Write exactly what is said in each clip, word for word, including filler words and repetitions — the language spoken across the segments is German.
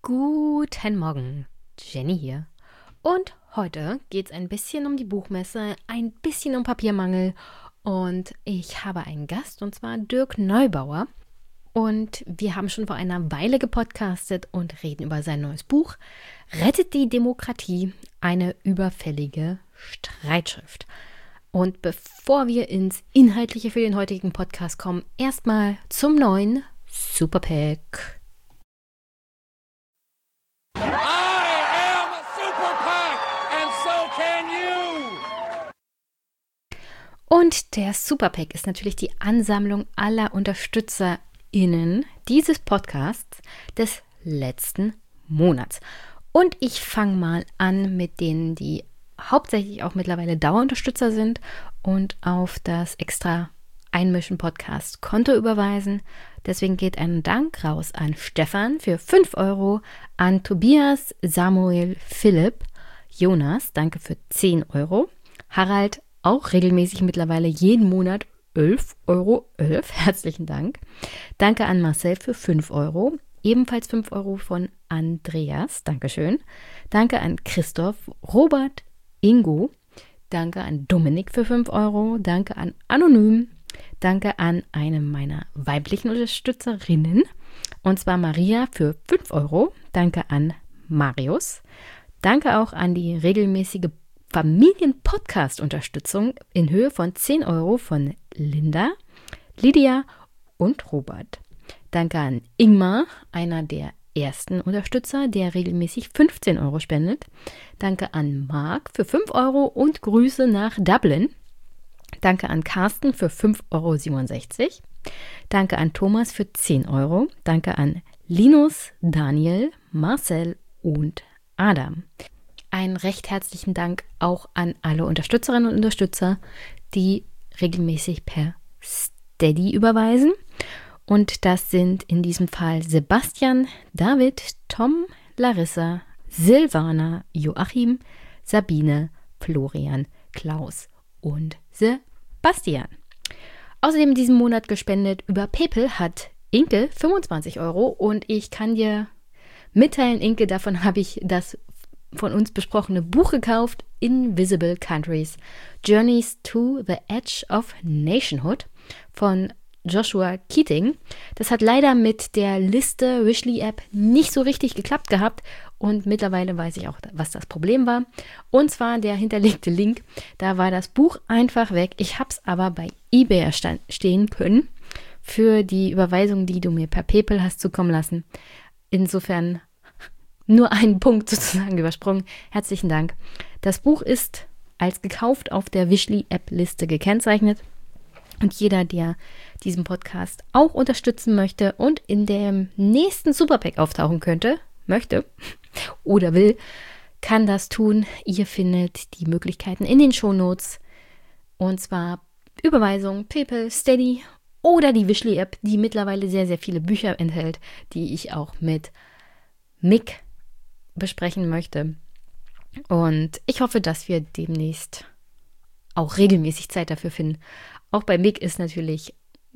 Guten Morgen, Jenny hier. Und heute geht es ein bisschen um die Buchmesse, ein bisschen um Papiermangel und ich habe einen Gast und zwar Dirk Neubauer. Und wir haben schon vor einer Weile gepodcastet und reden über sein neues Buch Rettet die Demokratie, eine überfällige Streitschrift. Und bevor wir ins Inhaltliche für den heutigen Podcast kommen, erstmal zum neuen Superpack. I am Superpack and so can you. Und der Superpack ist natürlich die Ansammlung aller UnterstützerInnen dieses Podcasts des letzten Monats. Und ich fange mal an mit denen, die hauptsächlich auch mittlerweile Dauerunterstützer sind und auf das extra Einmischen Podcast Konto überweisen. Deswegen geht ein Dank raus an Stefan für fünf Euro, an Tobias, Samuel, Philipp, Jonas, danke für zehn Euro, Harald, auch regelmäßig mittlerweile jeden Monat elf Euro elf, herzlichen Dank. Danke an Marcel für fünf Euro, ebenfalls fünf Euro von Andreas, Dankeschön. Danke an Christoph, Robert, Ingo, danke an Dominik für fünf Euro, danke an Anonym, danke an eine meiner weiblichen Unterstützerinnen, und zwar Maria für fünf Euro. Danke an Marius. Danke auch an die regelmäßige Familien-Podcast-Unterstützung in Höhe von zehn Euro von Linda, Lydia und Robert. Danke an Ingmar, einer der ersten Unterstützer, der regelmäßig fünfzehn Euro spendet. Danke an Marc für fünf Euro und Grüße nach Dublin. Danke an Carsten für fünf Euro siebenundsechzig. Danke an Thomas für zehn Euro. Danke an Linus, Daniel, Marcel und Adam. Einen recht herzlichen Dank auch an alle Unterstützerinnen und Unterstützer, die regelmäßig per Steady überweisen. Und das sind in diesem Fall Sebastian, David, Tom, Larissa, Silvana, Joachim, Sabine, Florian, Klaus und Sebastian. Außerdem in diesem Monat gespendet über PayPal hat Inke fünfundzwanzig Euro und ich kann dir mitteilen, Inke, davon habe ich das von uns besprochene Buch gekauft, Invisible Countries, Journeys to the Edge of Nationhood von Joshua Keating. Das hat leider mit der Liste Wishly App nicht so richtig geklappt gehabt und mittlerweile weiß ich auch, was das Problem war. Und zwar der hinterlegte Link, da war das Buch einfach weg. Ich habe es aber bei eBay erstehen können für die Überweisung, die du mir per PayPal hast zukommen lassen. Insofern nur einen Punkt sozusagen übersprungen. Herzlichen Dank. Das Buch ist als gekauft auf der Wishly App Liste gekennzeichnet. Und jeder, der diesen Podcast auch unterstützen möchte und in dem nächsten Superpack auftauchen könnte, möchte oder will, kann das tun. Ihr findet die Möglichkeiten in den Shownotes. Und zwar Überweisung, PayPal, Steady oder die Wishly App, die mittlerweile sehr, sehr viele Bücher enthält, die ich auch mit Mick besprechen möchte. Und ich hoffe, dass wir demnächst auch regelmäßig Zeit dafür finden. Auch bei Mick ist natürlich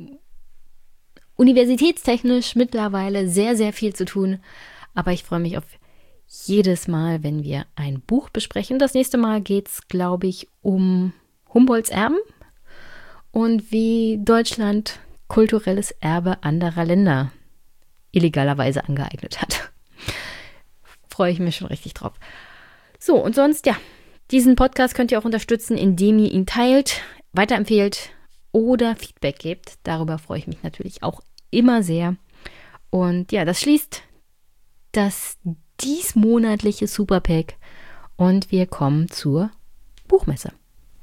universitätstechnisch mittlerweile sehr, sehr viel zu tun. Aber ich freue mich auf jedes Mal, wenn wir ein Buch besprechen. Das nächste Mal geht es, glaube ich, um Humboldts Erben und wie Deutschland kulturelles Erbe anderer Länder illegalerweise angeeignet hat. Freue ich mich schon richtig drauf. So, und sonst, ja, diesen Podcast könnt ihr auch unterstützen, indem ihr ihn teilt, weiterempfehlt oder Feedback gebt. Darüber freue ich mich natürlich auch immer sehr. Und ja, das schließt das diesmonatliche Superpack und wir kommen zur Buchmesse.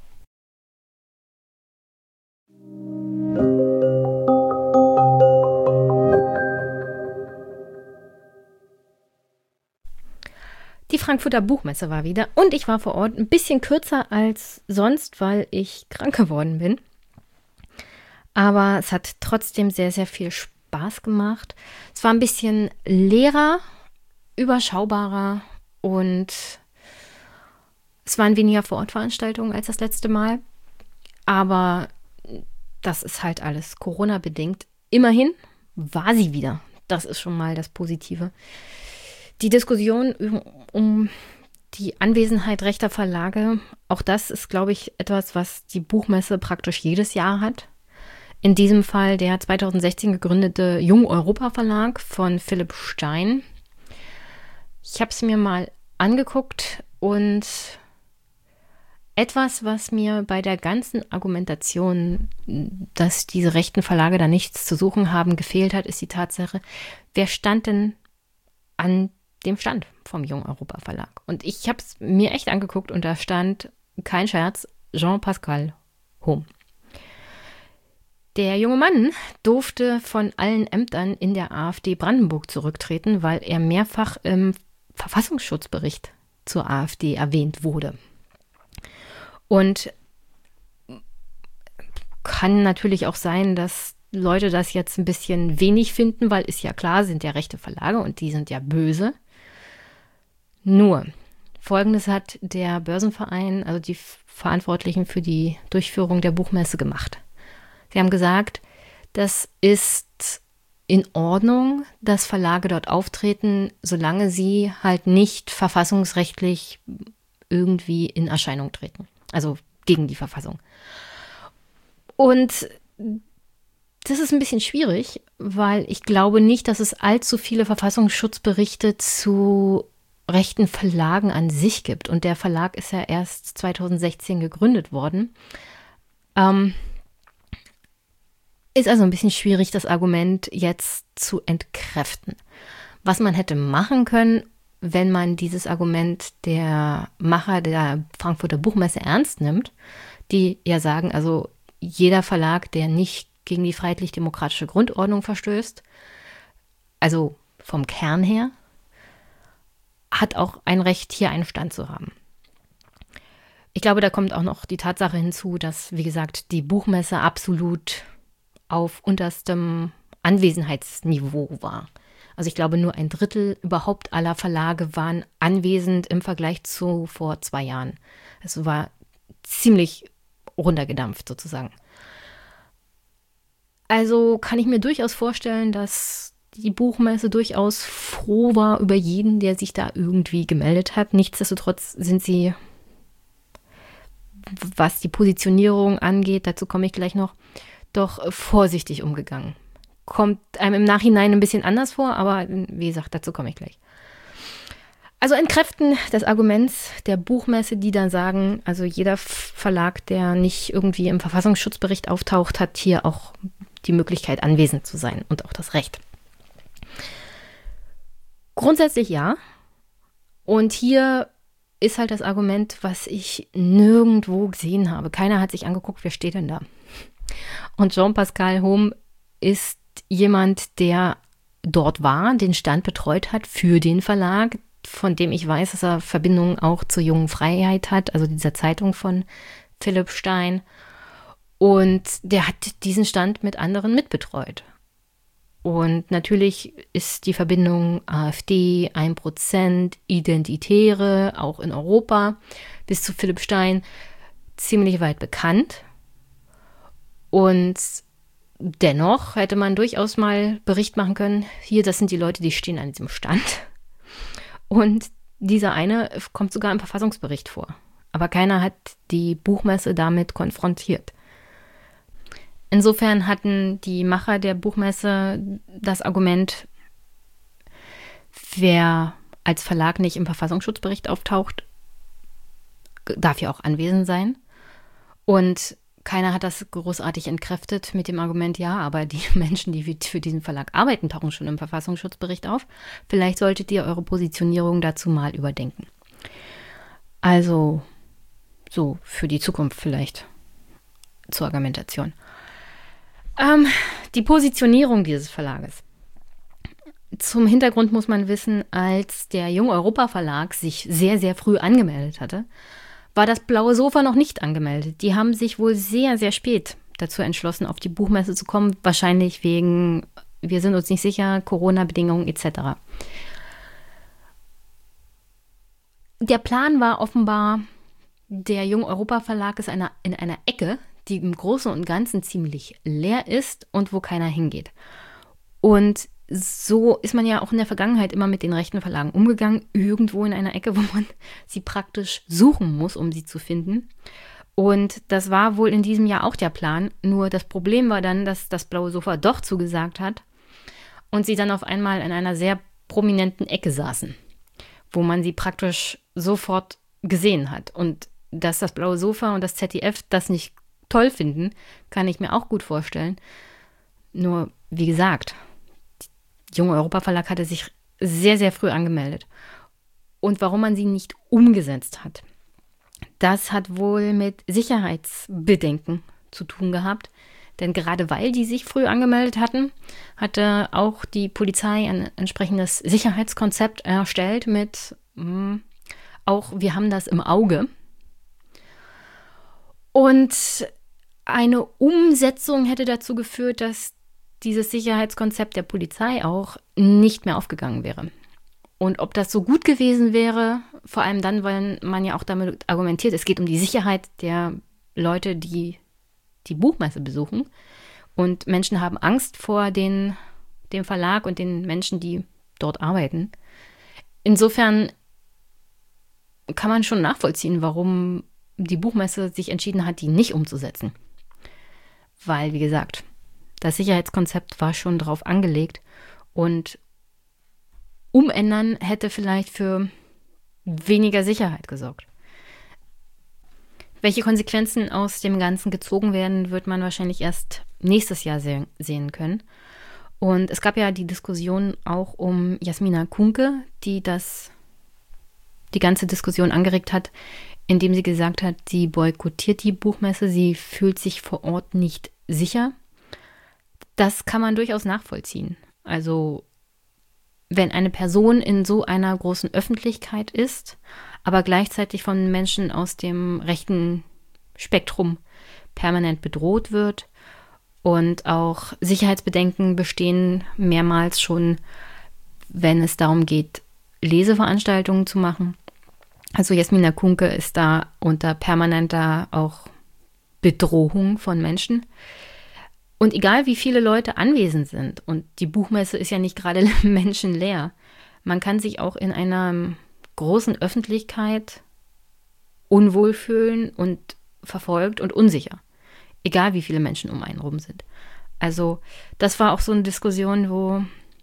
Die Frankfurter Buchmesse war wieder und ich war vor Ort ein bisschen kürzer als sonst, weil ich krank geworden bin. Aber es hat trotzdem sehr, sehr viel Spaß gemacht. Es war ein bisschen leerer, überschaubarer und es waren weniger Vor-Ort-Veranstaltungen als das letzte Mal. Aber das ist halt alles Corona-bedingt. Immerhin war sie wieder. Das ist schon mal das Positive. Die Diskussion um die Anwesenheit rechter Verlage, auch das ist, glaube ich, etwas, was die Buchmesse praktisch jedes Jahr hat. In diesem Fall der zweitausendsechzehn gegründete Jung Europa Verlag von Philipp Stein. Ich habe es mir mal angeguckt und etwas, was mir bei der ganzen Argumentation, dass diese rechten Verlage da nichts zu suchen haben, gefehlt hat, ist die Tatsache, wer stand denn an dem Stand vom Jung Europa Verlag? Und ich habe es mir echt angeguckt und da stand, kein Scherz, Jean-Pascal Hohm. Der junge Mann durfte von allen Ämtern in der AfD Brandenburg zurücktreten, weil er mehrfach im Verfassungsschutzbericht zur AfD erwähnt wurde. Und kann natürlich auch sein, dass Leute das jetzt ein bisschen wenig finden, weil ist ja klar, sind ja rechte Verlage und die sind ja böse. Nur, Folgendes hat der Börsenverein, also die Verantwortlichen für die Durchführung der Buchmesse gemacht. Sie haben gesagt, das ist in Ordnung, dass Verlage dort auftreten, solange sie halt nicht verfassungsrechtlich irgendwie in Erscheinung treten. Also gegen die Verfassung. Und das ist ein bisschen schwierig, weil ich glaube nicht, dass es allzu viele Verfassungsschutzberichte zu rechten Verlagen an sich gibt. Und der Verlag ist ja erst zweitausendsechzehn gegründet worden. Ähm, ist also ein bisschen schwierig, das Argument jetzt zu entkräften. Was man hätte machen können, wenn man dieses Argument der Macher der Frankfurter Buchmesse ernst nimmt, die ja sagen, also jeder Verlag, der nicht gegen die freiheitlich-demokratische Grundordnung verstößt, also vom Kern her, hat auch ein Recht, hier einen Stand zu haben. Ich glaube, da kommt auch noch die Tatsache hinzu, dass, wie gesagt, die Buchmesse absolut auf unterstem Anwesenheitsniveau war. Also ich glaube, nur ein Drittel überhaupt aller Verlage waren anwesend im Vergleich zu vor zwei Jahren. Es war ziemlich runtergedampft sozusagen. Also kann ich mir durchaus vorstellen, dass die Buchmesse durchaus froh war über jeden, der sich da irgendwie gemeldet hat. Nichtsdestotrotz sind sie, was die Positionierung angeht, dazu komme ich gleich noch, doch vorsichtig umgegangen. Kommt einem im Nachhinein ein bisschen anders vor, aber wie gesagt, dazu komme ich gleich. Also entkräften des Arguments der Buchmesse, die dann sagen, also jeder Verlag, der nicht irgendwie im Verfassungsschutzbericht auftaucht, hat hier auch die Möglichkeit, anwesend zu sein und auch das Recht. Grundsätzlich ja. Und hier ist halt das Argument, was ich nirgendwo gesehen habe. Keiner hat sich angeguckt, wer steht denn da? Und Jean-Pascal Hohm ist jemand, der dort war, den Stand betreut hat für den Verlag, von dem ich weiß, dass er Verbindungen auch zur Jungen Freiheit hat, also dieser Zeitung von Philipp Stein. Und der hat diesen Stand mit anderen mitbetreut. Und natürlich ist die Verbindung AfD, ein Prozent, Identitäre, auch in Europa, bis zu Philipp Stein ziemlich weit bekannt. Und dennoch hätte man durchaus mal Bericht machen können, hier, das sind die Leute, die stehen an diesem Stand. Und dieser eine kommt sogar im Verfassungsbericht vor. Aber keiner hat die Buchmesse damit konfrontiert. Insofern hatten die Macher der Buchmesse das Argument, wer als Verlag nicht im Verfassungsschutzbericht auftaucht, darf ja auch anwesend sein. Und keiner hat das großartig entkräftet mit dem Argument, ja, aber die Menschen, die für diesen Verlag arbeiten, tauchen schon im Verfassungsschutzbericht auf. Vielleicht solltet ihr eure Positionierung dazu mal überdenken. Also so für die Zukunft vielleicht zur Argumentation. Ähm, die Positionierung dieses Verlages. Zum Hintergrund muss man wissen, als der Jung Europa Verlag sich sehr, sehr früh angemeldet hatte, war das Blaue Sofa noch nicht angemeldet. Die haben sich wohl sehr, sehr spät dazu entschlossen, auf die Buchmesse zu kommen. Wahrscheinlich wegen, wir sind uns nicht sicher, Corona-Bedingungen et cetera. Der Plan war offenbar, der Jung Europa Verlag ist einer, in einer Ecke, die im Großen und Ganzen ziemlich leer ist und wo keiner hingeht. Und so ist man ja auch in der Vergangenheit immer mit den rechten Verlagen umgegangen, irgendwo in einer Ecke, wo man sie praktisch suchen muss, um sie zu finden. Und das war wohl in diesem Jahr auch der Plan. Nur das Problem war dann, dass das Blaue Sofa doch zugesagt hat und sie dann auf einmal in einer sehr prominenten Ecke saßen, wo man sie praktisch sofort gesehen hat. Und dass das Blaue Sofa und das Z D F das nicht toll finden, kann ich mir auch gut vorstellen. Nur, wie gesagt, Junge Europa Verlag hatte sich sehr, sehr früh angemeldet. Und warum man sie nicht umgesetzt hat, das hat wohl mit Sicherheitsbedenken zu tun gehabt. Denn gerade weil die sich früh angemeldet hatten, hatte auch die Polizei ein entsprechendes Sicherheitskonzept erstellt mit, mh, auch wir haben das im Auge. Und eine Umsetzung hätte dazu geführt, dass dieses Sicherheitskonzept der Polizei auch nicht mehr aufgegangen wäre. Und ob das so gut gewesen wäre, vor allem dann, weil man ja auch damit argumentiert, es geht um die Sicherheit der Leute, die die Buchmesse besuchen. Und Menschen haben Angst vor den, dem Verlag und den Menschen, die dort arbeiten. Insofern kann man schon nachvollziehen, warum die Buchmesse sich entschieden hat, die nicht umzusetzen. Weil, wie gesagt, das Sicherheitskonzept war schon drauf angelegt und umändern hätte vielleicht für weniger Sicherheit gesorgt. Welche Konsequenzen aus dem Ganzen gezogen werden, wird man wahrscheinlich erst nächstes Jahr se- sehen können. Und es gab ja die Diskussion auch um Jasmina Kunke, die das, die ganze Diskussion angeregt hat, indem sie gesagt hat, sie boykottiert die Buchmesse, sie fühlt sich vor Ort nicht sicher. Das kann man durchaus nachvollziehen. Also wenn eine Person in so einer großen Öffentlichkeit ist, aber gleichzeitig von Menschen aus dem rechten Spektrum permanent bedroht wird und auch Sicherheitsbedenken bestehen mehrmals schon, wenn es darum geht, Leseveranstaltungen zu machen. Also Jasmina Kunke ist da unter permanenter auch Bedrohung von Menschen. Und egal wie viele Leute anwesend sind, und die Buchmesse ist ja nicht gerade menschenleer, man kann sich auch in einer großen Öffentlichkeit unwohl fühlen und verfolgt und unsicher. Egal wie viele Menschen um einen rum sind. Also das war auch so eine Diskussion, wo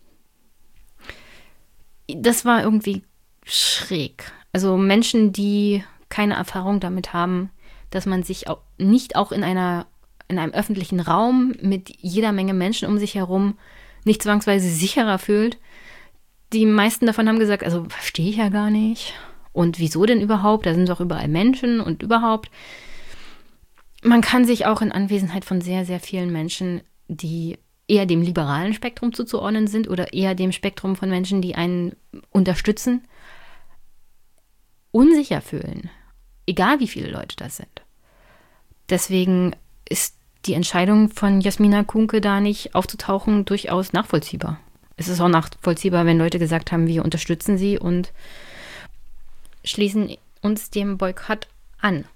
das war irgendwie schräg. Also Menschen, die keine Erfahrung damit haben, dass man sich auch nicht auch in einer in einem öffentlichen Raum mit jeder Menge Menschen um sich herum nicht zwangsweise sicherer fühlt. Die meisten davon haben gesagt, also verstehe ich ja gar nicht. Und wieso denn überhaupt? Da sind doch überall Menschen und überhaupt. Man kann sich auch in Anwesenheit von sehr, sehr vielen Menschen, die eher dem liberalen Spektrum zuzuordnen sind oder eher dem Spektrum von Menschen, die einen unterstützen, unsicher fühlen. Egal wie viele Leute das sind. Deswegen ist die Entscheidung von Jasmina Kunke, da nicht aufzutauchen, durchaus nachvollziehbar. Es ist auch nachvollziehbar, wenn Leute gesagt haben, wir unterstützen sie und schließen uns dem Boykott an.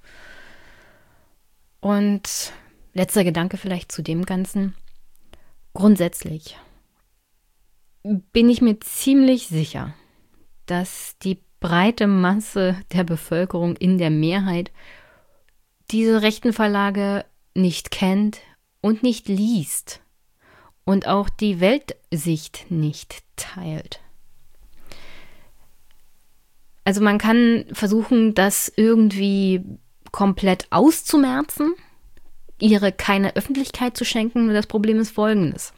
Und letzter Gedanke vielleicht zu dem Ganzen. Grundsätzlich bin ich mir ziemlich sicher, dass die breite Masse der Bevölkerung in der Mehrheit diese rechten Verlage nicht kennt und nicht liest und auch die Weltsicht nicht teilt. Also man kann versuchen, das irgendwie komplett auszumerzen, ihre keine Öffentlichkeit zu schenken. Nur das Problem ist folgendes.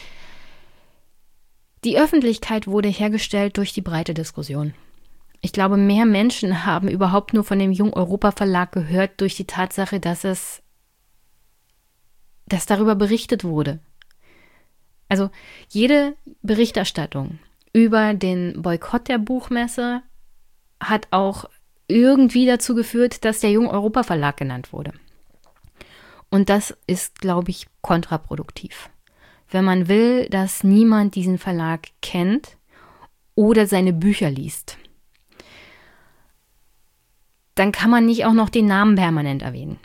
Die Öffentlichkeit wurde hergestellt durch die breite Diskussion. Ich glaube, mehr Menschen haben überhaupt nur von dem Jung Europa Verlag gehört durch die Tatsache, dass es dass darüber berichtet wurde. Also jede Berichterstattung über den Boykott der Buchmesse hat auch irgendwie dazu geführt, dass der Jung Europa Verlag genannt wurde. Und das ist, glaube ich, kontraproduktiv. Wenn man will, dass niemand diesen Verlag kennt oder seine Bücher liest, dann kann man nicht auch noch den Namen permanent erwähnen.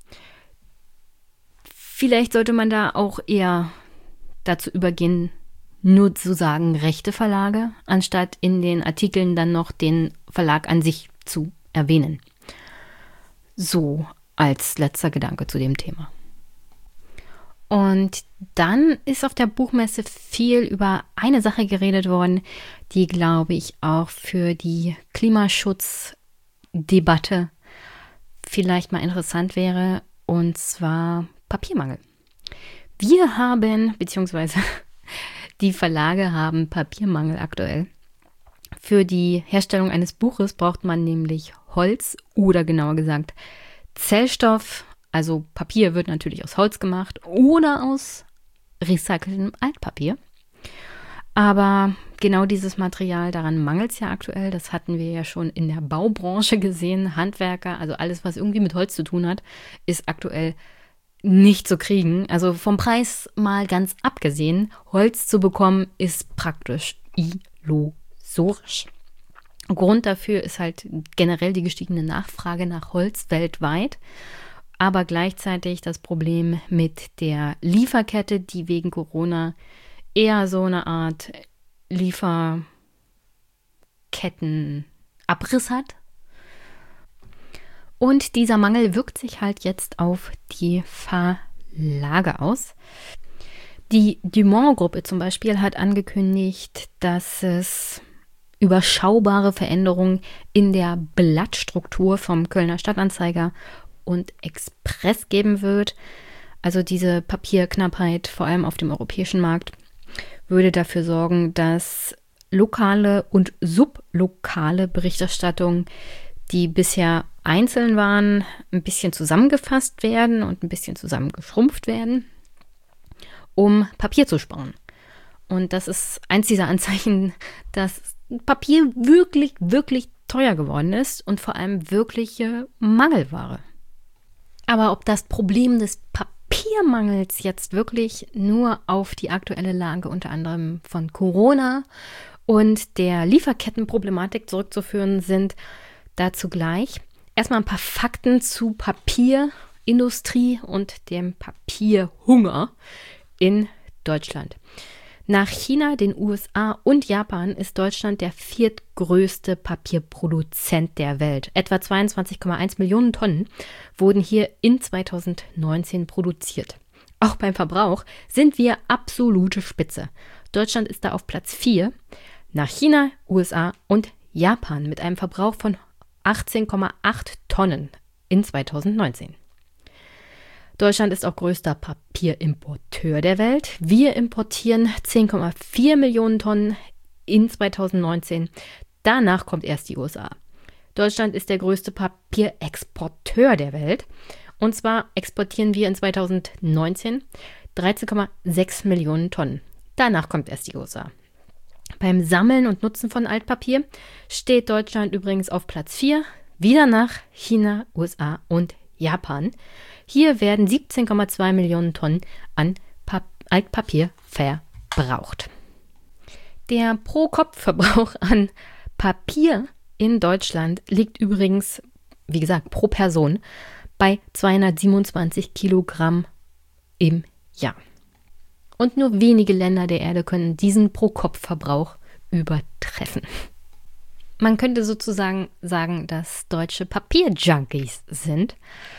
Vielleicht sollte man da auch eher dazu übergehen, nur zu sagen rechte Verlage, anstatt in den Artikeln dann noch den Verlag an sich zu erwähnen. So als letzter Gedanke zu dem Thema. Und dann ist auf der Buchmesse viel über eine Sache geredet worden, die, glaube ich, auch für die Klimaschutzdebatte vielleicht mal interessant wäre, und zwar Papiermangel. Wir haben, beziehungsweise die Verlage haben Papiermangel aktuell. Für die Herstellung eines Buches braucht man nämlich Holz oder genauer gesagt Zellstoff. Also Papier wird natürlich aus Holz gemacht oder aus recyceltem Altpapier. Aber genau dieses Material, daran mangelt es ja aktuell. Das hatten wir ja schon in der Baubranche gesehen. Handwerker, also alles, was irgendwie mit Holz zu tun hat, ist aktuell nicht zu kriegen. Also vom Preis mal ganz abgesehen, Holz zu bekommen, ist praktisch illusorisch. Grund dafür ist halt generell die gestiegene Nachfrage nach Holz weltweit. Aber gleichzeitig das Problem mit der Lieferkette, die wegen Corona eher so eine Art Lieferkettenabriss hat. Und dieser Mangel wirkt sich halt jetzt auf die Verlage aus. Die Dumont-Gruppe zum Beispiel hat angekündigt, dass es überschaubare Veränderungen in der Blattstruktur vom Kölner Stadtanzeiger und Express geben wird. Also diese Papierknappheit, vor allem auf dem europäischen Markt, würde dafür sorgen, dass lokale und sublokale Berichterstattung, die bisher einzeln waren, ein bisschen zusammengefasst werden und ein bisschen zusammengeschrumpft werden, um Papier zu sparen. Und das ist eins dieser Anzeichen, dass Papier wirklich, wirklich teuer geworden ist und vor allem wirkliche Mangelware. Aber ob das Problem des Papiermangels jetzt wirklich nur auf die aktuelle Lage unter anderem von Corona und der Lieferkettenproblematik zurückzuführen sind, dazu gleich. Erstmal ein paar Fakten zu Papierindustrie und dem Papierhunger in Deutschland. Nach China, den U S A und Japan ist Deutschland der viertgrößte Papierproduzent der Welt. Etwa zweiundzwanzig Komma eins Millionen Tonnen wurden hier in zweitausendneunzehn produziert. Auch beim Verbrauch sind wir absolute Spitze. Deutschland ist da auf Platz vier, nach China, U S A und Japan mit einem Verbrauch von achtzehn Komma acht Tonnen in zweitausendneunzehn. Deutschland ist auch größter Papierimporteur der Welt. Wir importieren zehn Komma vier Millionen Tonnen in zweitausendneunzehn. Danach kommt erst die U S A. Deutschland ist der größte Papierexporteur der Welt. Und zwar exportieren wir in zweitausendneunzehn dreizehn Komma sechs Millionen Tonnen. Danach kommt erst die U S A. Beim Sammeln und Nutzen von Altpapier steht Deutschland übrigens auf Platz vier, wieder nach China, U S A und Japan. Hier werden siebzehn Komma zwei Millionen Tonnen an Pap- Altpapier verbraucht. Der Pro-Kopf-Verbrauch an Papier in Deutschland liegt übrigens, wie gesagt, pro Person bei zweihundertsiebenundzwanzig Kilogramm im Jahr. Und nur wenige Länder der Erde können diesen Pro-Kopf-Verbrauch übertreffen. Man könnte sozusagen sagen, dass Deutsche Papier-Junkies sind.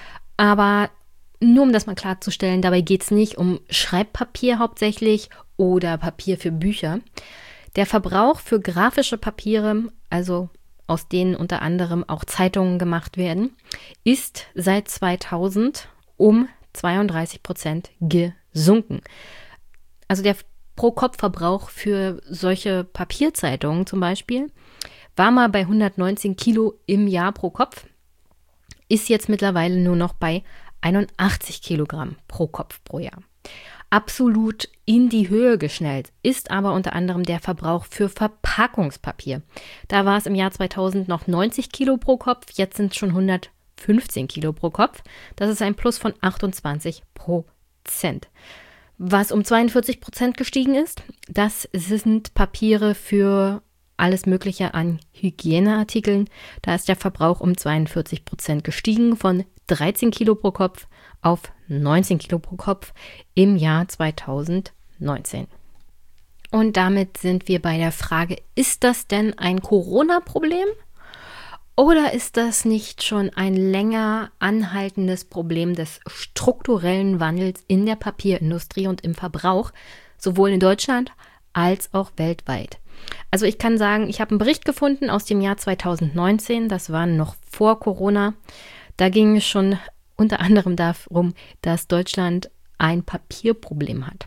Aber nur um das mal klarzustellen, dabei geht es nicht um Schreibpapier hauptsächlich oder Papier für Bücher. Der Verbrauch für grafische Papiere, also aus denen unter anderem auch Zeitungen gemacht werden, ist seit zweitausend um zweiunddreißig Prozent gesunken. Also der Pro-Kopf-Verbrauch für solche Papierzeitungen zum Beispiel war mal bei hundertneunzehn Kilo im Jahr pro Kopf, ist jetzt mittlerweile nur noch bei einundachtzig Kilogramm pro Kopf pro Jahr. Absolut in die Höhe geschnellt ist aber unter anderem der Verbrauch für Verpackungspapier. Da war es im Jahr zweitausend noch neunzig Kilo pro Kopf, jetzt sind es schon hundertfünfzehn Kilo pro Kopf. Das ist ein Plus von achtundzwanzig Prozent. Was um zweiundvierzig Prozent gestiegen ist, das sind Papiere für alles Mögliche an Hygieneartikeln. Da ist der Verbrauch um zweiundvierzig Prozent gestiegen, von dreizehn Kilo pro Kopf auf neunzehn Kilo pro Kopf im Jahr zweitausendneunzehn. Und damit sind wir bei der Frage, ist das denn ein Corona-Problem? Oder ist das nicht schon ein länger anhaltendes Problem des strukturellen Wandels in der Papierindustrie und im Verbrauch, sowohl in Deutschland als auch weltweit? Also ich kann sagen, ich habe einen Bericht gefunden aus dem Jahr zweitausendneunzehn, das war noch vor Corona. Da ging es schon unter anderem darum, dass Deutschland ein Papierproblem hat.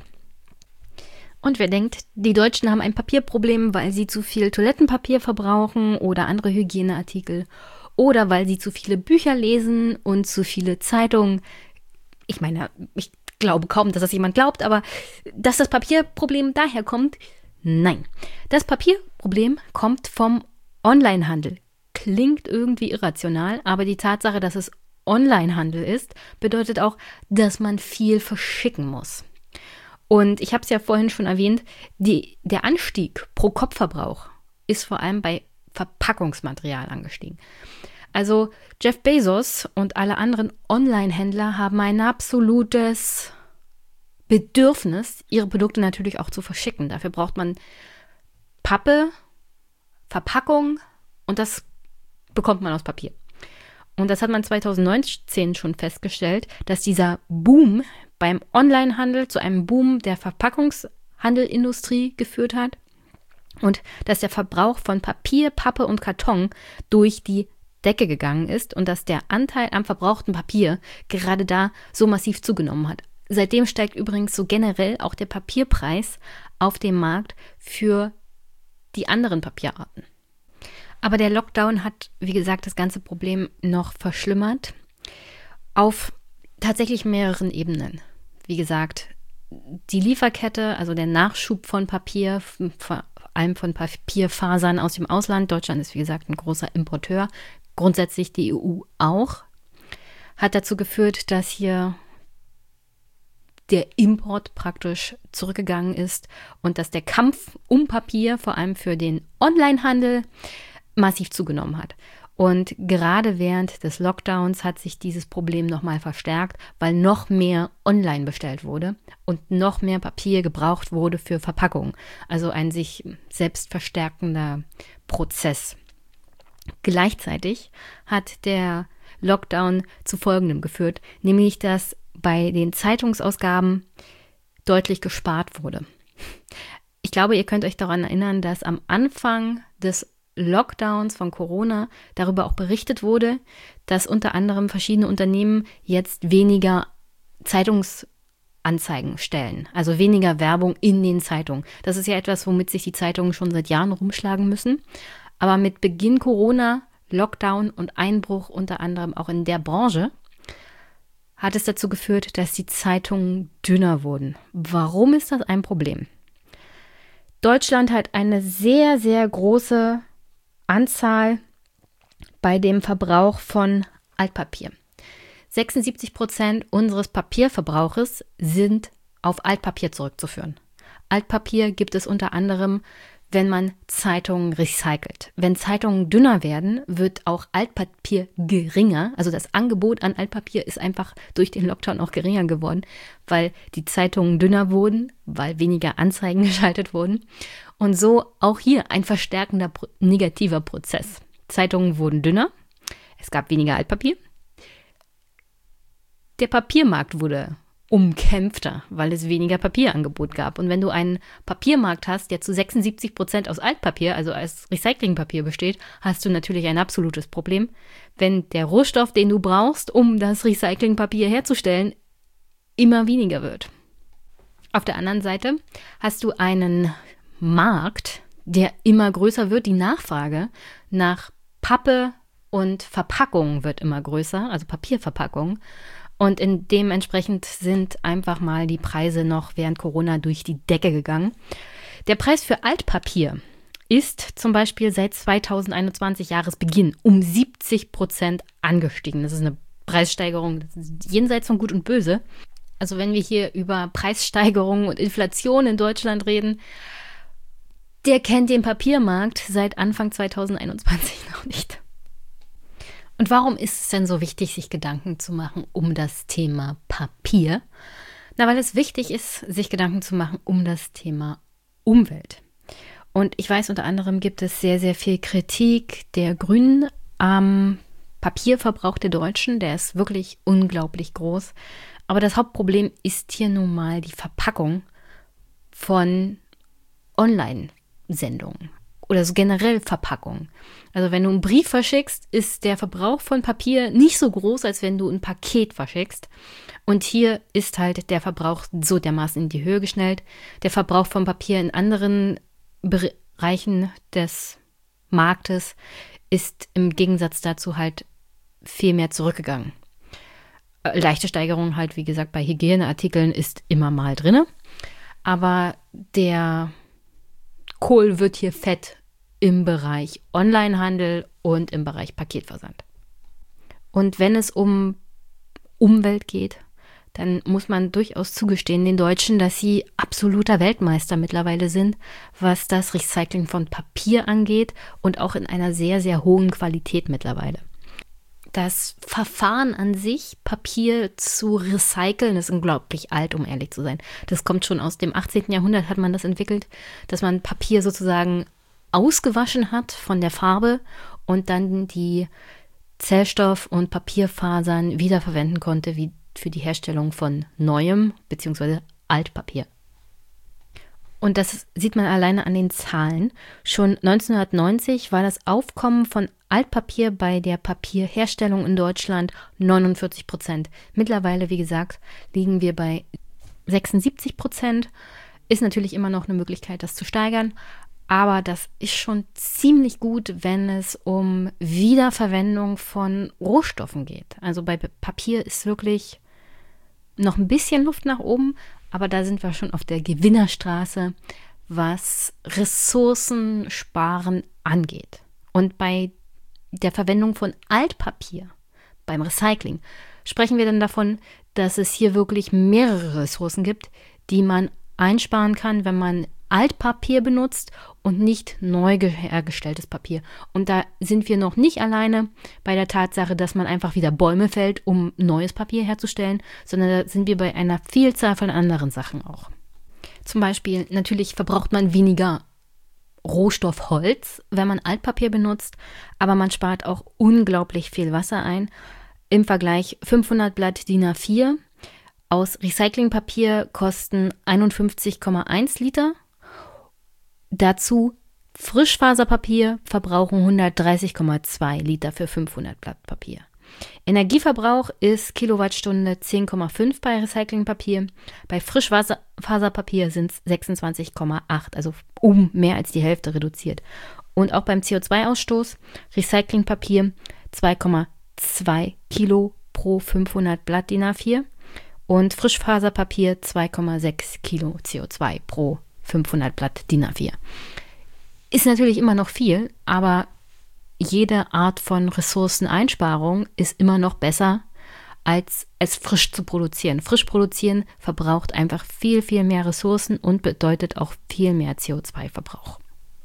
Und wer denkt, die Deutschen haben ein Papierproblem, weil sie zu viel Toilettenpapier verbrauchen oder andere Hygieneartikel oder weil sie zu viele Bücher lesen und zu viele Zeitungen. Ich meine, ich glaube kaum, dass das jemand glaubt, aber dass das Papierproblem daher kommt, nein. Das Papierproblem kommt vom Onlinehandel. Klingt irgendwie irrational, aber die Tatsache, dass es Onlinehandel ist, bedeutet auch, dass man viel verschicken muss. Und ich habe es ja vorhin schon erwähnt, die, der Anstieg pro Kopfverbrauch ist vor allem bei Verpackungsmaterial angestiegen. Also Jeff Bezos und alle anderen Online-Händler haben ein absolutes Bedürfnis, ihre Produkte natürlich auch zu verschicken. Dafür braucht man Pappe, Verpackung und das bekommt man aus Papier. Und das hat man zweitausendneunzehn schon festgestellt, dass dieser Boom beim Onlinehandel zu einem Boom der Verpackungshandelindustrie geführt hat und dass der Verbrauch von Papier, Pappe und Karton durch die Decke gegangen ist und dass der Anteil am verbrauchten Papier gerade da so massiv zugenommen hat. Seitdem steigt übrigens so generell auch der Papierpreis auf dem Markt für die anderen Papierarten. Aber der Lockdown hat, wie gesagt, das ganze Problem noch verschlimmert auf tatsächlich mehreren Ebenen. Wie gesagt, die Lieferkette, also der Nachschub von Papier, vor allem von Papierfasern aus dem Ausland. Deutschland ist, wie gesagt, ein großer Importeur. Grundsätzlich die E U auch. Hat dazu geführt, dass hier der Import praktisch zurückgegangen ist und dass der Kampf um Papier, vor allem für den Onlinehandel, massiv zugenommen hat. Und gerade während des Lockdowns hat sich dieses Problem nochmal verstärkt, weil noch mehr online bestellt wurde und noch mehr Papier gebraucht wurde für Verpackungen. Also ein sich selbst verstärkender Prozess. Gleichzeitig hat der Lockdown zu Folgendem geführt, nämlich dass bei den Zeitungsausgaben deutlich gespart wurde. Ich glaube, ihr könnt euch daran erinnern, dass am Anfang des Lockdowns von Corona darüber auch berichtet wurde, dass unter anderem verschiedene Unternehmen jetzt weniger Zeitungsanzeigen stellen, also weniger Werbung in den Zeitungen. Das ist ja etwas, womit sich die Zeitungen schon seit Jahren rumschlagen müssen. Aber mit Beginn Corona, Lockdown und Einbruch unter anderem auch in der Branche hat es dazu geführt, dass die Zeitungen dünner wurden. Warum ist das ein Problem? Deutschland hat eine sehr, sehr große Anzahl bei dem Verbrauch von Altpapier. sechsundsiebzig Prozent unseres Papierverbrauches sind auf Altpapier zurückzuführen. Altpapier gibt es unter anderem, wenn man Zeitungen recycelt. Wenn Zeitungen dünner werden, wird auch Altpapier geringer. Also das Angebot an Altpapier ist einfach durch den Lockdown auch geringer geworden, weil die Zeitungen dünner wurden, weil weniger Anzeigen geschaltet wurden. Und so auch hier ein verstärkender negativer Prozess. Zeitungen wurden dünner, es gab weniger Altpapier. Der Papiermarkt wurde umkämpfter, weil es weniger Papierangebot gab. Und wenn du einen Papiermarkt hast, der zu sechsundsiebzig Prozent aus Altpapier, also als Recyclingpapier besteht, hast du natürlich ein absolutes Problem, wenn der Rohstoff, den du brauchst, um das Recyclingpapier herzustellen, immer weniger wird. Auf der anderen Seite hast du einen Markt, der immer größer wird. Die Nachfrage nach Pappe und Verpackung wird immer größer, also Papierverpackung. Und in dementsprechend sind einfach mal die Preise noch während Corona durch die Decke gegangen. Der Preis für Altpapier ist zum Beispiel seit zweitausendeinundzwanzig Jahresbeginn um siebzig Prozent angestiegen. Das ist eine Preissteigerung jenseits von Gut und Böse. Also wenn wir hier über Preissteigerungen und Inflation in Deutschland reden, der kennt den Papiermarkt seit Anfang zweitausendeinundzwanzig noch nicht. Und warum ist es denn so wichtig, sich Gedanken zu machen um das Thema Papier? Na, weil es wichtig ist, sich Gedanken zu machen um das Thema Umwelt. Und ich weiß, unter anderem gibt es sehr, sehr viel Kritik der Grünen am Papierverbrauch der Deutschen. Der ist wirklich unglaublich groß. Aber das Hauptproblem ist hier nun mal die Verpackung von Online-Sendungen oder so generell Verpackung. Also wenn du einen Brief verschickst, ist der Verbrauch von Papier nicht so groß, als wenn du ein Paket verschickst. Und hier ist halt der Verbrauch so dermaßen in die Höhe geschnellt. Der Verbrauch von Papier in anderen Bereichen des Marktes ist im Gegensatz dazu halt viel mehr zurückgegangen. Leichte Steigerung halt, wie gesagt, bei Hygieneartikeln ist immer mal drin. Aber der Kohl wird hier fett im Bereich Onlinehandel und im Bereich Paketversand. Und wenn es um Umwelt geht, dann muss man durchaus zugestehen den Deutschen, dass sie absoluter Weltmeister mittlerweile sind, was das Recycling von Papier angeht und auch in einer sehr, sehr hohen Qualität mittlerweile. Das Verfahren an sich, Papier zu recyceln, ist unglaublich alt, um ehrlich zu sein. Das kommt schon aus dem achtzehnten Jahrhundert, hat man das entwickelt, dass man Papier sozusagen ausgewaschen hat von der Farbe und dann die Zellstoff- und Papierfasern wiederverwenden konnte, wie für die Herstellung von neuem bzw. Altpapier. Und das sieht man alleine an den Zahlen. Schon neunzehnhundertneunzig war das Aufkommen von Altpapier bei der Papierherstellung in Deutschland neunundvierzig Prozent. Mittlerweile, wie gesagt, liegen wir bei sechsundsiebzig Prozent. Ist natürlich immer noch eine Möglichkeit, das zu steigern. Aber das ist schon ziemlich gut, wenn es um Wiederverwendung von Rohstoffen geht. Also bei Papier ist wirklich noch ein bisschen Luft nach oben, aber da sind wir schon auf der Gewinnerstraße, was Ressourcensparen angeht. Und bei der Verwendung von Altpapier, beim Recycling, sprechen wir dann davon, dass es hier wirklich mehrere Ressourcen gibt, die man einsparen kann, wenn man Altpapier benutzt und nicht neu hergestelltes Papier. Und da sind wir noch nicht alleine bei der Tatsache, dass man einfach wieder Bäume fällt, um neues Papier herzustellen, sondern da sind wir bei einer Vielzahl von anderen Sachen auch. Zum Beispiel, natürlich verbraucht man weniger Rohstoff Holz, wenn man Altpapier benutzt, aber man spart auch unglaublich viel Wasser ein. Im Vergleich fünfhundert Blatt D I N A vier aus Recyclingpapier kosten einundfünfzig Komma eins Liter. Dazu Frischfaserpapier verbrauchen hundertdreißig Komma zwei Liter für fünfhundert Blatt Papier. Energieverbrauch ist Kilowattstunde zehn Komma fünf bei Recyclingpapier. Bei Frischfaserpapier sind es sechsundzwanzig Komma acht, also um mehr als die Hälfte reduziert. Und auch beim C O zwei Ausstoß Recyclingpapier zwei Komma zwei Kilo pro fünfhundert Blatt D I N A vier und Frischfaserpapier zwei Komma sechs Kilo C O zwei pro fünfhundert Blatt D I N A vier. Ist natürlich immer noch viel, aber jede Art von Ressourceneinsparung ist immer noch besser, als es frisch zu produzieren. Frisch produzieren verbraucht einfach viel, viel mehr Ressourcen und bedeutet auch viel mehr C O zwei Verbrauch.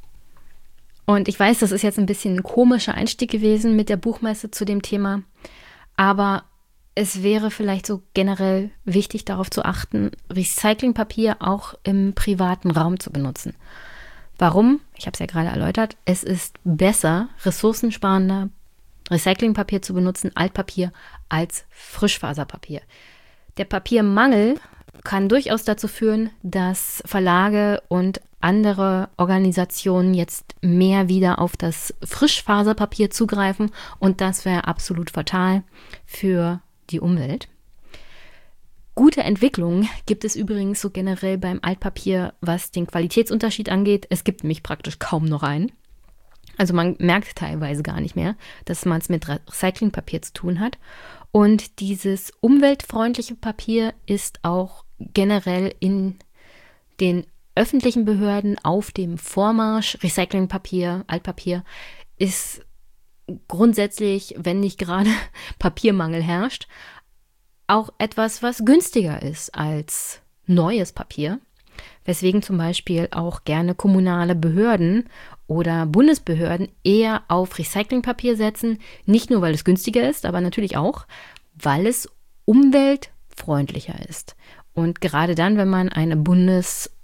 Und ich weiß, das ist jetzt ein bisschen ein komischer Einstieg gewesen mit der Buchmesse zu dem Thema, aber es wäre vielleicht so generell wichtig, darauf zu achten, Recyclingpapier auch im privaten Raum zu benutzen. Warum? Ich habe es ja gerade erläutert. Es ist besser, ressourcensparender Recyclingpapier zu benutzen, Altpapier, als Frischfaserpapier. Der Papiermangel kann durchaus dazu führen, dass Verlage und andere Organisationen jetzt mehr wieder auf das Frischfaserpapier zugreifen und das wäre absolut fatal für die Umwelt. Gute Entwicklungen gibt es übrigens so generell beim Altpapier, was den Qualitätsunterschied angeht. Es gibt nämlich praktisch kaum noch einen. Also man merkt teilweise gar nicht mehr, dass man es mit Recyclingpapier zu tun hat. Und dieses umweltfreundliche Papier ist auch generell in den öffentlichen Behörden auf dem Vormarsch. Recyclingpapier, Altpapier ist grundsätzlich, wenn nicht gerade Papiermangel herrscht, auch etwas, was günstiger ist als neues Papier, weswegen zum Beispiel auch gerne kommunale Behörden oder Bundesbehörden eher auf Recyclingpapier setzen, nicht nur, weil es günstiger ist, aber natürlich auch, weil es umweltfreundlicher ist. Und gerade dann, wenn man eine Bundes-,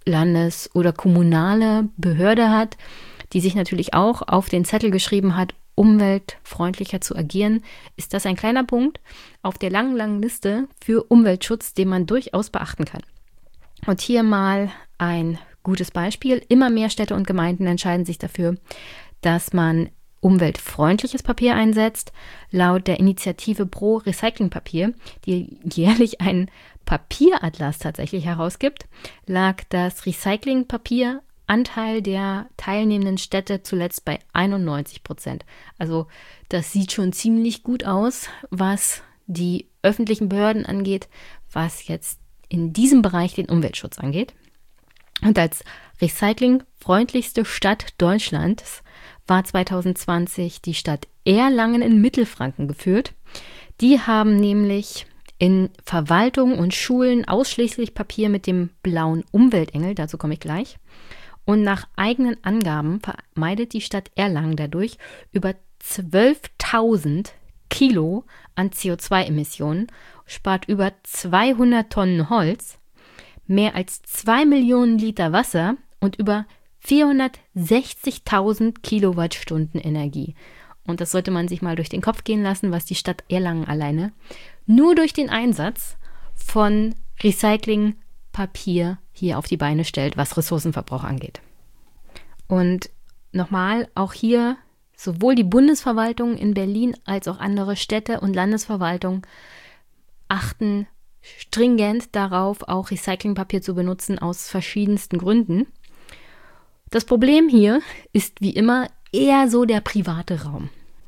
Landes- oder kommunale Behörde hat, die sich natürlich auch auf den Zettel geschrieben hat, umweltfreundlicher zu agieren, ist das ein kleiner Punkt auf der langen, langen Liste für Umweltschutz, den man durchaus beachten kann. Und hier mal ein gutes Beispiel. Immer mehr Städte und Gemeinden entscheiden sich dafür, dass man umweltfreundliches Papier einsetzt. Laut der Initiative Pro Recyclingpapier, die jährlich einen Papieratlas tatsächlich herausgibt, lag das Recyclingpapier Anteil der teilnehmenden Städte zuletzt bei einundneunzig Prozent. Also das sieht schon ziemlich gut aus, was die öffentlichen Behörden angeht, was jetzt in diesem Bereich den Umweltschutz angeht. Und als recyclingfreundlichste Stadt Deutschlands war zwanzig zwanzig die Stadt Erlangen in Mittelfranken geführt. Die haben nämlich in Verwaltung und Schulen ausschließlich Papier mit dem blauen Umweltengel, dazu komme ich gleich. Und nach eigenen Angaben vermeidet die Stadt Erlangen dadurch über zwölftausend Kilo an C O zwei Emissionen, spart über zweihundert Tonnen Holz, mehr als zwei Millionen Liter Wasser und über vierhundertsechzigtausend Kilowattstunden Energie. Und das sollte man sich mal durch den Kopf gehen lassen, was die Stadt Erlangen alleine nur durch den Einsatz von Recyclingpapier hier auf die Beine stellt, was Ressourcenverbrauch angeht. Und nochmal, auch hier sowohl die Bundesverwaltung in Berlin als auch andere Städte und Landesverwaltungen achten stringent darauf, auch Recyclingpapier zu benutzen aus verschiedensten Gründen. Das Problem hier ist wie immer eher so der private Raum.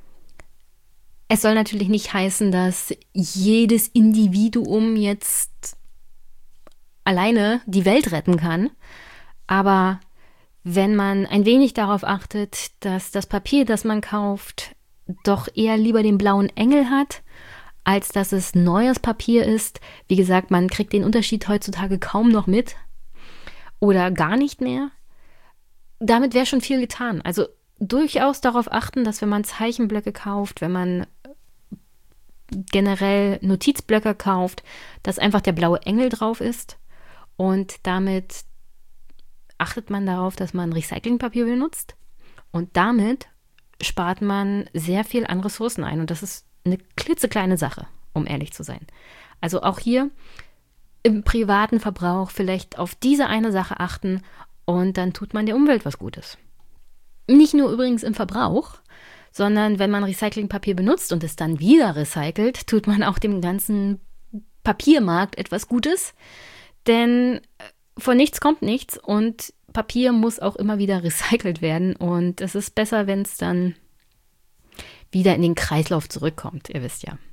Es soll natürlich nicht heißen, dass jedes Individuum jetzt alleine die Welt retten kann, aber wenn man ein wenig darauf achtet, dass das Papier, das man kauft, doch eher lieber den blauen Engel hat, als dass es neues Papier ist. Wie gesagt, man kriegt den Unterschied heutzutage kaum noch mit oder gar nicht mehr. Damit wäre schon viel getan. Also durchaus darauf achten, dass wenn man Zeichenblöcke kauft, wenn man generell Notizblöcke kauft, dass einfach der blaue Engel drauf ist. Und damit achtet man darauf, dass man Recyclingpapier benutzt. Und damit spart man sehr viel an Ressourcen ein. Und das ist eine klitzekleine Sache, um ehrlich zu sein. Also auch hier im privaten Verbrauch vielleicht auf diese eine Sache achten und dann tut man der Umwelt was Gutes. Nicht nur übrigens im Verbrauch, sondern wenn man Recyclingpapier benutzt und es dann wieder recycelt, tut man auch dem ganzen Papiermarkt etwas Gutes. Denn von nichts kommt nichts und Papier muss auch immer wieder recycelt werden. Und es ist besser, wenn es dann wieder in den Kreislauf zurückkommt, ihr wisst ja.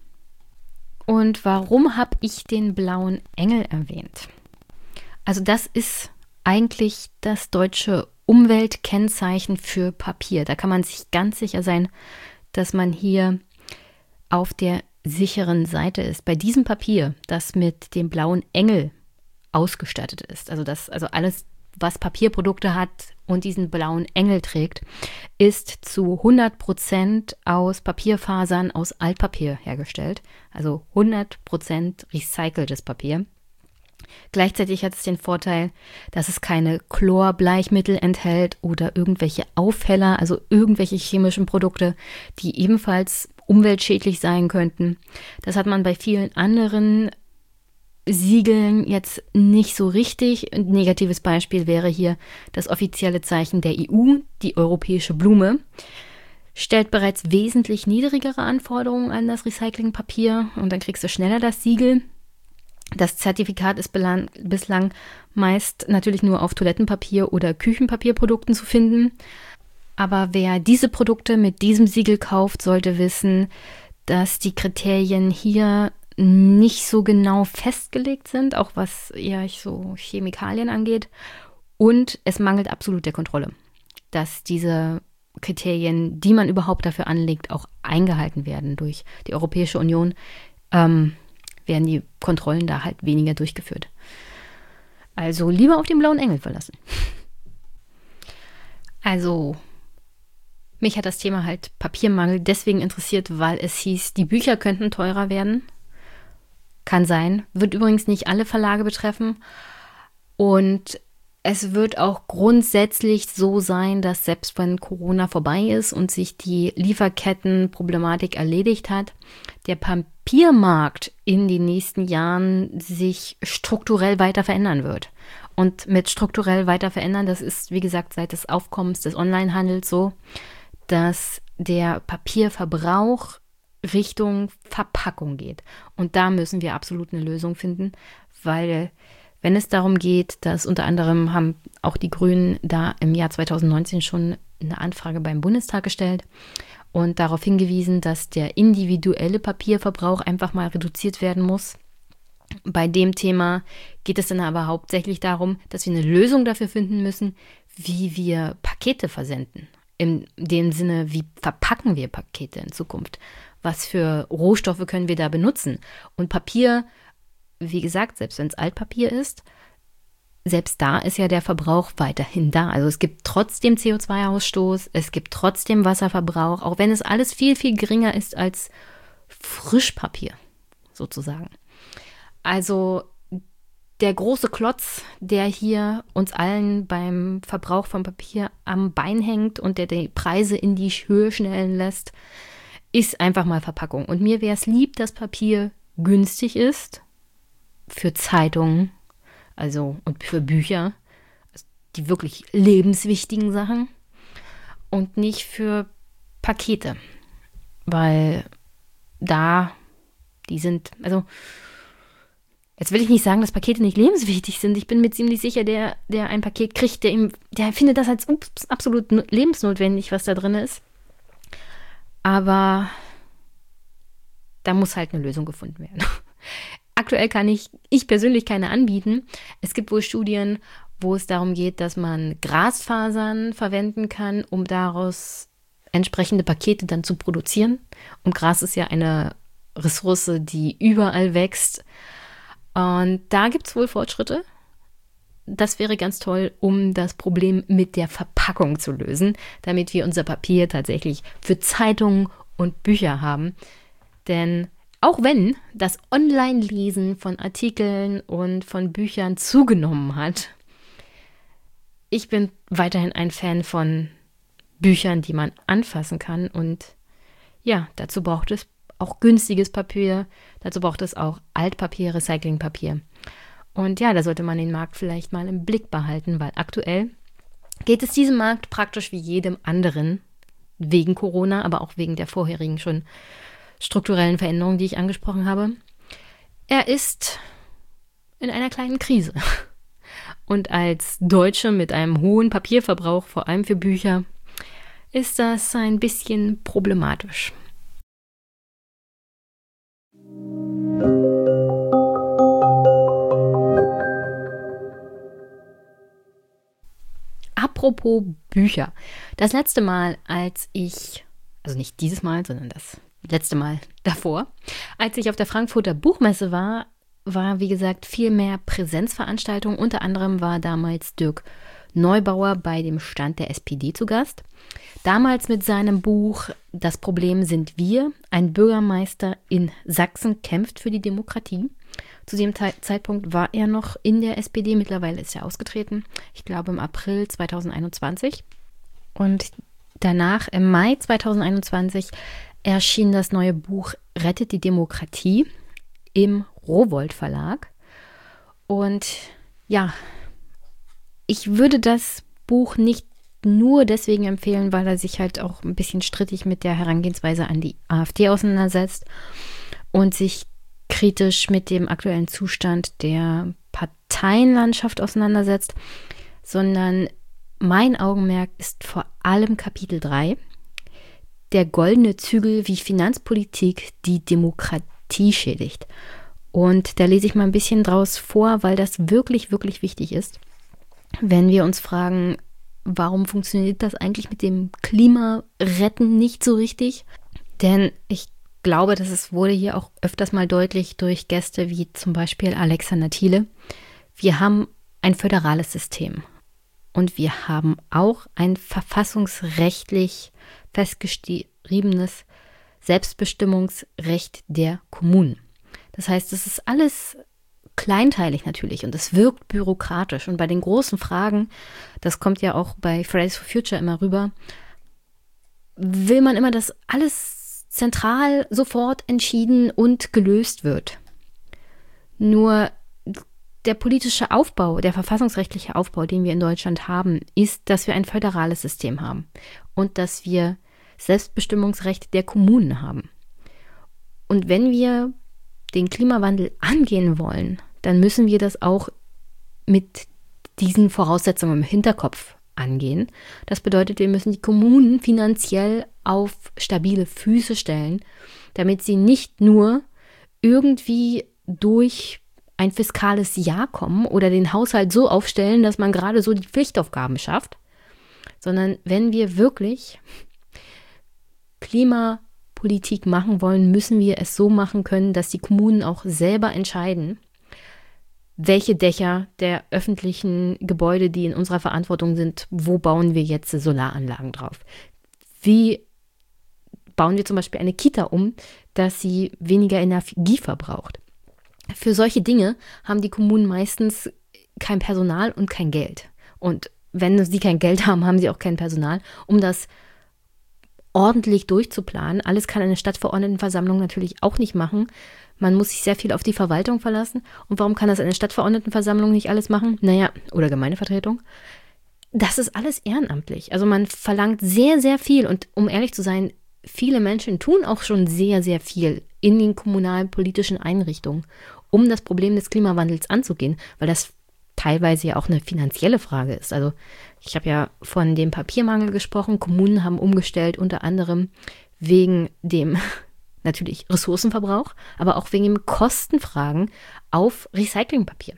Und warum habe ich den blauen Engel erwähnt? Also das ist eigentlich das deutsche Umweltkennzeichen für Papier. Da kann man sich ganz sicher sein, dass man hier auf der sicheren Seite ist. Bei diesem Papier, das mit dem blauen Engel ausgestattet ist, also das, also alles, was Papierprodukte hat und diesen blauen Engel trägt, ist zu hundert Prozent aus Papierfasern aus Altpapier hergestellt. Also hundert Prozent recyceltes Papier. Gleichzeitig hat es den Vorteil, dass es keine Chlorbleichmittel enthält oder irgendwelche Aufheller, also irgendwelche chemischen Produkte, die ebenfalls umweltschädlich sein könnten. Das hat man bei vielen anderen Siegeln jetzt nicht so richtig. Ein negatives Beispiel wäre hier das offizielle Zeichen der E U, die europäische Blume. Stellt bereits wesentlich niedrigere Anforderungen an das Recyclingpapier und dann kriegst du schneller das Siegel. Das Zertifikat ist belang, bislang meist natürlich nur auf Toilettenpapier oder Küchenpapierprodukten zu finden. Aber wer diese Produkte mit diesem Siegel kauft, sollte wissen, dass die Kriterien hier nicht so genau festgelegt sind, auch was eher so Chemikalien angeht. Und es mangelt absolut der Kontrolle, dass diese Kriterien, die man überhaupt dafür anlegt, auch eingehalten werden durch die Europäische Union. Ähm, werden die Kontrollen da halt weniger durchgeführt. Also lieber auf den blauen Engel verlassen. Also, mich hat das Thema halt Papiermangel deswegen interessiert, weil es hieß, die Bücher könnten teurer werden. Kann sein. Wird übrigens nicht alle Verlage betreffen. Und Es wird auch grundsätzlich so sein, dass selbst wenn Corona vorbei ist und sich die Lieferkettenproblematik erledigt hat, der Papiermarkt in den nächsten Jahren sich strukturell weiter verändern wird. Und mit strukturell weiter verändern, das ist, wie gesagt, seit des Aufkommens des Onlinehandels so, dass der Papierverbrauch Richtung Verpackung geht. Und da müssen wir absolut eine Lösung finden, weil wenn es darum geht, dass unter anderem haben auch die Grünen da im Jahr zweitausendneunzehn schon eine Anfrage beim Bundestag gestellt und darauf hingewiesen, dass der individuelle Papierverbrauch einfach mal reduziert werden muss. Bei dem Thema geht es dann aber hauptsächlich darum, dass wir eine Lösung dafür finden müssen, wie wir Pakete versenden. In dem Sinne, wie verpacken wir Pakete in Zukunft? Was für Rohstoffe können wir da benutzen? Und Papier, wie gesagt, selbst wenn es Altpapier ist, selbst da ist ja der Verbrauch weiterhin da. Also es gibt trotzdem C O zwei Ausstoß, es gibt trotzdem Wasserverbrauch, auch wenn es alles viel, viel geringer ist als Frischpapier sozusagen. Also der große Klotz, der hier uns allen beim Verbrauch von Papier am Bein hängt und der die Preise in die Höhe schnellen lässt, ist einfach mal Verpackung. Und mir wäre es lieb, dass Papier günstig ist für Zeitungen, also und für Bücher, die wirklich lebenswichtigen Sachen und nicht für Pakete, weil da, die sind, also jetzt will ich nicht sagen, dass Pakete nicht lebenswichtig sind. Ich bin mir ziemlich sicher, der, der ein Paket kriegt, der ihm, der findet das als ups, absolut lebensnotwendig, was da drin ist. Aber da muss halt eine Lösung gefunden werden. Aktuell kann ich, ich persönlich keine anbieten. Es gibt wohl Studien, wo es darum geht, dass man Grasfasern verwenden kann, um daraus entsprechende Pakete dann zu produzieren. Und Gras ist ja eine Ressource, die überall wächst. Und da gibt es wohl Fortschritte. Das wäre ganz toll, um das Problem mit der Verpackung zu lösen, damit wir unser Papier tatsächlich für Zeitungen und Bücher haben. Denn auch wenn das Online-Lesen von Artikeln und von Büchern zugenommen hat, ich bin weiterhin ein Fan von Büchern, die man anfassen kann. Und ja, dazu braucht es auch günstiges Papier, dazu braucht es auch Altpapier, Recyclingpapier. Und ja, da sollte man den Markt vielleicht mal im Blick behalten, weil aktuell geht es diesem Markt praktisch wie jedem anderen, wegen Corona, aber auch wegen der vorherigen schon strukturellen Veränderungen, die ich angesprochen habe. Er ist in einer kleinen Krise. Und als Deutsche mit einem hohen Papierverbrauch, vor allem für Bücher, ist das ein bisschen problematisch. Apropos Bücher. Das letzte Mal, als ich, also nicht dieses Mal, sondern das letzte Mal davor, als ich auf der Frankfurter Buchmesse war, war, wie gesagt, viel mehr Präsenzveranstaltungen. Unter anderem war damals Dirk Neubauer bei dem Stand der S P D zu Gast. Damals mit seinem Buch Das Problem sind wir. Ein Bürgermeister in Sachsen kämpft für die Demokratie. Zu dem Te- Zeitpunkt war er noch in der S P D. Mittlerweile ist er ausgetreten. Ich glaube im April zweitausendeinundzwanzig. Und danach, im Mai zweitausendeinundzwanzig, erschien das neue Buch Rettet die Demokratie im Rowohlt Verlag. Und ja, ich würde das Buch nicht nur deswegen empfehlen, weil er sich halt auch ein bisschen strittig mit der Herangehensweise an die AfD auseinandersetzt und sich kritisch mit dem aktuellen Zustand der Parteienlandschaft auseinandersetzt, sondern mein Augenmerk ist vor allem Kapitel drei, der goldene Zügel, wie Finanzpolitik die Demokratie schädigt. Und da lese ich mal ein bisschen draus vor, weil das wirklich, wirklich wichtig ist. Wenn wir uns fragen, warum funktioniert das eigentlich mit dem Klimaretten nicht so richtig? Denn ich glaube, dass es wurde hier auch öfters mal deutlich durch Gäste wie zum Beispiel Alexander Thiele. Wir haben ein föderales System und wir haben auch ein verfassungsrechtlich festgeschriebenes Selbstbestimmungsrecht der Kommunen. Das heißt, es ist alles kleinteilig natürlich und es wirkt bürokratisch. Und bei den großen Fragen, das kommt ja auch bei Fridays for Future immer rüber, will man immer, dass alles zentral sofort entschieden und gelöst wird. Nur der politische Aufbau, der verfassungsrechtliche Aufbau, den wir in Deutschland haben, ist, dass wir ein föderales System haben und dass wir Selbstbestimmungsrecht der Kommunen haben. Und wenn wir den Klimawandel angehen wollen, dann müssen wir das auch mit diesen Voraussetzungen im Hinterkopf angehen. Das bedeutet, wir müssen die Kommunen finanziell auf stabile Füße stellen, damit sie nicht nur irgendwie durch ein fiskales Jahr kommen oder den Haushalt so aufstellen, dass man gerade so die Pflichtaufgaben schafft, sondern wenn wir wirklich Klimapolitik machen wollen, müssen wir es so machen können, dass die Kommunen auch selber entscheiden, welche Dächer der öffentlichen Gebäude, die in unserer Verantwortung sind, wo bauen wir jetzt Solaranlagen drauf? Wie bauen wir zum Beispiel eine Kita um, dass sie weniger Energie verbraucht? Für solche Dinge haben die Kommunen meistens kein Personal und kein Geld. Und wenn sie kein Geld haben, haben sie auch kein Personal, um das ordentlich durchzuplanen. Alles kann eine Stadtverordnetenversammlung natürlich auch nicht machen. Man muss sich sehr viel auf die Verwaltung verlassen. Und warum kann das eine Stadtverordnetenversammlung nicht alles machen? Naja, oder Gemeindevertretung. Das ist alles ehrenamtlich. Also man verlangt sehr, sehr viel. Und um ehrlich zu sein, viele Menschen tun auch schon sehr, sehr viel in den kommunalen politischen Einrichtungen, um das Problem des Klimawandels anzugehen, weil das teilweise ja auch eine finanzielle Frage ist. Also ich habe ja von dem Papiermangel gesprochen. Kommunen haben umgestellt, unter anderem wegen dem natürlich Ressourcenverbrauch, aber auch wegen den Kostenfragen auf Recyclingpapier.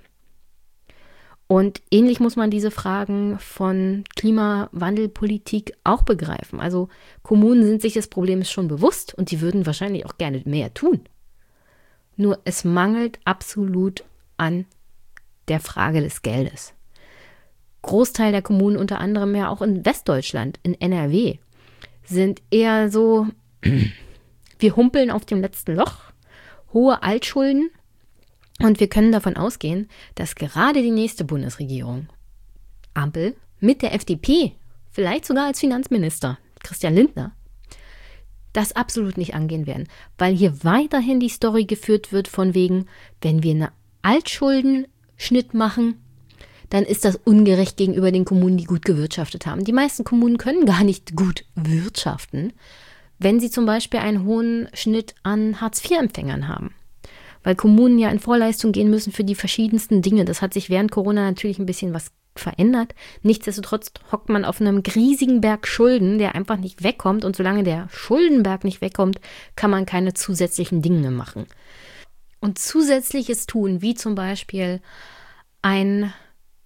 Und ähnlich muss man diese Fragen von Klimawandelpolitik auch begreifen. Also Kommunen sind sich des Problems schon bewusst und die würden wahrscheinlich auch gerne mehr tun. Nur es mangelt absolut an der Frage des Geldes. Großteil der Kommunen, unter anderem ja auch in Westdeutschland, in N R W, sind eher so, wir humpeln auf dem letzten Loch, hohe Altschulden. Und wir können davon ausgehen, dass gerade die nächste Bundesregierung, Ampel, mit der F D P, vielleicht sogar als Finanzminister, Christian Lindner, das absolut nicht angehen werden. Weil hier weiterhin die Story geführt wird von wegen, wenn wir einen Altschuldenschnitt machen, dann ist das ungerecht gegenüber den Kommunen, die gut gewirtschaftet haben. Die meisten Kommunen können gar nicht gut wirtschaften, wenn sie zum Beispiel einen hohen Schnitt an Hartz vier Empfängern haben. Weil Kommunen ja in Vorleistung gehen müssen für die verschiedensten Dinge. Das hat sich während Corona natürlich ein bisschen was verändert. Nichtsdestotrotz hockt man auf einem riesigen Berg Schulden, der einfach nicht wegkommt. Und solange der Schuldenberg nicht wegkommt, kann man keine zusätzlichen Dinge machen. Und zusätzliches tun, wie zum Beispiel ein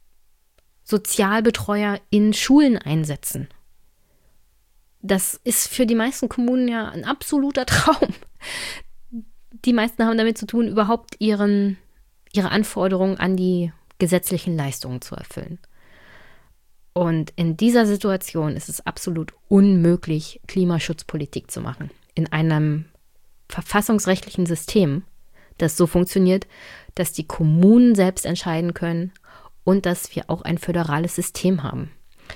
Sozialbetreuer in Schulen einsetzen. Das ist für die meisten Kommunen ja ein absoluter Traum. Die meisten haben damit zu tun, überhaupt ihren, ihre Anforderungen an die gesetzlichen Leistungen zu erfüllen. Und in dieser Situation ist es absolut unmöglich, Klimaschutzpolitik zu machen. In einem verfassungsrechtlichen System, das so funktioniert, dass die Kommunen selbst entscheiden können und dass wir auch ein föderales System haben.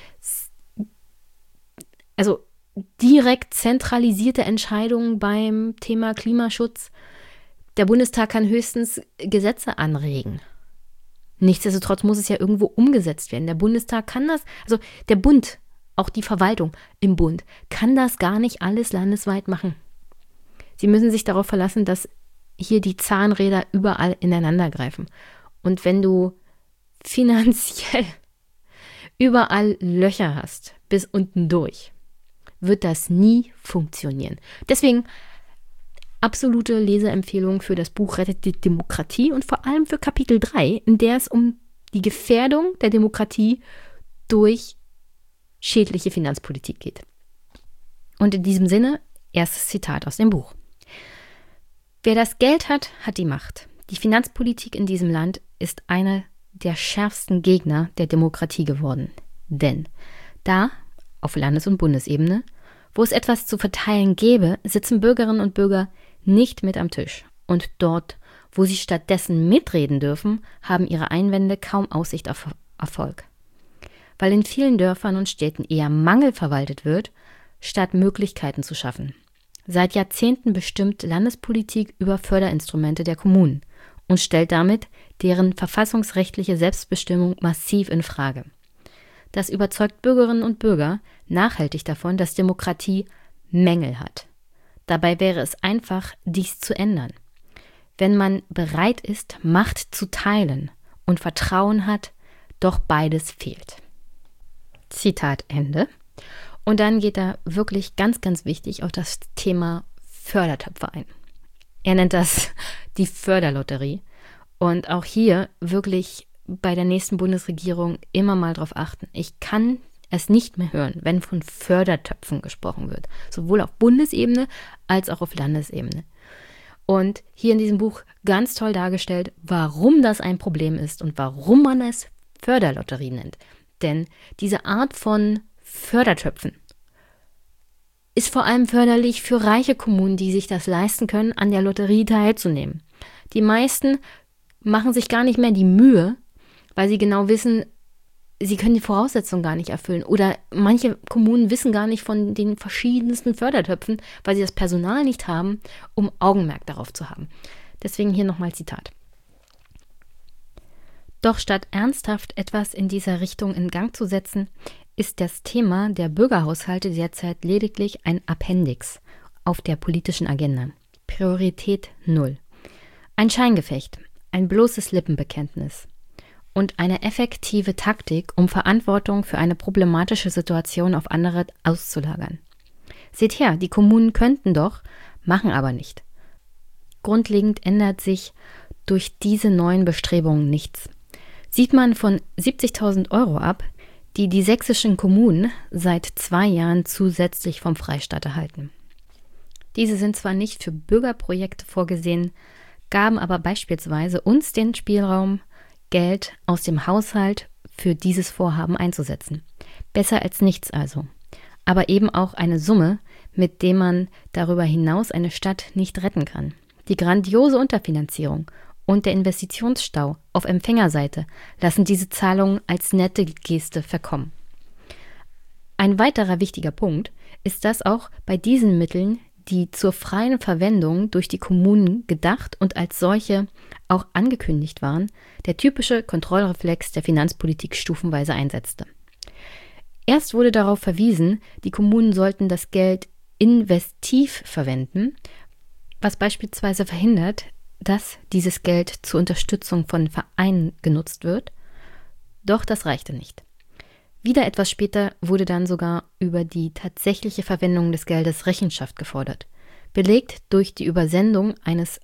Also direkt zentralisierte Entscheidungen beim Thema Klimaschutz. Der Bundestag kann höchstens Gesetze anregen. Nichtsdestotrotz muss es ja irgendwo umgesetzt werden. Der Bundestag kann das, also der Bund, auch die Verwaltung im Bund, kann das gar nicht alles landesweit machen. Sie müssen sich darauf verlassen, dass hier die Zahnräder überall ineinander greifen. Und wenn du finanziell überall Löcher hast, bis unten durch, wird das nie funktionieren. Deswegen absolute Leseempfehlung für das Buch Rettet die Demokratie und vor allem für Kapitel drei, in der es um die Gefährdung der Demokratie durch schädliche Finanzpolitik geht. Und in diesem Sinne, erstes Zitat aus dem Buch. Wer das Geld hat, hat die Macht. Die Finanzpolitik in diesem Land ist einer der schärfsten Gegner der Demokratie geworden. Denn da, auf Landes- und Bundesebene, wo es etwas zu verteilen gäbe, sitzen Bürgerinnen und Bürger nicht mit am Tisch. Und dort, Wo sie stattdessen mitreden dürfen, haben ihre Einwände kaum Aussicht auf Erfolg. Weil in vielen Dörfern und Städten eher Mangel verwaltet wird, statt Möglichkeiten zu schaffen. Seit Jahrzehnten bestimmt Landespolitik über Förderinstrumente der Kommunen und stellt damit deren verfassungsrechtliche Selbstbestimmung massiv in Frage. Das überzeugt Bürgerinnen und Bürger nachhaltig davon, dass Demokratie Mängel hat. Dabei wäre es einfach, dies zu ändern. Wenn man bereit ist, Macht zu teilen und Vertrauen hat, doch beides fehlt. Zitat Ende. Und dann geht er wirklich ganz, ganz wichtig auf das Thema Fördertöpfe ein. Er nennt das die Förderlotterie. Und auch hier wirklich bei der nächsten Bundesregierung immer mal drauf achten. Ich kann es nicht mehr hören, wenn von Fördertöpfen gesprochen wird. Sowohl auf Bundesebene als auch auf Landesebene. Und hier in diesem Buch ganz toll dargestellt, warum das ein Problem ist und warum man es Förderlotterie nennt. Denn diese Art von Fördertöpfen ist vor allem förderlich für reiche Kommunen, die sich das leisten können, an der Lotterie teilzunehmen. Die meisten machen sich gar nicht mehr die Mühe, weil sie genau wissen, sie können die Voraussetzungen gar nicht erfüllen. Oder manche Kommunen wissen gar nicht von den verschiedensten Fördertöpfen, weil sie das Personal nicht haben, um Augenmerk darauf zu haben. Deswegen hier nochmal Zitat. Doch statt ernsthaft etwas in dieser Richtung in Gang zu setzen, ist das Thema der Bürgerhaushalte derzeit lediglich ein Appendix auf der politischen Agenda. Priorität null. Ein Scheingefecht, ein bloßes Lippenbekenntnis und eine effektive Taktik, um Verantwortung für eine problematische Situation auf andere auszulagern. Seht her, die Kommunen könnten doch, machen aber nicht. Grundlegend ändert sich durch diese neuen Bestrebungen nichts. Sieht man von siebzigtausend Euro ab, die die sächsischen Kommunen seit zwei Jahren zusätzlich vom Freistaat erhalten. Diese sind zwar nicht für Bürgerprojekte vorgesehen, gaben aber beispielsweise uns den Spielraum, Geld aus dem Haushalt für dieses Vorhaben einzusetzen. Besser als nichts also. Aber eben auch eine Summe, mit der man darüber hinaus eine Stadt nicht retten kann. Die grandiose Unterfinanzierung und der Investitionsstau auf Empfängerseite lassen diese Zahlungen als nette Geste verkommen. Ein weiterer wichtiger Punkt ist, dass auch bei diesen Mitteln, die zur freien Verwendung durch die Kommunen gedacht und als solche auch angekündigt waren, der typische Kontrollreflex der Finanzpolitik stufenweise einsetzte. Erst wurde darauf verwiesen, die Kommunen sollten das Geld investiv verwenden, was beispielsweise verhindert, dass dieses Geld zur Unterstützung von Vereinen genutzt wird. Doch das reichte nicht. Wieder etwas später wurde dann sogar über die tatsächliche Verwendung des Geldes Rechenschaft gefordert, belegt durch die Übersendung eines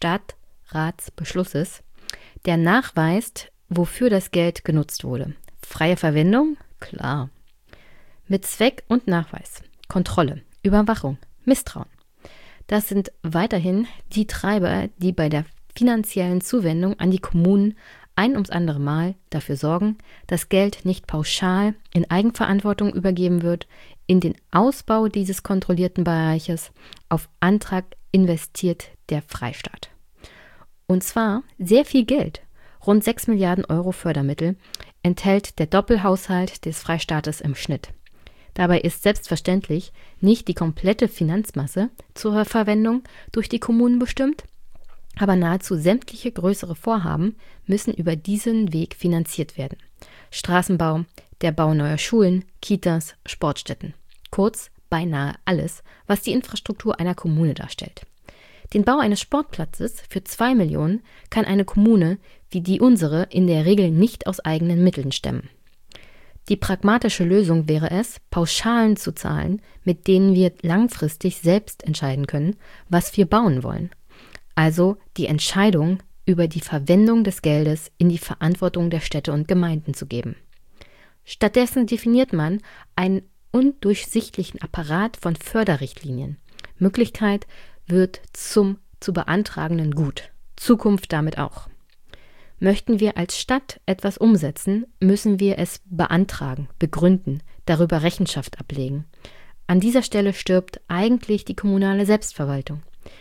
Stadtratsbeschlusses, der nachweist, wofür das Geld genutzt wurde. Freie Verwendung? Klar. Mit Zweck und Nachweis. Kontrolle, Überwachung, Misstrauen. Das sind weiterhin die Treiber, die bei der finanziellen Zuwendung an die Kommunen ein ums andere Mal dafür sorgen, dass Geld nicht pauschal in Eigenverantwortung übergeben wird, in den Ausbau dieses kontrollierten Bereiches auf Antrag investiert der Freistaat. Und zwar sehr viel Geld, rund sechs Milliarden Euro Fördermittel, enthält der Doppelhaushalt des Freistaates im Schnitt. Dabei ist selbstverständlich nicht die komplette Finanzmasse zur Verwendung durch die Kommunen bestimmt, aber nahezu sämtliche größere Vorhaben müssen über diesen Weg finanziert werden. Straßenbau, der Bau neuer Schulen, Kitas, Sportstätten. Kurz, beinahe alles, was die Infrastruktur einer Kommune darstellt. Den Bau eines Sportplatzes für zwei Millionen kann eine Kommune wie die unsere in der Regel nicht aus eigenen Mitteln stemmen. Die pragmatische Lösung wäre es, Pauschalen zu zahlen, mit denen wir langfristig selbst entscheiden können, was wir bauen wollen. Also die Entscheidung über die Verwendung des Geldes in die Verantwortung der Städte und Gemeinden zu geben. Stattdessen definiert man einen undurchsichtlichen Apparat von Förderrichtlinien. Möglichkeit wird zum zu beantragenden Gut, Zukunft damit auch. Möchten wir als Stadt etwas umsetzen, müssen wir es beantragen, begründen, darüber Rechenschaft ablegen. An dieser Stelle stirbt eigentlich die kommunale Selbstverwaltung.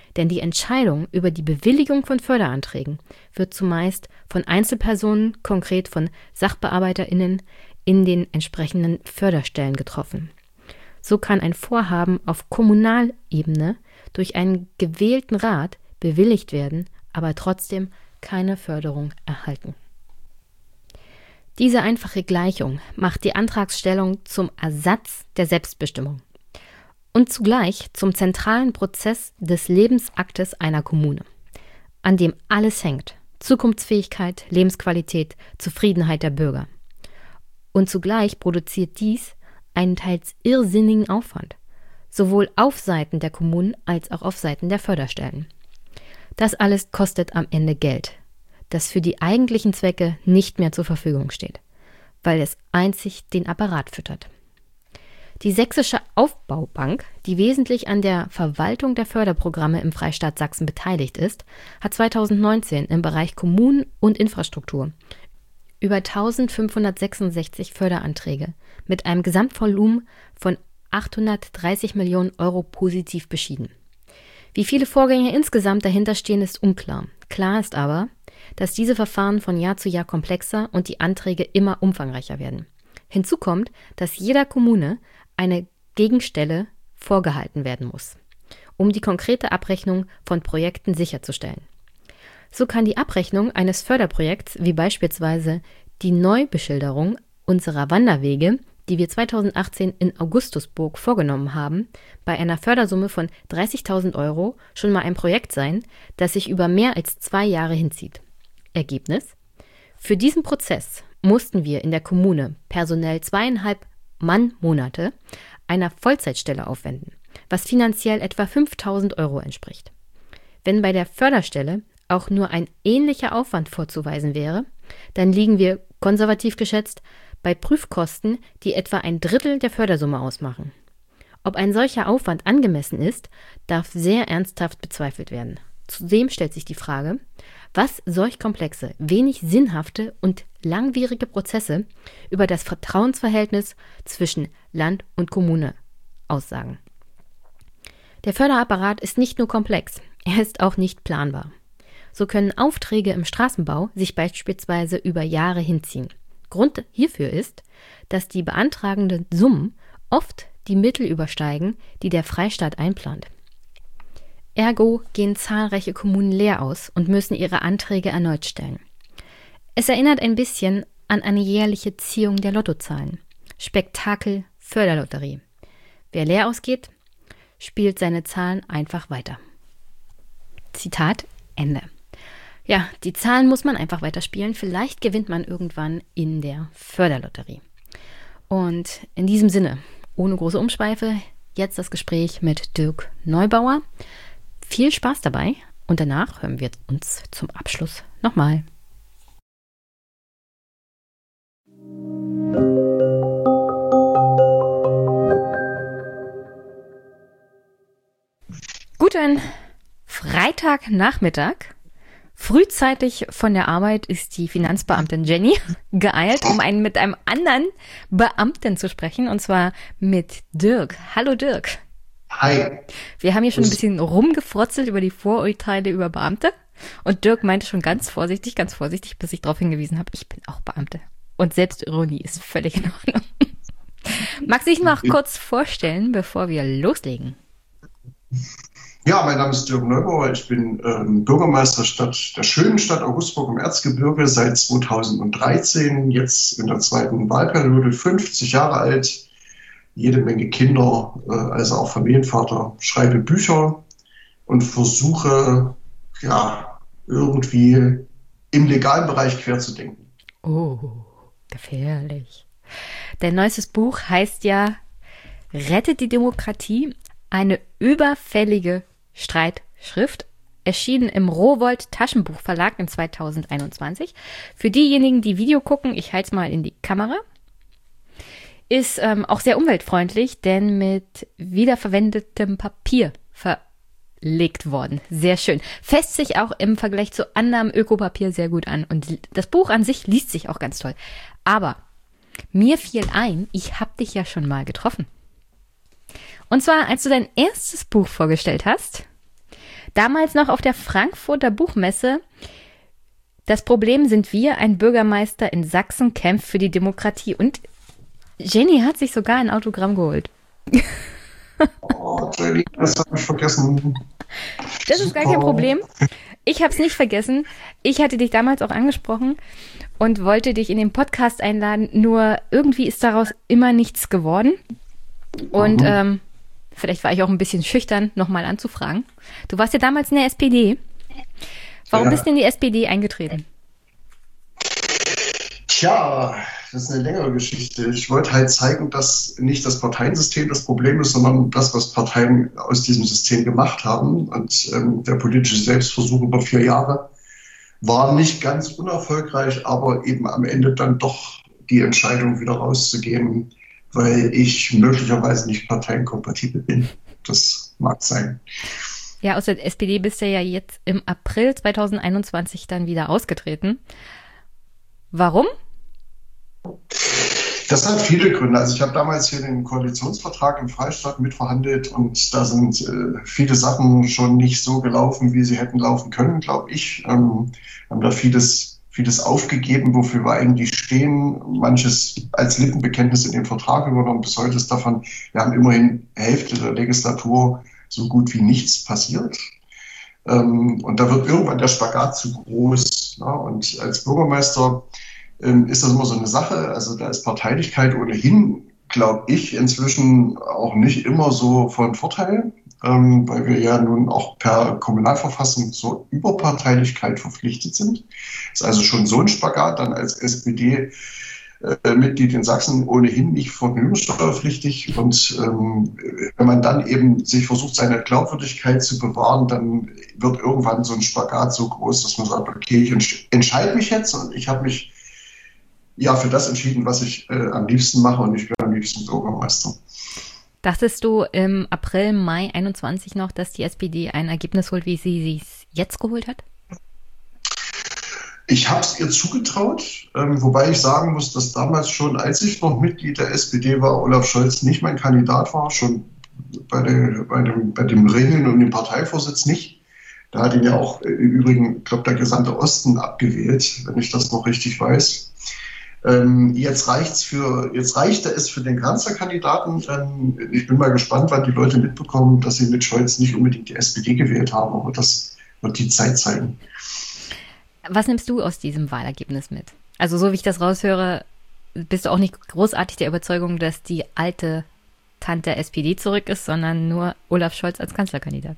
Denn die Entscheidung über die Bewilligung von Förderanträgen wird zumeist von Einzelpersonen, konkret von SachbearbeiterInnen in den entsprechenden Förderstellen getroffen. So kann ein Vorhaben auf Kommunalebene durch einen gewählten Rat bewilligt werden, aber trotzdem keine Förderung erhalten. Diese einfache Gleichung macht die Antragsstellung zum Ersatz der Selbstbestimmung und zugleich zum zentralen Prozess des Lebensaktes einer Kommune, an dem alles hängt: Zukunftsfähigkeit, Lebensqualität, Zufriedenheit der Bürger. Und zugleich produziert dies einen teils irrsinnigen Aufwand, sowohl auf Seiten der Kommunen als auch auf Seiten der Förderstellen. Das alles kostet am Ende Geld, das für die eigentlichen Zwecke nicht mehr zur Verfügung steht, weil es einzig den Apparat füttert. Die Sächsische Aufbaubank, die wesentlich an der Verwaltung der Förderprogramme im Freistaat Sachsen beteiligt ist, hat zweitausendneunzehn im Bereich Kommunen und Infrastruktur über eintausendfünfhundertsechsundsechzig Förderanträge mit einem Gesamtvolumen von achthundertdreißig Millionen Euro positiv beschieden. Wie viele Vorgänge insgesamt dahinter stehen, ist unklar. Klar ist aber, dass diese Verfahren von Jahr zu Jahr komplexer und die Anträge immer umfangreicher werden. Hinzu kommt, dass jeder Kommune eine Gegenstelle vorgehalten werden muss, um die konkrete Abrechnung von Projekten sicherzustellen. So kann die Abrechnung eines Förderprojekts, wie beispielsweise die Neubeschilderung unserer Wanderwege, die wir zweitausendachtzehn in Augustusburg vorgenommen haben, bei einer Fördersumme von dreißigtausend Euro schon mal ein Projekt sein, das sich über mehr als zwei Jahre hinzieht. Ergebnis: Für diesen Prozess mussten wir in der Kommune personell zweieinhalb Mannmonate einer Vollzeitstelle aufwenden, was finanziell etwa fünftausend Euro entspricht. Wenn bei der Förderstelle auch nur ein ähnlicher Aufwand vorzuweisen wäre, dann liegen wir, konservativ geschätzt, bei Prüfkosten, die etwa ein Drittel der Fördersumme ausmachen. Ob ein solcher Aufwand angemessen ist, darf sehr ernsthaft bezweifelt werden. Zudem stellt sich die Frage, was solch komplexe, wenig sinnhafte und langwierige Prozesse über das Vertrauensverhältnis zwischen Land und Kommune aussagen. Der Förderapparat ist nicht nur komplex, er ist auch nicht planbar. So können Aufträge im Straßenbau sich beispielsweise über Jahre hinziehen. Grund hierfür ist, dass die beantragenden Summen oft die Mittel übersteigen, die der Freistaat einplant. Ergo gehen zahlreiche Kommunen leer aus und müssen ihre Anträge erneut stellen. Es erinnert ein bisschen an eine jährliche Ziehung der Lottozahlen. Spektakel Förderlotterie. Wer leer ausgeht, spielt seine Zahlen einfach weiter. Zitat Ende. Ja, die Zahlen muss man einfach weiterspielen. Vielleicht gewinnt man irgendwann in der Förderlotterie. Und in diesem Sinne, ohne große Umschweife, jetzt das Gespräch mit Dirk Neubauer. Viel Spaß dabei und danach hören wir uns zum Abschluss nochmal. Guten Freitagnachmittag. Frühzeitig von der Arbeit ist die Finanzbeamtin Jenny geeilt, um einen, mit einem anderen Beamten zu sprechen, und zwar mit Dirk. Hallo Dirk. Hi. Wir haben hier schon ein bisschen rumgefrotzelt über die Vorurteile über Beamte und Dirk meinte schon ganz vorsichtig, ganz vorsichtig, bis ich darauf hingewiesen habe, ich bin auch Beamte. Und Selbstironie ist völlig in Ordnung. Magst du dich noch kurz vorstellen, bevor wir loslegen? Ja, mein Name ist Dirk Neubauer. Ich bin ähm, Bürgermeister Stadt, der schönen Stadt Augustusburg im Erzgebirge seit zweitausenddreizehn, jetzt in der zweiten Wahlperiode, fünfzig Jahre alt, jede Menge Kinder, äh, also auch Familienvater, schreibe Bücher und versuche, ja, irgendwie im legalen Bereich quer zu denken. Oh, gefährlich. Dein neuestes Buch heißt ja Rettet die Demokratie, eine überfällige Streitschrift, erschienen im Rowohlt Taschenbuchverlag in zweitausendeinundzwanzig. Für diejenigen, die Video gucken, ich halte es mal in die Kamera, ist ähm, auch sehr umweltfreundlich, denn mit wiederverwendetem Papier verlegt worden. Sehr schön. Fässt sich auch im Vergleich zu anderem Ökopapier sehr gut an. Und das Buch an sich liest sich auch ganz toll. Aber mir fiel ein, ich habe dich ja schon mal getroffen. Und zwar, als du dein erstes Buch vorgestellt hast, Damals noch auf der Frankfurter Buchmesse. Das Problem sind wir, ein Bürgermeister in Sachsen kämpft für die Demokratie. Und Jenny hat sich sogar ein Autogramm geholt. Oh, Jenny, das habe ich vergessen. Das ist gar kein Problem. Ich habe es nicht vergessen. Ich hatte dich damals auch angesprochen und wollte dich in den Podcast einladen. Nur irgendwie ist daraus immer nichts geworden. Und mhm. ähm, vielleicht war ich auch ein bisschen schüchtern, nochmal anzufragen. Du warst ja damals in der S P D. Warum ja. bist du in die S P D eingetreten? Tja, das ist eine längere Geschichte. Ich wollte halt zeigen, dass nicht das Parteiensystem das Problem ist, sondern das, was Parteien aus diesem System gemacht haben. Und ähm, der politische Selbstversuch über vier Jahre war nicht ganz unerfolgreich, aber eben am Ende dann doch die Entscheidung wieder rauszugehen, weil ich möglicherweise nicht parteienkompatibel bin. Das mag sein. Ja, aus der S P D bist du ja jetzt im April zweitausendeinundzwanzig dann wieder ausgetreten. Warum? Das hat viele Gründe. Also ich habe damals hier den Koalitionsvertrag im Freistaat mitverhandelt und da sind äh, viele Sachen schon nicht so gelaufen, wie sie hätten laufen können, glaube ich. Ähm, haben da vieles, vieles aufgegeben, wofür wir eigentlich stehen. Manches als Lippenbekenntnis in den Vertrag übernommen. Bis heute ist davon, wir haben immerhin Hälfte der Legislatur so gut wie nichts passiert. Ähm, und da wird irgendwann der Spagat zu groß. Ja? Und als Bürgermeister ähm, ist das immer so eine Sache. Also da ist Parteilichkeit ohnehin, glaube ich, inzwischen auch nicht immer so von Vorteil, ähm, weil wir ja nun auch per Kommunalverfassung zur Überparteilichkeit verpflichtet sind. Ist also schon so ein Spagat, dann als S P D Äh, Mitglied in Sachsen ohnehin nicht vermögenssteuerpflichtig. Und ähm, wenn man dann eben sich versucht, seine Glaubwürdigkeit zu bewahren, dann wird irgendwann so ein Spagat so groß, dass man sagt, okay, ich entsch- entscheide mich jetzt und ich habe mich ja für das entschieden, was ich äh, am liebsten mache und ich bin am liebsten Bürgermeister. Dachtest du im April, Mai einundzwanzig noch, dass die S P D ein Ergebnis holt, wie sie es jetzt geholt hat? Ich habe es ihr zugetraut, ähm, wobei ich sagen muss, dass damals schon, als ich noch Mitglied der S P D war, Olaf Scholz nicht mein Kandidat war, schon bei, der, bei, dem, bei dem Ringen um den Parteivorsitz nicht. Da hat ihn ja auch äh, im Übrigen, ich glaube, der gesamte Osten abgewählt, wenn ich das noch richtig weiß. Ähm, jetzt reicht's für, jetzt reichte es für den Kanzlerkandidaten. Ähm, ich bin mal gespannt, wann die Leute mitbekommen, dass sie mit Scholz nicht unbedingt die S P D gewählt haben, aber das wird die Zeit zeigen. Was nimmst du aus diesem Wahlergebnis mit? Also so wie ich das raushöre, bist du auch nicht großartig der Überzeugung, dass die alte Tante der S P D zurück ist, sondern nur Olaf Scholz als Kanzlerkandidat.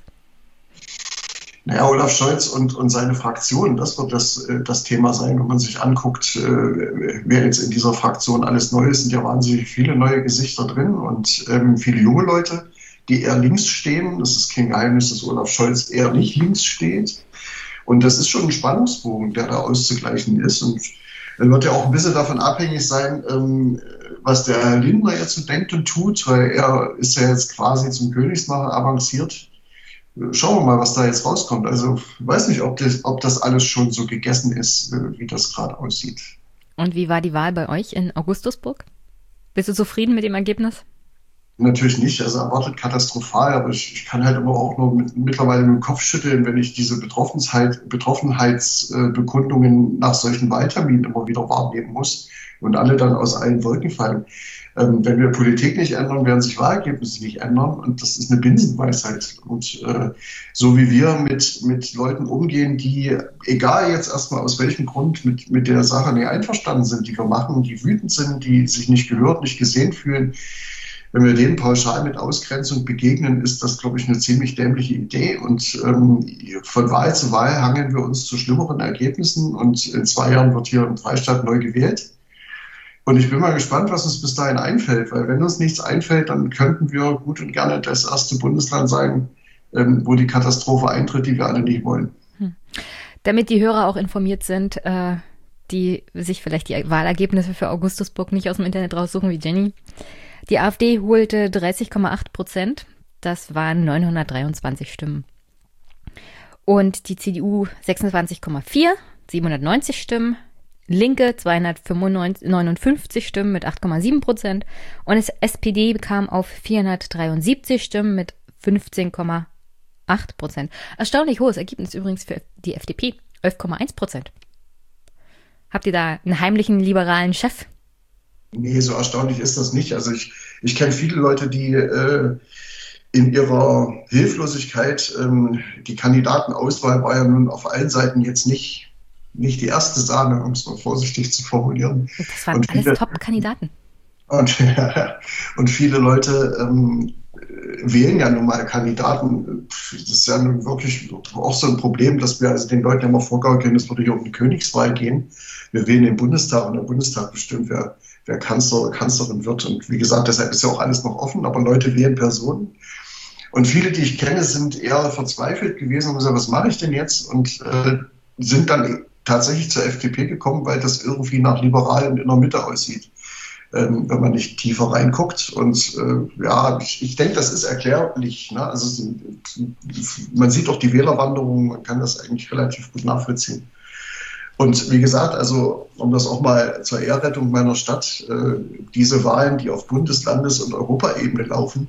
Naja, Olaf Scholz und, und seine Fraktion, das wird das, das Thema sein, wenn man sich anguckt, wer jetzt in dieser Fraktion alles neu ist. Sind ja wahnsinnig viele neue Gesichter drin und ähm, viele junge Leute, die eher links stehen. Das ist kein Geheimnis, dass Olaf Scholz eher nicht links steht. Und das ist schon ein Spannungsbogen, der da auszugleichen ist. Und er wird ja auch ein bisschen davon abhängig sein, ähm, was der Herr Lindner jetzt so denkt und tut, weil er ist ja jetzt quasi zum Königsmacher avanciert. Schauen wir mal, was da jetzt rauskommt. Also ich weiß nicht, ob das, ob das alles schon so gegessen ist, wie das gerade aussieht. Und wie war die Wahl bei euch in Augustusburg? Bist du zufrieden mit dem Ergebnis? Natürlich nicht, also erwartet katastrophal, aber ich, ich kann halt immer auch nur mit, mittlerweile mit dem Kopf schütteln, wenn ich diese Betroffenheit, Betroffenheitsbekundungen nach solchen Wahlterminen immer wieder wahrnehmen muss und alle dann aus allen Wolken fallen. Ähm, wenn wir Politik nicht ändern, werden sich Wahlergebnisse nicht ändern und das ist eine Binsenweisheit. Und äh, so wie wir mit, mit Leuten umgehen, die, egal jetzt erstmal aus welchem Grund, mit, mit der Sache nicht einverstanden sind, die wir machen, die wütend sind, die sich nicht gehört, nicht gesehen fühlen, wenn wir denen pauschal mit Ausgrenzung begegnen, ist das, glaube ich, eine ziemlich dämliche Idee. Und ähm, von Wahl zu Wahl hangeln wir uns zu schlimmeren Ergebnissen. Und in zwei Jahren wird hier im Freistaat neu gewählt. Und ich bin mal gespannt, was uns bis dahin einfällt. Weil wenn uns nichts einfällt, dann könnten wir gut und gerne das erste Bundesland sein, ähm, wo die Katastrophe eintritt, die wir alle nicht wollen. Hm. Damit die Hörer auch informiert sind, äh, die sich vielleicht die Wahlergebnisse für Augustusburg nicht aus dem Internet raussuchen wie Jenny. Die AfD holte dreißig Komma acht Prozent, das waren neunhundertdreiundzwanzig Stimmen. Und die C D U sechsundzwanzig Komma vier, siebenhundertneunzig Stimmen, Linke zweihundertneunundfünfzig Stimmen mit acht Komma sieben Prozent und das S P D kam auf vierhundertdreiundsiebzig Stimmen mit fünfzehn Komma acht Prozent. Erstaunlich hohes Ergebnis übrigens für die F D P. elf Komma eins Prozent. Habt ihr da einen heimlichen liberalen Chef? Nee, so erstaunlich ist das nicht. Also ich, ich kenne viele Leute, die äh, in ihrer Hilflosigkeit, ähm, die Kandidatenauswahl war ja nun auf allen Seiten jetzt nicht, nicht die erste Sahne, um es mal vorsichtig zu formulieren. Das waren und alles viele, Top-Kandidaten. Und, ja, und viele Leute ähm, wählen ja nun mal Kandidaten. Das ist ja nun wirklich auch so ein Problem, dass wir also den Leuten immer vorgaukeln, es würde hier um die Königswahl gehen. Wir wählen den Bundestag und der Bundestag bestimmt, wer, wer Kanzler oder Kanzlerin wird. Und wie gesagt, deshalb ist ja auch alles noch offen, aber Leute wählen Personen. Und viele, die ich kenne, sind eher verzweifelt gewesen und gesagt, was mache ich denn jetzt? Und äh, sind dann tatsächlich zur F D P gekommen, weil das irgendwie nach Liberalen in der Mitte aussieht, ähm, wenn man nicht tiefer reinguckt. Und äh, ja, ich, ich denke, das ist erklärlich. Ne? Also man sieht auch die Wählerwanderung, man kann das eigentlich relativ gut nachvollziehen. Und wie gesagt, also um das auch mal zur Ehrrettung meiner Stadt, äh, diese Wahlen, die auf Bundes-, Landes- und Europaebene laufen,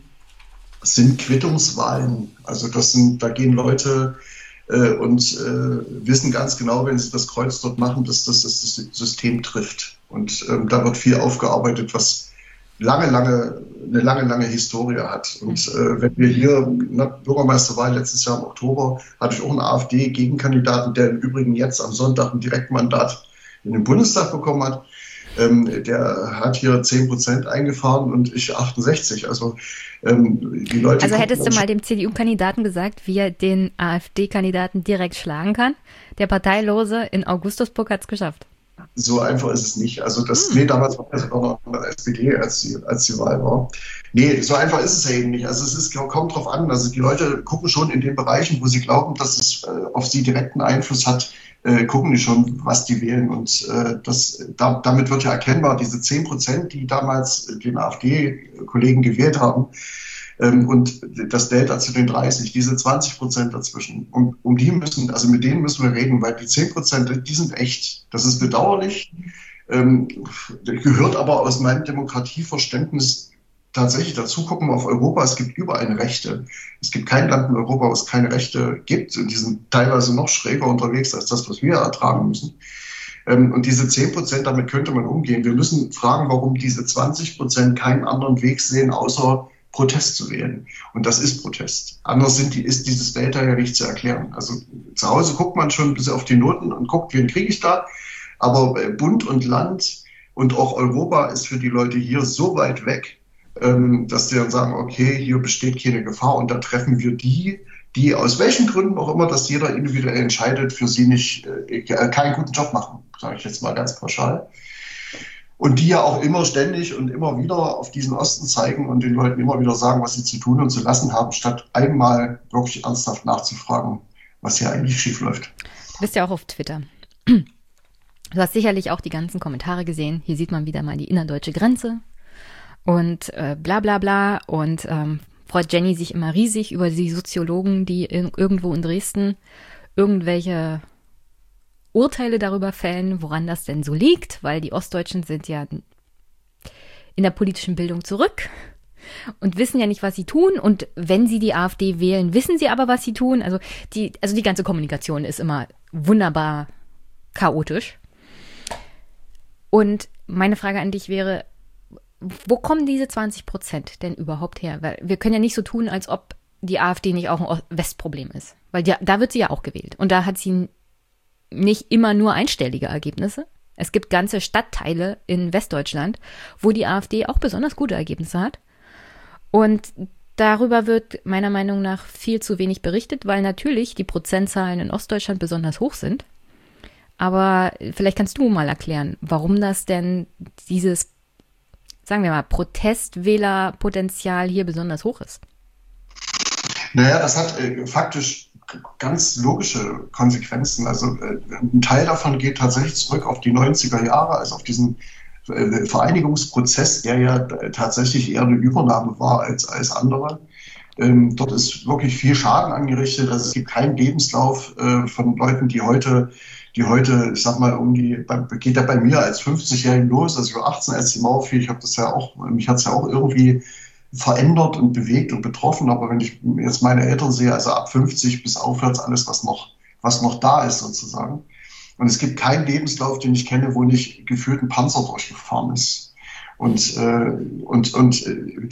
sind Quittungswahlen. Also das sind, da gehen Leute äh, und äh, wissen ganz genau, wenn sie das Kreuz dort machen, dass das das System trifft. Und ähm, da wird viel aufgearbeitet, was lange, lange, eine lange, lange Historie hat. Und äh, wenn wir hier, na, Bürgermeisterwahl letztes Jahr im Oktober, hatte ich auch einen AfD-Gegenkandidaten, der im Übrigen jetzt am Sonntag ein Direktmandat in den Bundestag bekommen hat. Ähm, der hat hier zehn Prozent eingefahren und ich achtundsechzig. Also ähm, die Leute. Also hättest du mal dem C D U-Kandidaten gesagt, wie er den AfD-Kandidaten direkt schlagen kann? Der Parteilose in Augustusburg hat es geschafft. So einfach ist es nicht. Also das, hm. nee, damals war es noch eine S P D, als die, als die Wahl war. Nee, so einfach ist es ja eben nicht. Also es ist, kommt drauf an. Also die Leute gucken schon in den Bereichen, wo sie glauben, dass es äh, auf sie direkten Einfluss hat, äh, gucken die schon, was die wählen. Und äh, das, da, damit wird ja erkennbar, diese zehn Prozent, die damals den AfD-Kollegen gewählt haben, ähm, und das Delta zu den dreißig, diese zwanzig Prozent dazwischen, um, um die müssen, also mit denen müssen wir reden, weil die zehn Prozent, die sind echt. Das ist bedauerlich, ähm, gehört aber aus meinem Demokratieverständnis tatsächlich dazu. Gucken wir auf Europa, es gibt überall Rechte. Es gibt kein Land in Europa, wo es keine Rechte gibt. Und die sind teilweise noch schräger unterwegs als das, was wir ertragen müssen. Ähm, und diese zehn Prozent, damit könnte man umgehen. Wir müssen fragen, warum diese zwanzig Prozent keinen anderen Weg sehen, außer Protest zu wählen. Und das ist Protest. Anders sind die, ist dieses Delta ja nicht zu erklären. Also zu Hause guckt man schon bis auf die Noten und guckt, wen kriege ich da. Aber Bund und Land und auch Europa ist für die Leute hier so weit weg, dass die dann sagen, okay, hier besteht keine Gefahr. Und da treffen wir die, die aus welchen Gründen auch immer, dass jeder individuell entscheidet, für sie nicht äh, keinen guten Job machen, sage ich jetzt mal ganz pauschal. Und die ja auch immer ständig und immer wieder auf diesen Osten zeigen und den Leuten immer wieder sagen, was sie zu tun und zu lassen haben, statt einmal wirklich ernsthaft nachzufragen, was hier eigentlich schief läuft. Du bist ja auch auf Twitter. Du hast sicherlich auch die ganzen Kommentare gesehen. Hier sieht man wieder mal die innerdeutsche Grenze und äh, bla bla bla. Und ähm, freut Jenny sich immer riesig über die Soziologen, die in, irgendwo in Dresden irgendwelche Urteile darüber fällen, woran das denn so liegt, weil die Ostdeutschen sind ja in der politischen Bildung zurück und wissen ja nicht, was sie tun. Und wenn sie die AfD wählen, wissen sie aber, was sie tun. Also die, also die ganze Kommunikation ist immer wunderbar chaotisch. Und meine Frage an dich wäre, wo kommen diese zwanzig Prozent denn überhaupt her? Weil wir können ja nicht so tun, als ob die AfD nicht auch ein Westproblem ist. Weil die, da wird sie ja auch gewählt. Und da hat sie nicht immer nur einstellige Ergebnisse. Es gibt ganze Stadtteile in Westdeutschland, wo die AfD auch besonders gute Ergebnisse hat. Und darüber wird meiner Meinung nach viel zu wenig berichtet, weil natürlich die Prozentzahlen in Ostdeutschland besonders hoch sind. Aber vielleicht kannst du mal erklären, warum das denn dieses, sagen wir mal, Protestwählerpotenzial hier besonders hoch ist. Naja, das hat äh, faktisch ganz logische Konsequenzen. Also äh, ein Teil davon geht tatsächlich zurück auf die neunziger Jahre, also auf diesen äh, Vereinigungsprozess, der ja äh, tatsächlich eher eine Übernahme war als alles andere. Ähm, dort ist wirklich viel Schaden angerichtet. Also es gibt keinen Lebenslauf äh, von Leuten, die heute, die heute, ich sag mal, um die, bei, geht ja bei mir als fünfzigjährigen los, also ich war achtzehn, als die Mauer fiel. Ich habe das ja auch, mich hat es ja auch irgendwie verändert und bewegt und betroffen. Aber wenn ich jetzt meine Eltern sehe, also ab fünfzig bis aufwärts alles, was noch, was noch da ist sozusagen. Und es gibt keinen Lebenslauf, den ich kenne, wo nicht gefühlt ein Panzer durchgefahren ist. Und, äh, und, und äh,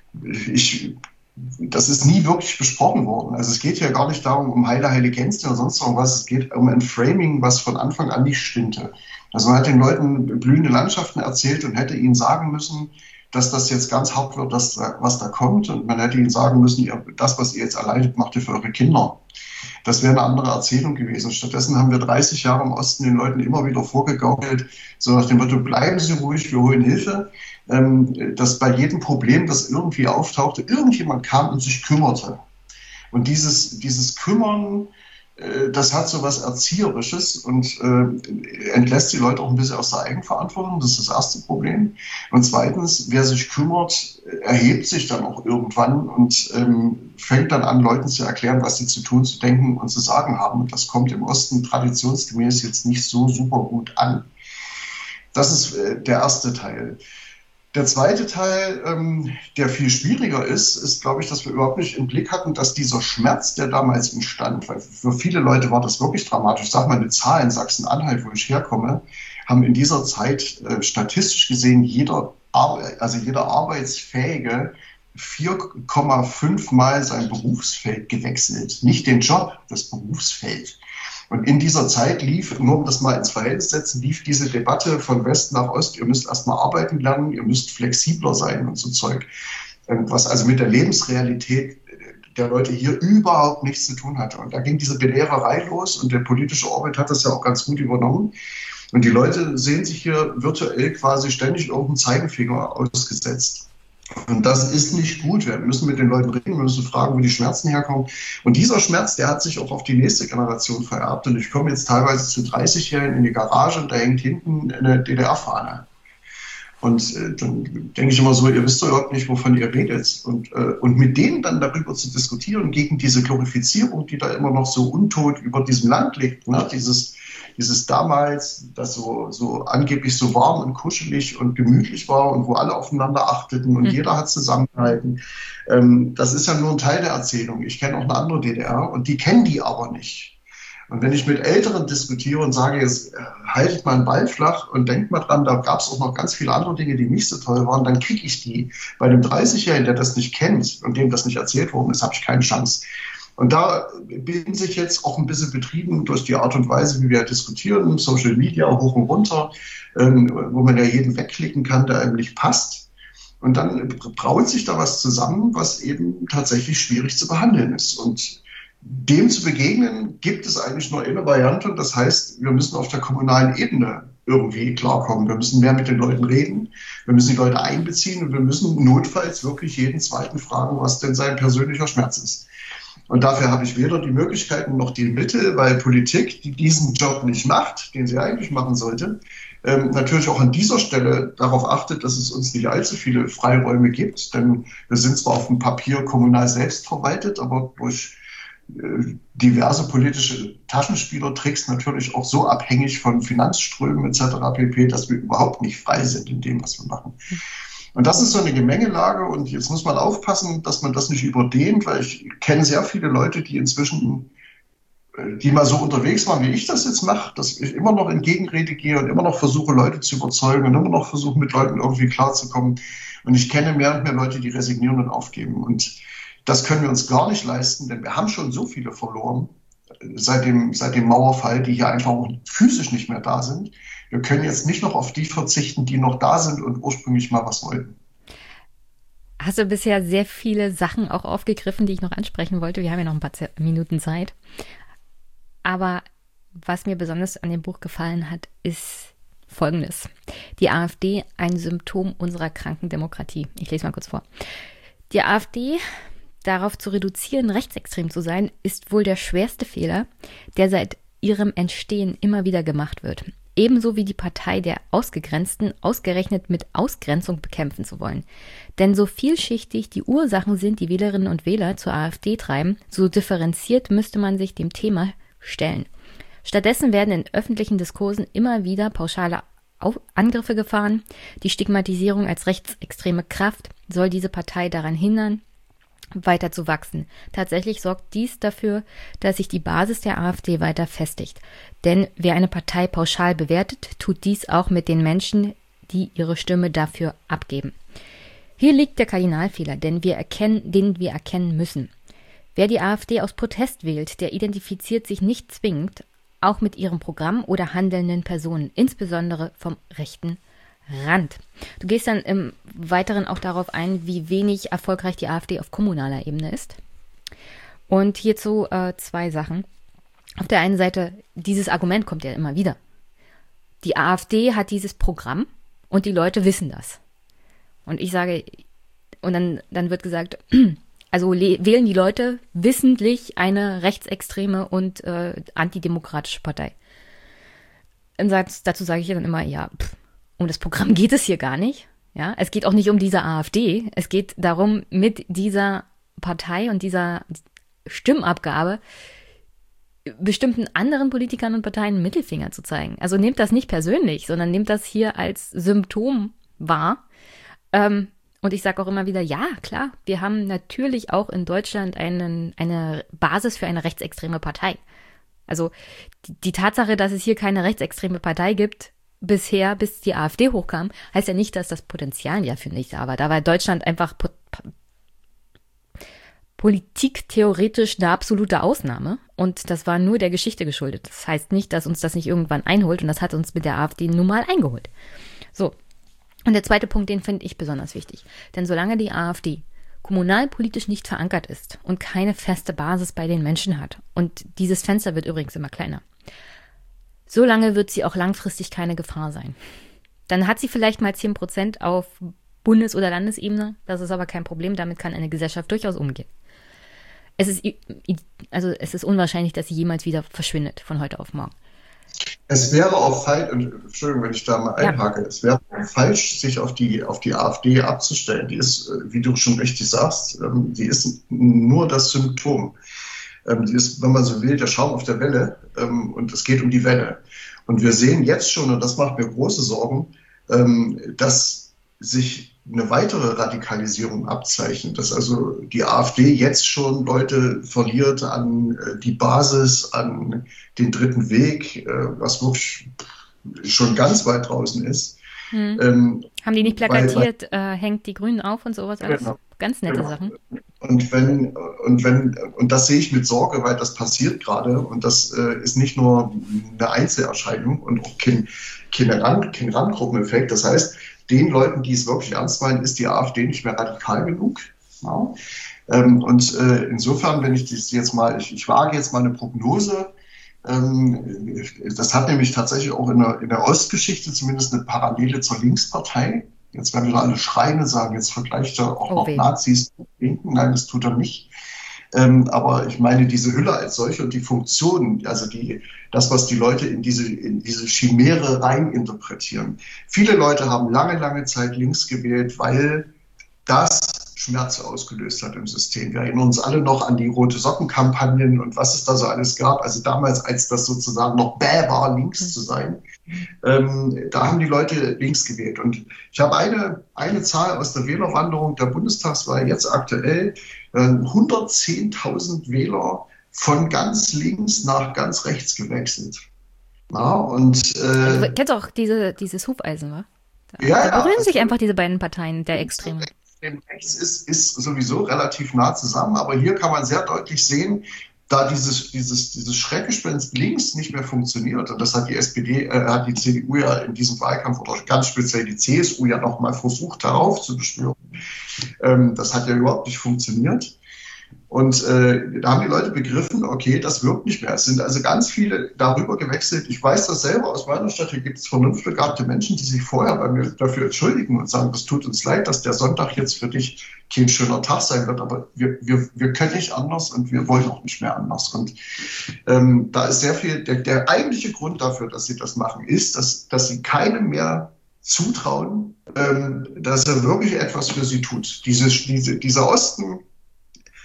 ich, das ist nie wirklich besprochen worden. Also es geht ja gar nicht darum, um heile, heile Gänste oder sonst irgendwas. Es geht um ein Framing, was von Anfang an nicht stimmte. Also man hat den Leuten blühende Landschaften erzählt und hätte ihnen sagen müssen, dass das jetzt ganz hart wird, dass, was da kommt. Und man hätte ihnen sagen müssen, ihr, das, was ihr jetzt erleidet, macht ihr für eure Kinder. Das wäre eine andere Erzählung gewesen. Stattdessen haben wir dreißig Jahre im Osten den Leuten immer wieder vorgegaukelt, so nach dem Motto, bleiben Sie ruhig, wir holen Hilfe. Ähm, dass bei jedem Problem, das irgendwie auftauchte, irgendjemand kam und sich kümmerte. Und dieses, dieses Kümmern, äh, das hat so was Erzieherisches und äh, entlässt die Leute auch ein bisschen aus der Eigenverantwortung. Das ist das erste Problem. Und zweitens, wer sich kümmert, erhebt sich dann auch irgendwann und ähm, fängt dann an, Leuten zu erklären, was sie zu tun, zu denken und zu sagen haben. Und das kommt im Osten traditionsgemäß jetzt nicht so super gut an. Das ist äh, der erste Teil. Der zweite Teil, ähm, der viel schwieriger ist, ist, glaube ich, dass wir überhaupt nicht im Blick hatten, dass dieser Schmerz, der damals entstand, weil für viele Leute war das wirklich dramatisch. Ich sage mal eine Zahl in Sachsen-Anhalt, wo ich herkomme, haben in dieser Zeit äh, statistisch gesehen jeder, Ar- also jeder Arbeitsfähige vier Komma fünf Mal sein Berufsfeld gewechselt. Nicht den Job, das Berufsfeld. Und in dieser Zeit lief, nur um das mal ins Verhältnis zu setzen, lief diese Debatte von West nach Ost, ihr müsst erstmal arbeiten lernen, ihr müsst flexibler sein und so Zeug. Was also mit der Lebensrealität der Leute hier überhaupt nichts zu tun hatte. Und da ging diese Belehrerei los und der politische Orbit hat das ja auch ganz gut übernommen. Und die Leute sehen sich hier virtuell quasi ständig irgendeinen Zeigefinger ausgesetzt. Und das ist nicht gut. Wir müssen mit den Leuten reden, wir müssen fragen, wo die Schmerzen herkommen. Und dieser Schmerz, der hat sich auch auf die nächste Generation vererbt. Und ich komme jetzt teilweise zu dreißig-Jährigen in die Garage und da hängt hinten eine D D R-Fahne. Und äh, dann denke ich immer so, ihr wisst doch überhaupt nicht, wovon ihr redet. Und, äh, und mit denen dann darüber zu diskutieren, gegen diese Glorifizierung, die da immer noch so untot über diesem Land liegt, ne? dieses Dieses damals, das so, so angeblich so warm und kuschelig und gemütlich war und wo alle aufeinander achteten und mhm. jeder hat zusammengehalten. Ähm, das ist ja nur ein Teil der Erzählung. Ich kenne auch eine andere D D R und die kennen die aber nicht. Und wenn ich mit Älteren diskutiere und sage, jetzt äh, haltet mal einen Ball flach und denkt mal dran, da gab es auch noch ganz viele andere Dinge, die nicht so toll waren, dann kriege ich die. Bei dem dreißig-Jährigen, der das nicht kennt und dem das nicht erzählt worden ist, habe ich keine Chance. Und da bin sich jetzt auch ein bisschen betrieben durch die Art und Weise, wie wir diskutieren, Social Media hoch und runter, ähm, wo man ja jeden wegklicken kann, der einem nicht passt. Und dann braut sich da was zusammen, was eben tatsächlich schwierig zu behandeln ist. Und dem zu begegnen, gibt es eigentlich nur eine Variante. Und das heißt, wir müssen auf der kommunalen Ebene irgendwie klarkommen. Wir müssen mehr mit den Leuten reden. Wir müssen die Leute einbeziehen und wir müssen notfalls wirklich jeden Zweiten fragen, was denn sein persönlicher Schmerz ist. Und dafür habe ich weder die Möglichkeiten noch die Mittel, weil Politik, die diesen Job nicht macht, den sie eigentlich machen sollte, ähm, natürlich auch an dieser Stelle darauf achtet, dass es uns nicht allzu viele Freiräume gibt. Denn wir sind zwar auf dem Papier kommunal selbst verwaltet, aber durch äh, diverse politische Taschenspielertricks natürlich auch so abhängig von Finanzströmen et cetera pp., dass wir überhaupt nicht frei sind in dem, was wir machen. Und das ist so eine Gemengelage und jetzt muss man aufpassen, dass man das nicht überdehnt, weil ich kenne sehr viele Leute, die inzwischen, die mal so unterwegs waren, wie ich das jetzt mache, dass ich immer noch in Gegenrede gehe und immer noch versuche, Leute zu überzeugen und immer noch versuche, mit Leuten irgendwie klarzukommen. Und ich kenne mehr und mehr Leute, die resignieren und aufgeben. Und das können wir uns gar nicht leisten, denn wir haben schon so viele verloren seit dem, seit dem Mauerfall, die hier einfach auch physisch nicht mehr da sind. Wir können jetzt nicht noch auf die verzichten, die noch da sind und ursprünglich mal was wollten. Hast du bisher sehr viele Sachen auch aufgegriffen, die ich noch ansprechen wollte. Wir haben ja noch ein paar Minuten Zeit. Aber was mir besonders an dem Buch gefallen hat, ist Folgendes. Die AfD, ein Symptom unserer kranken Demokratie. Ich lese mal kurz vor. Die AfD darauf zu reduzieren, rechtsextrem zu sein, ist wohl der schwerste Fehler, der seit ihrem Entstehen immer wieder gemacht wird. Ebenso wie die Partei der Ausgegrenzten ausgerechnet mit Ausgrenzung bekämpfen zu wollen. Denn so vielschichtig die Ursachen sind, die Wählerinnen und Wähler zur AfD treiben, so differenziert müsste man sich dem Thema stellen. Stattdessen werden in öffentlichen Diskursen immer wieder pauschale Auf- Angriffe gefahren. Die Stigmatisierung als rechtsextreme Kraft soll diese Partei daran hindern, weiter zu wachsen. Tatsächlich sorgt dies dafür, dass sich die Basis der AfD weiter festigt. Denn wer eine Partei pauschal bewertet, tut dies auch mit den Menschen, die ihre Stimme dafür abgeben. Hier liegt der Kardinalfehler, denn wir erkennen, den wir erkennen müssen. Wer die AfD aus Protest wählt, der identifiziert sich nicht zwingend, auch mit ihrem Programm oder handelnden Personen, insbesondere vom rechten Rand. Du gehst dann im Weiteren auch darauf ein, wie wenig erfolgreich die AfD auf kommunaler Ebene ist. Und hierzu äh, zwei Sachen. Auf der einen Seite, dieses Argument kommt ja immer wieder. Die AfD hat dieses Programm und die Leute wissen das. Und ich sage, und dann, dann wird gesagt, also le- wählen die Leute wissentlich eine rechtsextreme und äh, antidemokratische Partei. Und dazu sage ich dann immer, ja, pff, um das Programm geht es hier gar nicht. Ja, es geht auch nicht um diese AfD. Es geht darum, mit dieser Partei und dieser Stimmabgabe bestimmten anderen Politikern und Parteien einen Mittelfinger zu zeigen. Also nehmt das nicht persönlich, sondern nehmt das hier als Symptom wahr. Ähm, und ich sage auch immer wieder, ja, klar, wir haben natürlich auch in Deutschland einen, eine Basis für eine rechtsextreme Partei. Also die, die Tatsache, dass es hier keine rechtsextreme Partei gibt, bisher, bis die AfD hochkam, heißt ja nicht, dass das Potenzial dafür nicht da war. Da war Deutschland einfach po- politiktheoretisch eine absolute Ausnahme. Und das war nur der Geschichte geschuldet. Das heißt nicht, dass uns das nicht irgendwann einholt. Und das hat uns mit der AfD nun mal eingeholt. So. Und der zweite Punkt, den finde ich besonders wichtig. Denn solange die AfD kommunalpolitisch nicht verankert ist und keine feste Basis bei den Menschen hat, und dieses Fenster wird übrigens immer kleiner, solange wird sie auch langfristig keine Gefahr sein. Dann hat sie vielleicht mal zehn Prozent auf Bundes- oder Landesebene. Das ist aber kein Problem. Damit kann eine Gesellschaft durchaus umgehen. Es ist, also es ist unwahrscheinlich, dass sie jemals wieder verschwindet von heute auf morgen. Es wäre auch falsch, und Entschuldigung, wenn ich da mal einhake, ja. Es wäre auch falsch, sich auf die, auf die AfD abzustellen. Die ist, wie du schon richtig sagst, die ist nur das Symptom. Die ist, wenn man so will, der Schaum auf der Welle, und es geht um die Welle. Und wir sehen jetzt schon, und das macht mir große Sorgen, dass sich eine weitere Radikalisierung abzeichnet, dass also die AfD jetzt schon Leute verliert an die Basis, an den dritten Weg, was wirklich schon ganz weit draußen ist. Hm. Ähm, Haben die nicht plakatiert, weil, äh, hängt die Grünen auf und sowas alles? Genau. Ganz nette genau. Sachen. Und wenn, und wenn, und das sehe ich mit Sorge, weil das passiert gerade, und das äh, ist nicht nur eine Einzelerscheinung und auch kein, kein, Rand, kein Randgruppeneffekt. Das heißt, den Leuten, die es wirklich ernst meinen, ist die AfD nicht mehr radikal genug. Ja. Ähm, und äh, insofern, wenn ich das jetzt mal, ich, ich wage jetzt mal eine Prognose, ähm, das hat nämlich tatsächlich auch in der, in der Ostgeschichte zumindest eine Parallele zur Linkspartei. Jetzt werden wieder alle schreien und sagen, jetzt vergleicht er auch oh, noch weh. Nazis mit Linken. Nein, das tut er nicht. Ähm, aber ich meine, diese Hülle als solche und die Funktionen, also die, das, was die Leute in diese, in diese Chimäre rein interpretieren. Viele Leute haben lange, lange Zeit links gewählt, weil das Schmerz ausgelöst hat im System. Wir erinnern uns alle noch an die Rote-Socken-Kampagnen und was es da so alles gab. Also damals, als das sozusagen noch bäh war, links zu sein, ähm, da haben die Leute links gewählt. Und ich habe eine, eine Zahl aus der Wählerwanderung der Bundestagswahl jetzt aktuell, äh, hundertzehntausend Wähler von ganz links nach ganz rechts gewechselt. Ja, und, äh, du kennst auch diese, dieses Hufeisen, wa? Da, ja, da berühren ja, sich einfach diese beiden Parteien der Extreme. Rechts ist, ist sowieso relativ nah zusammen, aber hier kann man sehr deutlich sehen, da dieses, dieses, dieses Schreckgespenst links nicht mehr funktioniert, und das hat die S P D, äh, hat die C D U ja in diesem Wahlkampf oder ganz speziell die C S U ja nochmal versucht heraufzubeschwören. Ähm, das hat ja überhaupt nicht funktioniert. Und äh, da haben die Leute begriffen, okay, das wirkt nicht mehr. Es sind also ganz viele darüber gewechselt. Ich weiß das selber aus meiner Stadt. Hier gibt es vernunftbegabte Menschen, die sich vorher bei mir dafür entschuldigen und sagen, das tut uns leid, dass der Sonntag jetzt für dich kein schöner Tag sein wird. Aber wir, wir, wir können nicht anders und wir wollen auch nicht mehr anders. Und ähm, da ist sehr viel, der, der eigentliche Grund dafür, dass sie das machen, ist, dass, dass sie keinem mehr zutrauen, ähm, dass er wirklich etwas für sie tut. Diese, diese, dieser Osten,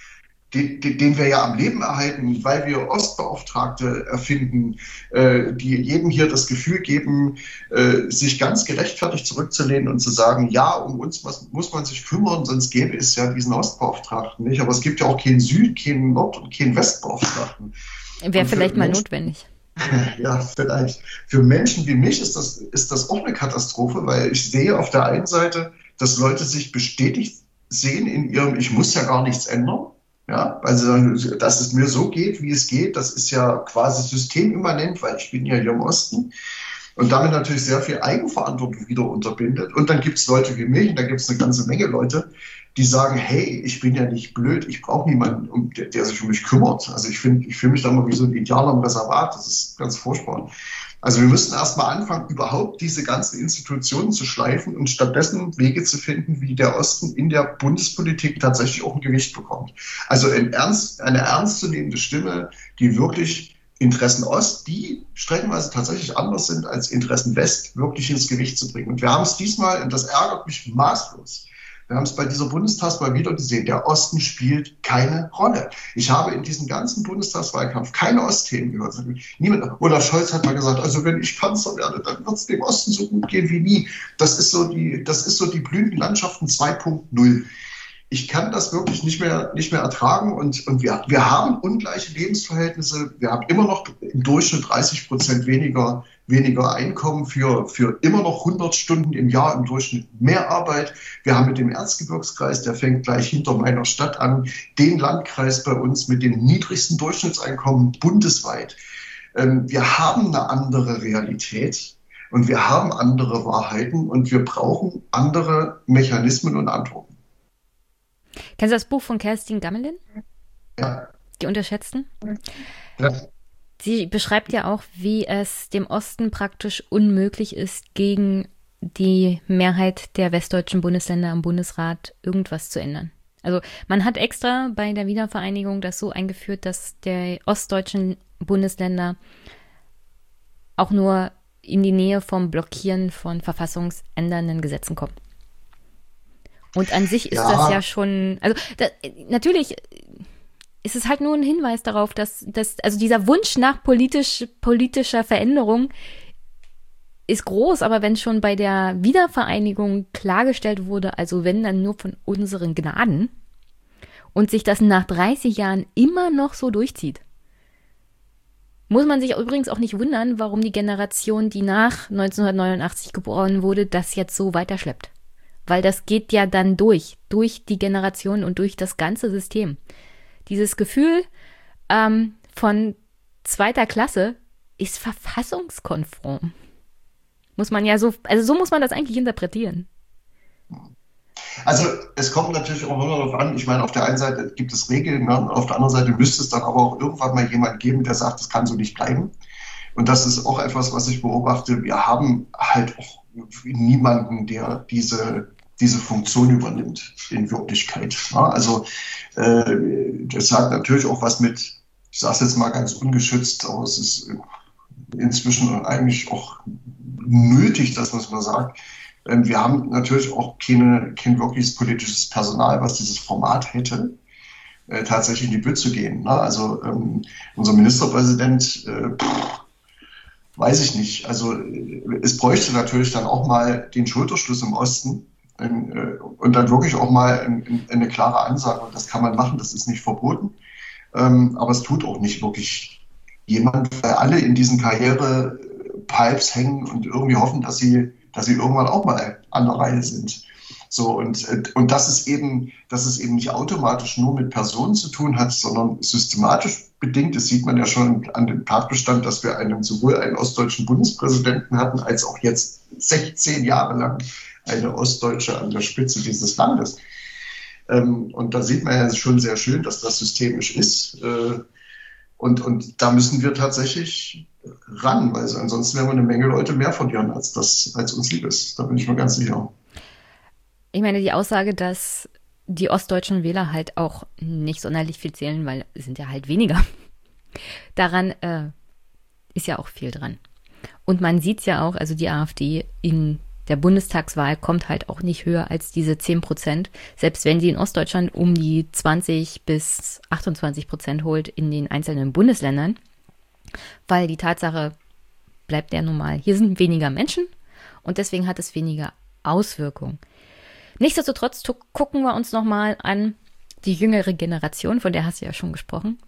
den, den wir ja am Leben erhalten, weil wir Ostbeauftragte erfinden, äh, die jedem hier das Gefühl geben, äh, sich ganz gerechtfertigt zurückzulehnen und zu sagen, ja, um uns muss, muss man sich kümmern, sonst gäbe es ja diesen Ostbeauftragten nicht. Aber es gibt ja auch keinen Süd-, keinen Nord- und keinen Westbeauftragten. Wäre vielleicht mal Menschen, notwendig. Ja, vielleicht. Für Menschen wie mich ist das, ist das auch eine Katastrophe, weil ich sehe auf der einen Seite, dass Leute sich bestätigt sehen in ihrem, ich muss ja gar nichts ändern. Ja, also, dass es mir so geht, wie es geht, das ist ja quasi systemimmanent, weil ich bin ja hier im Osten und damit natürlich sehr viel Eigenverantwortung wieder unterbindet. Und dann gibt es Leute wie mich, und da gibt es eine ganze Menge Leute, die sagen, hey, ich bin ja nicht blöd, ich brauche niemanden, um, der, der sich um mich kümmert. Also ich finde, ich fühle mich da immer wie so ein Indianer im Reservat, das ist ganz furchtbar. Also wir müssen erstmal anfangen, überhaupt diese ganzen Institutionen zu schleifen und stattdessen Wege zu finden, wie der Osten in der Bundespolitik tatsächlich auch ein Gewicht bekommt. Also ein ernst, eine ernstzunehmende Stimme, die wirklich Interessen Ost, die streckenweise tatsächlich anders sind als Interessen West, wirklich ins Gewicht zu bringen. Und wir haben es diesmal, und das ärgert mich maßlos, wir haben es bei dieser Bundestagswahl wieder gesehen, der Osten spielt keine Rolle. Ich habe in diesem ganzen Bundestagswahlkampf keine Ostthemen gehört. Niemand, Olaf Scholz hat mal gesagt, also wenn ich Kanzler werde, dann wird es dem Osten so gut gehen wie nie. Das ist so die, das ist so die blühenden Landschaften zwei Punkt null. Ich kann das wirklich nicht mehr, nicht mehr ertragen und, und wir, wir haben ungleiche Lebensverhältnisse. Wir haben immer noch im Durchschnitt dreißig Prozent weniger, weniger Einkommen für, für immer noch hundert Stunden im Jahr im Durchschnitt mehr Arbeit. Wir haben mit dem Erzgebirgskreis, der fängt gleich hinter meiner Stadt an, den Landkreis bei uns mit dem niedrigsten Durchschnittseinkommen bundesweit. Ähm, wir haben eine andere Realität und wir haben andere Wahrheiten und wir brauchen andere Mechanismen und Antworten. Kennst du das Buch von Kerstin Gammelin? Ja. Die Unterschätzten? Ja. Sie beschreibt ja auch, wie es dem Osten praktisch unmöglich ist, gegen die Mehrheit der westdeutschen Bundesländer im Bundesrat irgendwas zu ändern. Also man hat extra bei der Wiedervereinigung das so eingeführt, dass die ostdeutschen Bundesländer auch nur in die Nähe vom Blockieren von verfassungsändernden Gesetzen kommen. Und an sich ist ja. das ja schon, also da, natürlich ist es halt nur ein Hinweis darauf, dass, dass also dieser Wunsch nach politisch, politischer Veränderung ist groß, aber wenn schon bei der Wiedervereinigung klargestellt wurde, also wenn dann nur von unseren Gnaden und sich das nach dreißig Jahren immer noch so durchzieht, muss man sich übrigens auch nicht wundern, warum die Generation, die nach neunzehnhundertneunundachtzig geboren wurde, das jetzt so weiterschleppt. Weil das geht ja dann durch, durch die Generation und durch das ganze System. Dieses Gefühl ähm, von zweiter Klasse ist verfassungskonform. Muss man ja so, also so muss man das eigentlich interpretieren. Also es kommt natürlich auch immer darauf an, ich meine, auf der einen Seite gibt es Regeln, ne? Auf der anderen Seite müsste es dann aber auch irgendwann mal jemand geben, der sagt, das kann so nicht bleiben. Und das ist auch etwas, was ich beobachte. Wir haben halt auch niemanden, der diese diese Funktion übernimmt in Wirklichkeit. Ja, also äh, das sagt natürlich auch was mit, ich sage es jetzt mal ganz ungeschützt, aber es ist inzwischen eigentlich auch nötig, dass man es mal sagt. Ähm, wir haben natürlich auch keine, kein wirkliches politisches Personal, was dieses Format hätte, äh, tatsächlich in die Bütt zu gehen. Ne? Also ähm, unser Ministerpräsident, äh, pff, weiß ich nicht. Also äh, es bräuchte natürlich dann auch mal den Schulterschluss im Osten, und dann wirklich auch mal eine klare Ansage. Und das kann man machen, das ist nicht verboten. Aber es tut auch nicht wirklich jemand, weil alle in diesen Karriere-Pipes hängen und irgendwie hoffen, dass sie, dass sie irgendwann auch mal an der Reihe sind. So, und, und das ist eben, dass es eben nicht automatisch nur mit Personen zu tun hat, sondern systematisch bedingt. Das sieht man ja schon an dem Tatbestand, dass wir einen, sowohl einen ostdeutschen Bundespräsidenten hatten, als auch jetzt sechzehn Jahre lang eine Ostdeutsche an der Spitze dieses Landes. Ähm, und da sieht man ja schon sehr schön, dass das systemisch ist. Äh, und, und da müssen wir tatsächlich ran, weil ansonsten werden wir eine Menge Leute mehr verlieren, als, das, als uns lieb ist. Da bin ich mir ganz sicher. Ich meine, die Aussage, dass die ostdeutschen Wähler halt auch nicht sonderlich viel zählen, weil es sind ja halt weniger. Daran äh, ist ja auch viel dran. Und man sieht es ja auch, also die AfD in der Bundestagswahl kommt halt auch nicht höher als diese zehn Prozent, selbst wenn sie in Ostdeutschland um die zwanzig bis achtundzwanzig Prozent holt in den einzelnen Bundesländern, weil die Tatsache bleibt ja nun mal, hier sind weniger Menschen und deswegen hat es weniger Auswirkungen. Nichtsdestotrotz tu- gucken wir uns nochmal an die jüngere Generation, von der hast du ja schon gesprochen.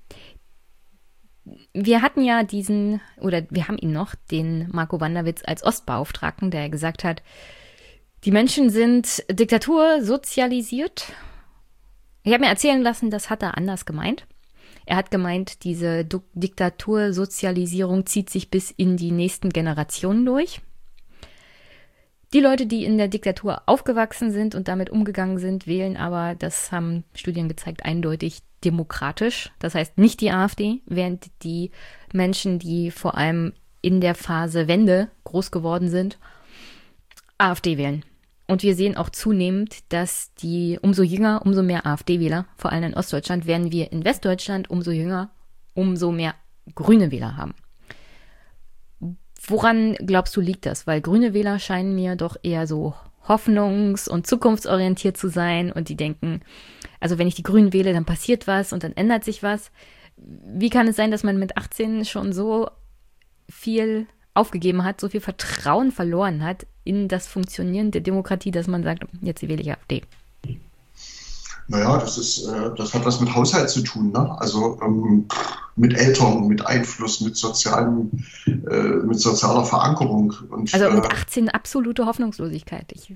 Wir hatten ja diesen, oder wir haben ihn noch, den Marco Wanderwitz als Ostbeauftragten, der gesagt hat, die Menschen sind Diktatur sozialisiert. Ich habe mir erzählen lassen, das hat er anders gemeint. Er hat gemeint, diese Du- Diktatursozialisierung zieht sich bis in die nächsten Generationen durch. Die Leute, die in der Diktatur aufgewachsen sind und damit umgegangen sind, wählen aber, das haben Studien gezeigt, eindeutig demokratisch. Das heißt nicht die AfD, während die Menschen, die vor allem in der Phase Wende groß geworden sind, AfD wählen. Und wir sehen auch zunehmend, dass die umso jünger, umso mehr AfD-Wähler, vor allem in Ostdeutschland, werden wir in Westdeutschland umso jünger, umso mehr grüne Wähler haben. Woran glaubst du, liegt das? Weil grüne Wähler scheinen mir doch eher so hoffnungs- und zukunftsorientiert zu sein und die denken, also wenn ich die Grünen wähle, dann passiert was und dann ändert sich was. Wie kann es sein, dass man mit achtzehn schon so viel aufgegeben hat, so viel Vertrauen verloren hat in das Funktionieren der Demokratie, dass man sagt, jetzt wähle ich AfD? Naja, das ist, äh, das hat was mit Haushalt zu tun, ne? Also ähm, mit Eltern, mit Einfluss, mit sozialen, äh, mit sozialer Verankerung. Und, also mit äh, achtzehn absolute Hoffnungslosigkeit. Ich,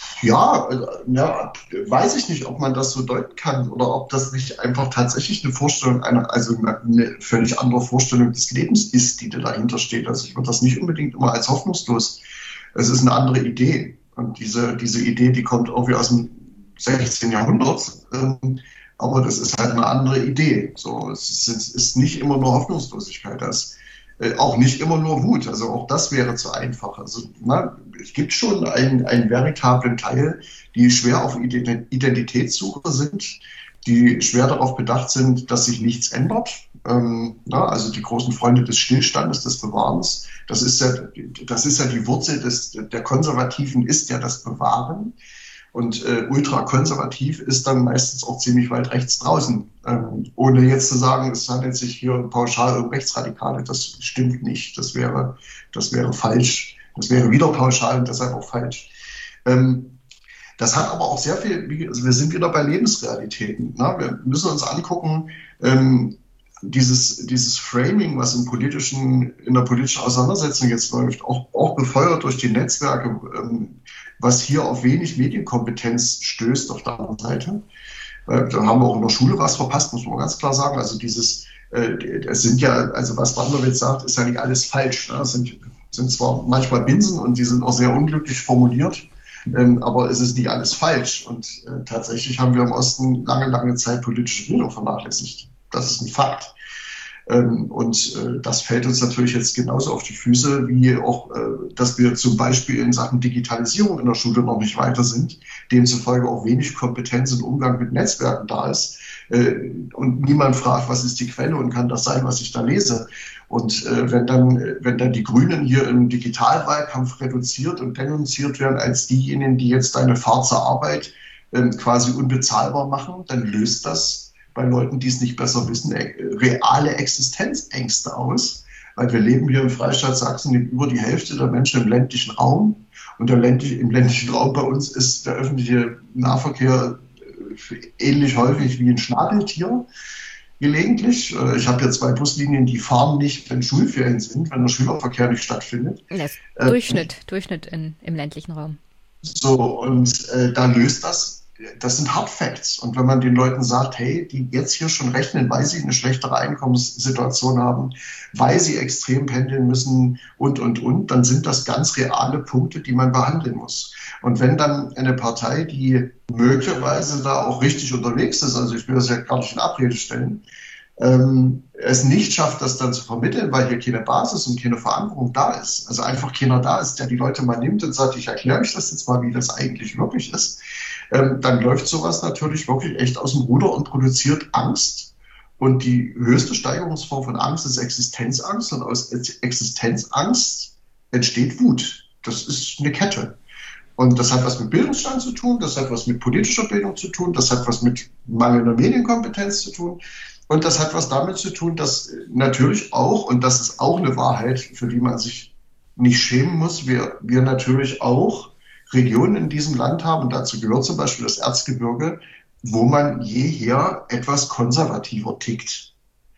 ja, äh, ja, weiß ich nicht, ob man das so deuten kann oder ob das nicht einfach tatsächlich eine Vorstellung, eine, also eine völlig andere Vorstellung des Lebens ist, die da dahinter steht. Also ich würde das nicht unbedingt immer als hoffnungslos. Es ist eine andere Idee. Und diese, diese Idee, die kommt irgendwie aus dem sechzehnten Jahrhundert, ähm, aber das ist halt eine andere Idee. So, es ist, es ist nicht immer nur Hoffnungslosigkeit, das äh, auch nicht immer nur Wut. Also auch das wäre zu einfach. Also na, es gibt schon einen, einen veritablen Teil, die schwer auf Identitätssuche sind, die schwer darauf bedacht sind, dass sich nichts ändert. Ähm, na, also die großen Freunde des Stillstandes, des Bewahrens. Das ist ja, das ist ja die Wurzel des, der Konservativen, ist ja das Bewahren. Und äh, ultrakonservativ ist dann meistens auch ziemlich weit rechts draußen. Ähm, ohne jetzt zu sagen, es handelt sich hier pauschal um Rechtsradikale. Das stimmt nicht. Das wäre, das wäre falsch. Das wäre wieder pauschal und deshalb auch falsch. Ähm, das hat aber auch sehr viel, also wir sind wieder bei Lebensrealitäten. Ne? Wir müssen uns angucken, ähm, dieses, dieses Framing, was im politischen, in der politischen Auseinandersetzung jetzt läuft, auch, auch befeuert durch die Netzwerke, ähm, was hier auf wenig Medienkompetenz stößt auf der anderen Seite. Äh, da haben wir auch in der Schule was verpasst, muss man ganz klar sagen. Also dieses, äh, es sind ja, also was Wanderwitz sagt, ist ja nicht alles falsch. Ne? Es sind, sind zwar manchmal Binsen und die sind auch sehr unglücklich formuliert, ähm, aber es ist nicht alles falsch. Und äh, tatsächlich haben wir im Osten lange, lange Zeit politische Bildung vernachlässigt. Das ist ein Fakt. Ähm, und äh, das fällt uns natürlich jetzt genauso auf die Füße, wie auch, äh, dass wir zum Beispiel in Sachen Digitalisierung in der Schule noch nicht weiter sind, demzufolge auch wenig Kompetenz im Umgang mit Netzwerken da ist. Äh, und niemand fragt, was ist die Quelle und kann das sein, was ich da lese. Und äh, wenn dann, wenn dann die Grünen hier im Digitalwahlkampf reduziert und denunziert werden als diejenigen, die jetzt eine Fahrt zur Arbeit äh, quasi unbezahlbar machen, dann löst das bei Leuten, die es nicht besser wissen, reale Existenzängste aus, weil wir leben hier im Freistaat Sachsen mit über die Hälfte der Menschen im ländlichen Raum und der ländliche, im ländlichen Raum bei uns ist der öffentliche Nahverkehr ähnlich häufig wie ein Schnabeltier gelegentlich. Ich habe hier zwei Buslinien, die fahren nicht, wenn Schulferien sind, wenn der Schülerverkehr nicht stattfindet. Das Durchschnitt, äh, Durchschnitt in, im ländlichen Raum. So, und äh, da löst das Das sind Hard Facts. Und wenn man den Leuten sagt, hey, die jetzt hier schon rechnen, weil sie eine schlechtere Einkommenssituation haben, weil sie extrem pendeln müssen und, und, und, dann sind das ganz reale Punkte, die man behandeln muss. Und wenn dann eine Partei, die möglicherweise da auch richtig unterwegs ist, also ich will das ja gar nicht in Abrede stellen, ähm, es nicht schafft, das dann zu vermitteln, weil hier keine Basis und keine Verankerung da ist. Also einfach keiner da ist, der die Leute mal nimmt und sagt, ich erkläre euch das jetzt mal, wie das eigentlich wirklich ist. Ähm, dann läuft sowas natürlich wirklich echt aus dem Ruder und produziert Angst. Und die höchste Steigerungsform von Angst ist Existenzangst. Und aus Existenzangst entsteht Wut. Das ist eine Kette. Und das hat was mit Bildungsstand zu tun, das hat was mit politischer Bildung zu tun, das hat was mit mangelnder Medienkompetenz zu tun. Und das hat was damit zu tun, dass natürlich auch, und das ist auch eine Wahrheit, für die man sich nicht schämen muss, wir, wir natürlich auch Regionen in diesem Land haben, und dazu gehört zum Beispiel das Erzgebirge, wo man jeher etwas konservativer tickt.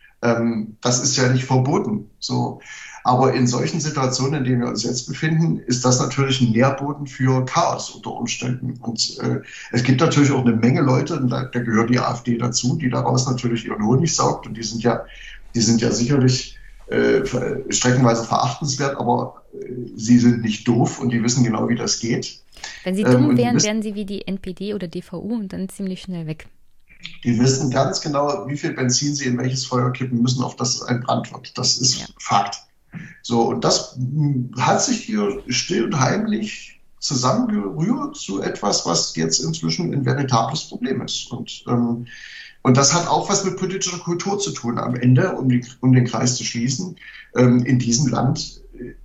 Ähm, das ist ja nicht verboten. So. Aber in solchen Situationen, in denen wir uns jetzt befinden, ist das natürlich ein Nährboden für Chaos unter Umständen. Und äh, es gibt natürlich auch eine Menge Leute, und da, da gehört die AfD dazu, die daraus natürlich ihren Honig saugt. Und die sind ja, die sind ja sicherlich äh, streckenweise verachtenswert, aber äh, sie sind nicht doof und die wissen genau, wie das geht. Wenn sie dumm ähm, wären, wissen, wären sie wie die N P D oder D V U und dann ziemlich schnell weg. Die wissen ganz genau, wie viel Benzin sie in welches Feuer kippen müssen, auf das es entbrannt wird. Das ist ja Fakt. So, und das hat sich hier still und heimlich zusammengerührt zu etwas, was jetzt inzwischen ein veritables Problem ist. Und, ähm, und das hat auch was mit politischer Kultur zu tun am Ende, um, die, um den Kreis zu schließen. Ähm, in diesem Land,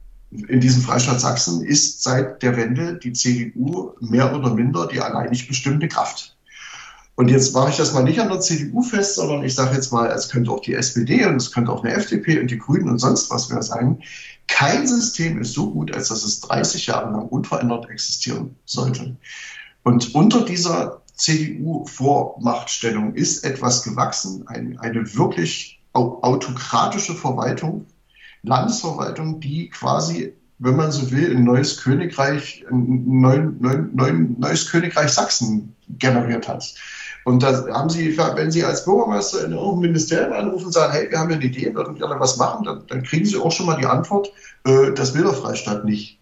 in diesem Freistaat Sachsen, ist seit der Wende die C D U mehr oder minder die alleinig bestimmte Kraft. Und jetzt mache ich das mal nicht an der C D U fest, sondern ich sage jetzt mal, es könnte auch die S P D und es könnte auch eine F D P und die Grünen und sonst was mehr sein. Kein System ist so gut, als dass es dreißig Jahre lang unverändert existieren sollte. Und unter dieser C D U-Vormachtstellung ist etwas gewachsen, ein, eine wirklich autokratische Verwaltung, Landesverwaltung, die quasi, wenn man so will, ein neues Königreich, ein neuen, neuen, neuen, neues Königreich Sachsen generiert hat. Und da haben Sie, wenn Sie als Bürgermeister in irgendeinem Ministerium anrufen und sagen, hey, wir haben ja eine Idee, würden gerne was machen, dann, dann kriegen Sie auch schon mal die Antwort, äh, das will der Freistaat nicht.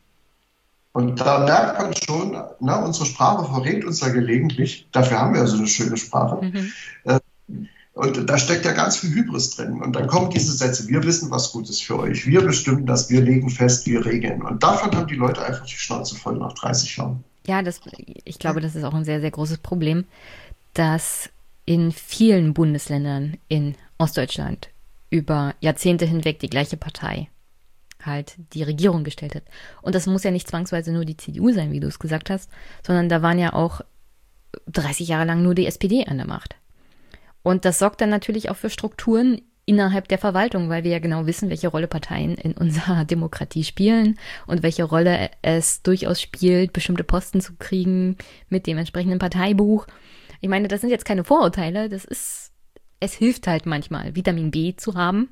Und da merkt man schon, na, unsere Sprache verrät uns da gelegentlich, dafür haben wir ja so eine schöne Sprache. Mhm. Äh, und da steckt ja ganz viel Hybris drin. Und dann kommen diese Sätze, wir wissen, was gut ist für euch, wir bestimmen das, wir legen fest, wir regeln. Und davon haben die Leute einfach die Schnauze voll nach dreißig Jahren. Ja, das, ich glaube, das ist auch ein sehr, sehr großes Problem, dass in vielen Bundesländern in Ostdeutschland über Jahrzehnte hinweg die gleiche Partei halt die Regierung gestellt hat. Und das muss ja nicht zwangsweise nur die C D U sein, wie du es gesagt hast, sondern da waren ja auch dreißig Jahre lang nur die S P D an der Macht. Und das sorgt dann natürlich auch für Strukturen innerhalb der Verwaltung, weil wir ja genau wissen, welche Rolle Parteien in unserer Demokratie spielen und welche Rolle es durchaus spielt, bestimmte Posten zu kriegen mit dem entsprechenden Parteibuch. Ich meine, das sind jetzt keine Vorurteile, das ist, es hilft halt manchmal, Vitamin B zu haben,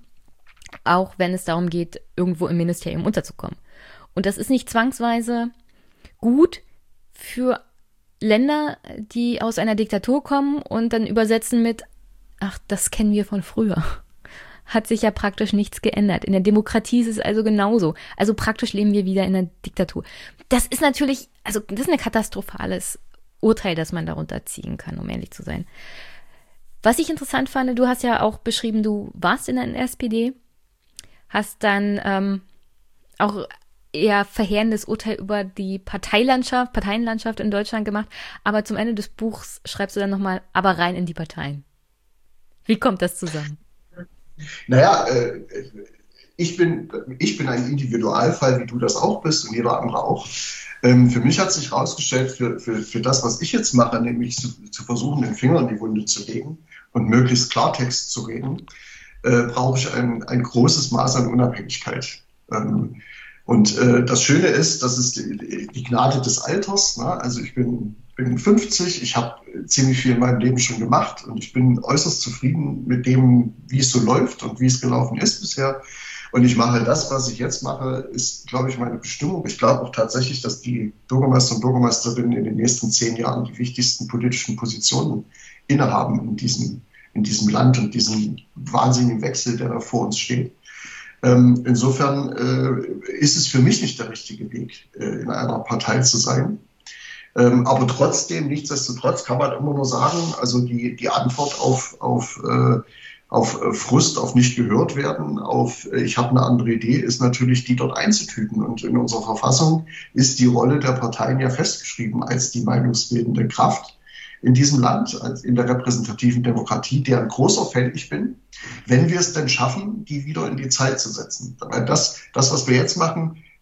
auch wenn es darum geht, irgendwo im Ministerium unterzukommen. Und das ist nicht zwangsweise gut für Länder, die aus einer Diktatur kommen und dann übersetzen mit, ach, das kennen wir von früher. Hat sich ja praktisch nichts geändert. In der Demokratie ist es also genauso. Also praktisch leben wir wieder in einer Diktatur. Das ist natürlich, also das ist ein katastrophales Urteil, das man darunter ziehen kann, um ehrlich zu sein. Was ich interessant fand, du hast ja auch beschrieben, du warst in der S P D, hast dann ähm, auch eher verheerendes Urteil über die Parteilandschaft, Parteienlandschaft in Deutschland gemacht, aber zum Ende des Buchs schreibst du dann nochmal, aber rein in die Parteien. Wie kommt das zusammen? Naja, äh, ich bin, ich bin ein Individualfall, wie du das auch bist und jeder andere auch. Ähm, für mich hat sich herausgestellt, für, für, für das, was ich jetzt mache, nämlich zu, zu versuchen, den Finger in die Wunde zu legen und möglichst Klartext zu reden, äh, brauche ich ein, ein großes Maß an Unabhängigkeit. Ähm, und äh, das Schöne ist, das ist die, die Gnade des Alters. Ne? Also ich bin, bin fünfzig, ich habe ziemlich viel in meinem Leben schon gemacht und ich bin äußerst zufrieden mit dem, wie es so läuft und wie es gelaufen ist bisher. Und ich mache das, was ich jetzt mache, ist, glaube ich, meine Bestimmung. Ich glaube auch tatsächlich, dass die Bürgermeister und Bürgermeisterinnen in den nächsten zehn Jahren die wichtigsten politischen Positionen innehaben in diesem, in diesem Land und diesem wahnsinnigen Wechsel, der da vor uns steht. Ähm, insofern äh, ist es für mich nicht der richtige Weg, äh, in einer Partei zu sein. Ähm, aber trotzdem, nichtsdestotrotz kann man immer nur sagen, also die, die Antwort auf, auf, äh, auf Frust, auf nicht gehört werden, auf äh, ich habe eine andere Idee, ist natürlich, die dort einzutüten. Und in unserer Verfassung ist die Rolle der Parteien ja festgeschrieben als die meinungsbildende Kraft in diesem Land, als in der repräsentativen Demokratie, deren großer Fan ich bin, wenn wir es denn schaffen, die wieder in die Zeit zu setzen. Weil das, das, was wir jetzt machen,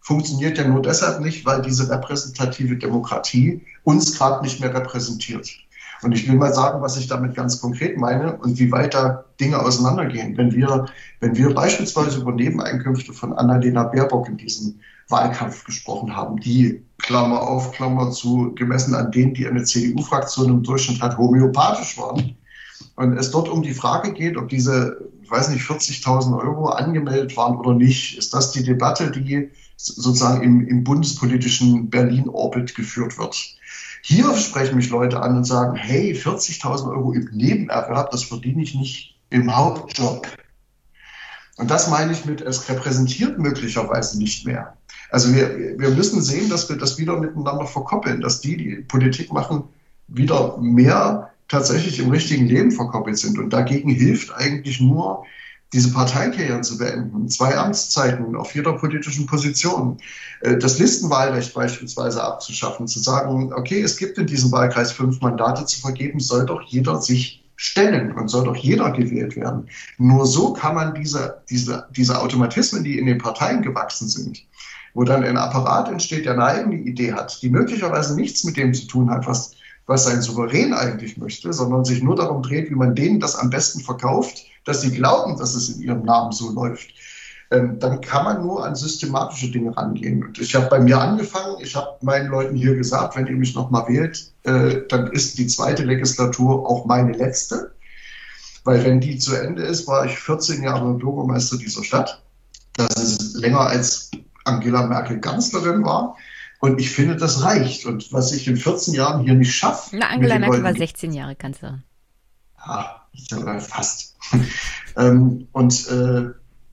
funktioniert ja nur deshalb nicht, weil diese repräsentative Demokratie uns gerade nicht mehr repräsentiert. Und ich will mal sagen, was ich damit ganz konkret meine und wie weit da Dinge auseinandergehen. Wenn wir, wenn wir beispielsweise über Nebeneinkünfte von Annalena Baerbock in diesem Wahlkampf gesprochen haben, die, Klammer auf, Klammer zu, gemessen an denen, die eine C D U-Fraktion im Durchschnitt hat, homöopathisch waren, und es dort um die Frage geht, ob diese, ich weiß nicht, vierzigtausend Euro angemeldet waren oder nicht, ist das die Debatte, die sozusagen im, im bundespolitischen Berlin-Orbit geführt wird. Hier sprechen mich Leute an und sagen, hey, vierzigtausend Euro im Nebenerwerb, das verdiene ich nicht im Hauptjob. Und das meine ich mit, es repräsentiert möglicherweise nicht mehr. Also wir, wir müssen sehen, dass wir das wieder miteinander verkoppeln, dass die, die Politik machen, wieder mehr tatsächlich im richtigen Leben verkoppelt sind. Und dagegen hilft eigentlich nur, diese Parteikarrieren zu beenden, zwei Amtszeiten auf jeder politischen Position, das Listenwahlrecht beispielsweise abzuschaffen, zu sagen, okay, es gibt in diesem Wahlkreis fünf Mandate zu vergeben, soll doch jeder sich stellen und soll doch jeder gewählt werden. Nur so kann man diese, diese, diese Automatismen, die in den Parteien gewachsen sind, wo dann ein Apparat entsteht, der eine eigene Idee hat, die möglicherweise nichts mit dem zu tun hat, was, was sein Souverän eigentlich möchte, sondern sich nur darum dreht, wie man denen das am besten verkauft, dass sie glauben, dass es in ihrem Namen so läuft, ähm, dann kann man nur an systematische Dinge rangehen. Und ich habe bei mir angefangen, ich habe meinen Leuten hier gesagt, wenn ihr mich nochmal wählt, äh, dann ist die zweite Legislatur auch meine letzte. Weil wenn die zu Ende ist, war ich vierzehn Jahre Bürgermeister dieser Stadt. Das ist länger als Angela Merkel Kanzlerin war. Und ich finde, das reicht. Und was ich in vierzehn Jahren hier nicht schaffe... Na, Angela Merkel war sechzehn Jahre Kanzlerin. Ja, fast. ähm, und äh,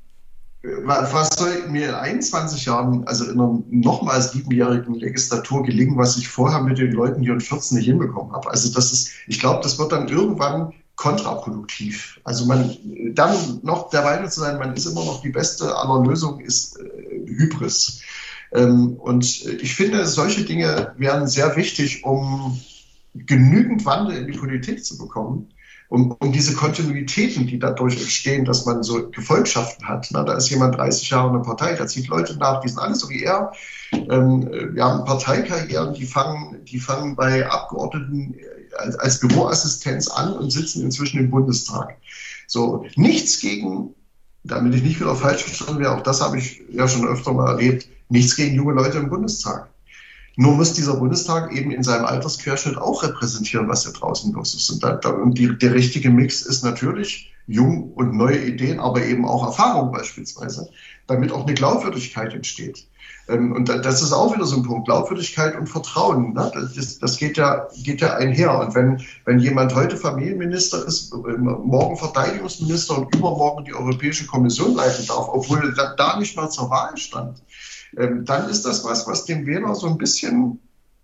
was soll mir in einundzwanzig Jahren, also in einer nochmals siebenjährigen Legislatur gelingen, was ich vorher mit den Leuten hier in vierzehn nicht hinbekommen habe? Also das ist, ich glaube, das wird dann irgendwann kontraproduktiv. Also man dann noch der Meinung zu sein, man ist immer noch die beste aller Lösungen, ist äh, Hybris. Ähm, und ich finde, solche Dinge wären sehr wichtig, um genügend Wandel in die Politik zu bekommen. Um, um diese Kontinuitäten, die dadurch entstehen, dass man so Gefolgschaften hat. Na, da ist jemand dreißig Jahre in der Partei, da zieht Leute nach, die sind alle so wie er. Ähm, wir haben Parteikarrieren, die fangen, die fangen bei Abgeordneten als, als Büroassistenz an und sitzen inzwischen im Bundestag. So, nichts gegen, damit ich nicht wieder falsch verstanden werde, auch das habe ich ja schon öfter mal erlebt, nichts gegen junge Leute im Bundestag. Nur muss dieser Bundestag eben in seinem Altersquerschnitt auch repräsentieren, was hier draußen los ist. Und, da, da, und die, der richtige Mix ist natürlich jung und neue Ideen, aber eben auch Erfahrung beispielsweise, damit auch eine Glaubwürdigkeit entsteht. Ähm, und da, das ist auch wieder so ein Punkt, Glaubwürdigkeit und Vertrauen. Ne? Das, das geht ja, geht ja einher. Und wenn, wenn jemand heute Familienminister ist, morgen Verteidigungsminister und übermorgen die Europäische Kommission leiten darf, obwohl er da nicht mal zur Wahl stand, Ähm, dann ist das was, was den Wähler so ein bisschen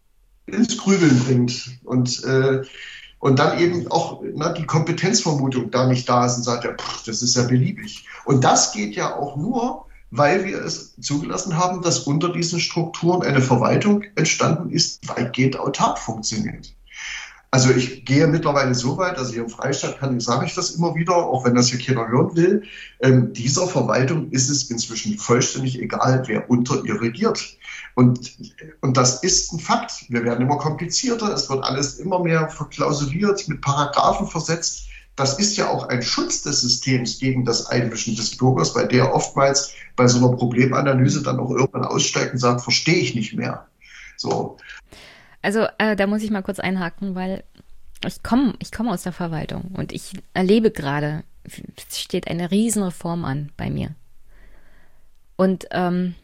ins Grübeln bringt. Und, äh, und dann eben auch na, die Kompetenzvermutung da nicht da ist und sagt, ja, pff, das ist ja beliebig. Und das geht ja auch nur, weil wir es zugelassen haben, dass unter diesen Strukturen eine Verwaltung entstanden ist, die weitgehend autark funktioniert. Also ich gehe mittlerweile so weit, also hier im Freistaat kann ich, sage ich das immer wieder, auch wenn das hier keiner hören will, ähm, dieser Verwaltung ist es inzwischen vollständig egal, wer unter ihr regiert. Und, und das ist ein Fakt. Wir werden immer komplizierter, es wird alles immer mehr verklausuliert, mit Paragraphen versetzt. Das ist ja auch ein Schutz des Systems gegen das Einmischen des Bürgers, weil der oftmals bei so einer Problemanalyse dann auch irgendwann aussteigt und sagt, verstehe ich nicht mehr. So. Also äh, da muss ich mal kurz einhaken, weil ich komme ich komme aus der Verwaltung und ich erlebe gerade, es steht eine Riesenreform an bei mir. Und ähm,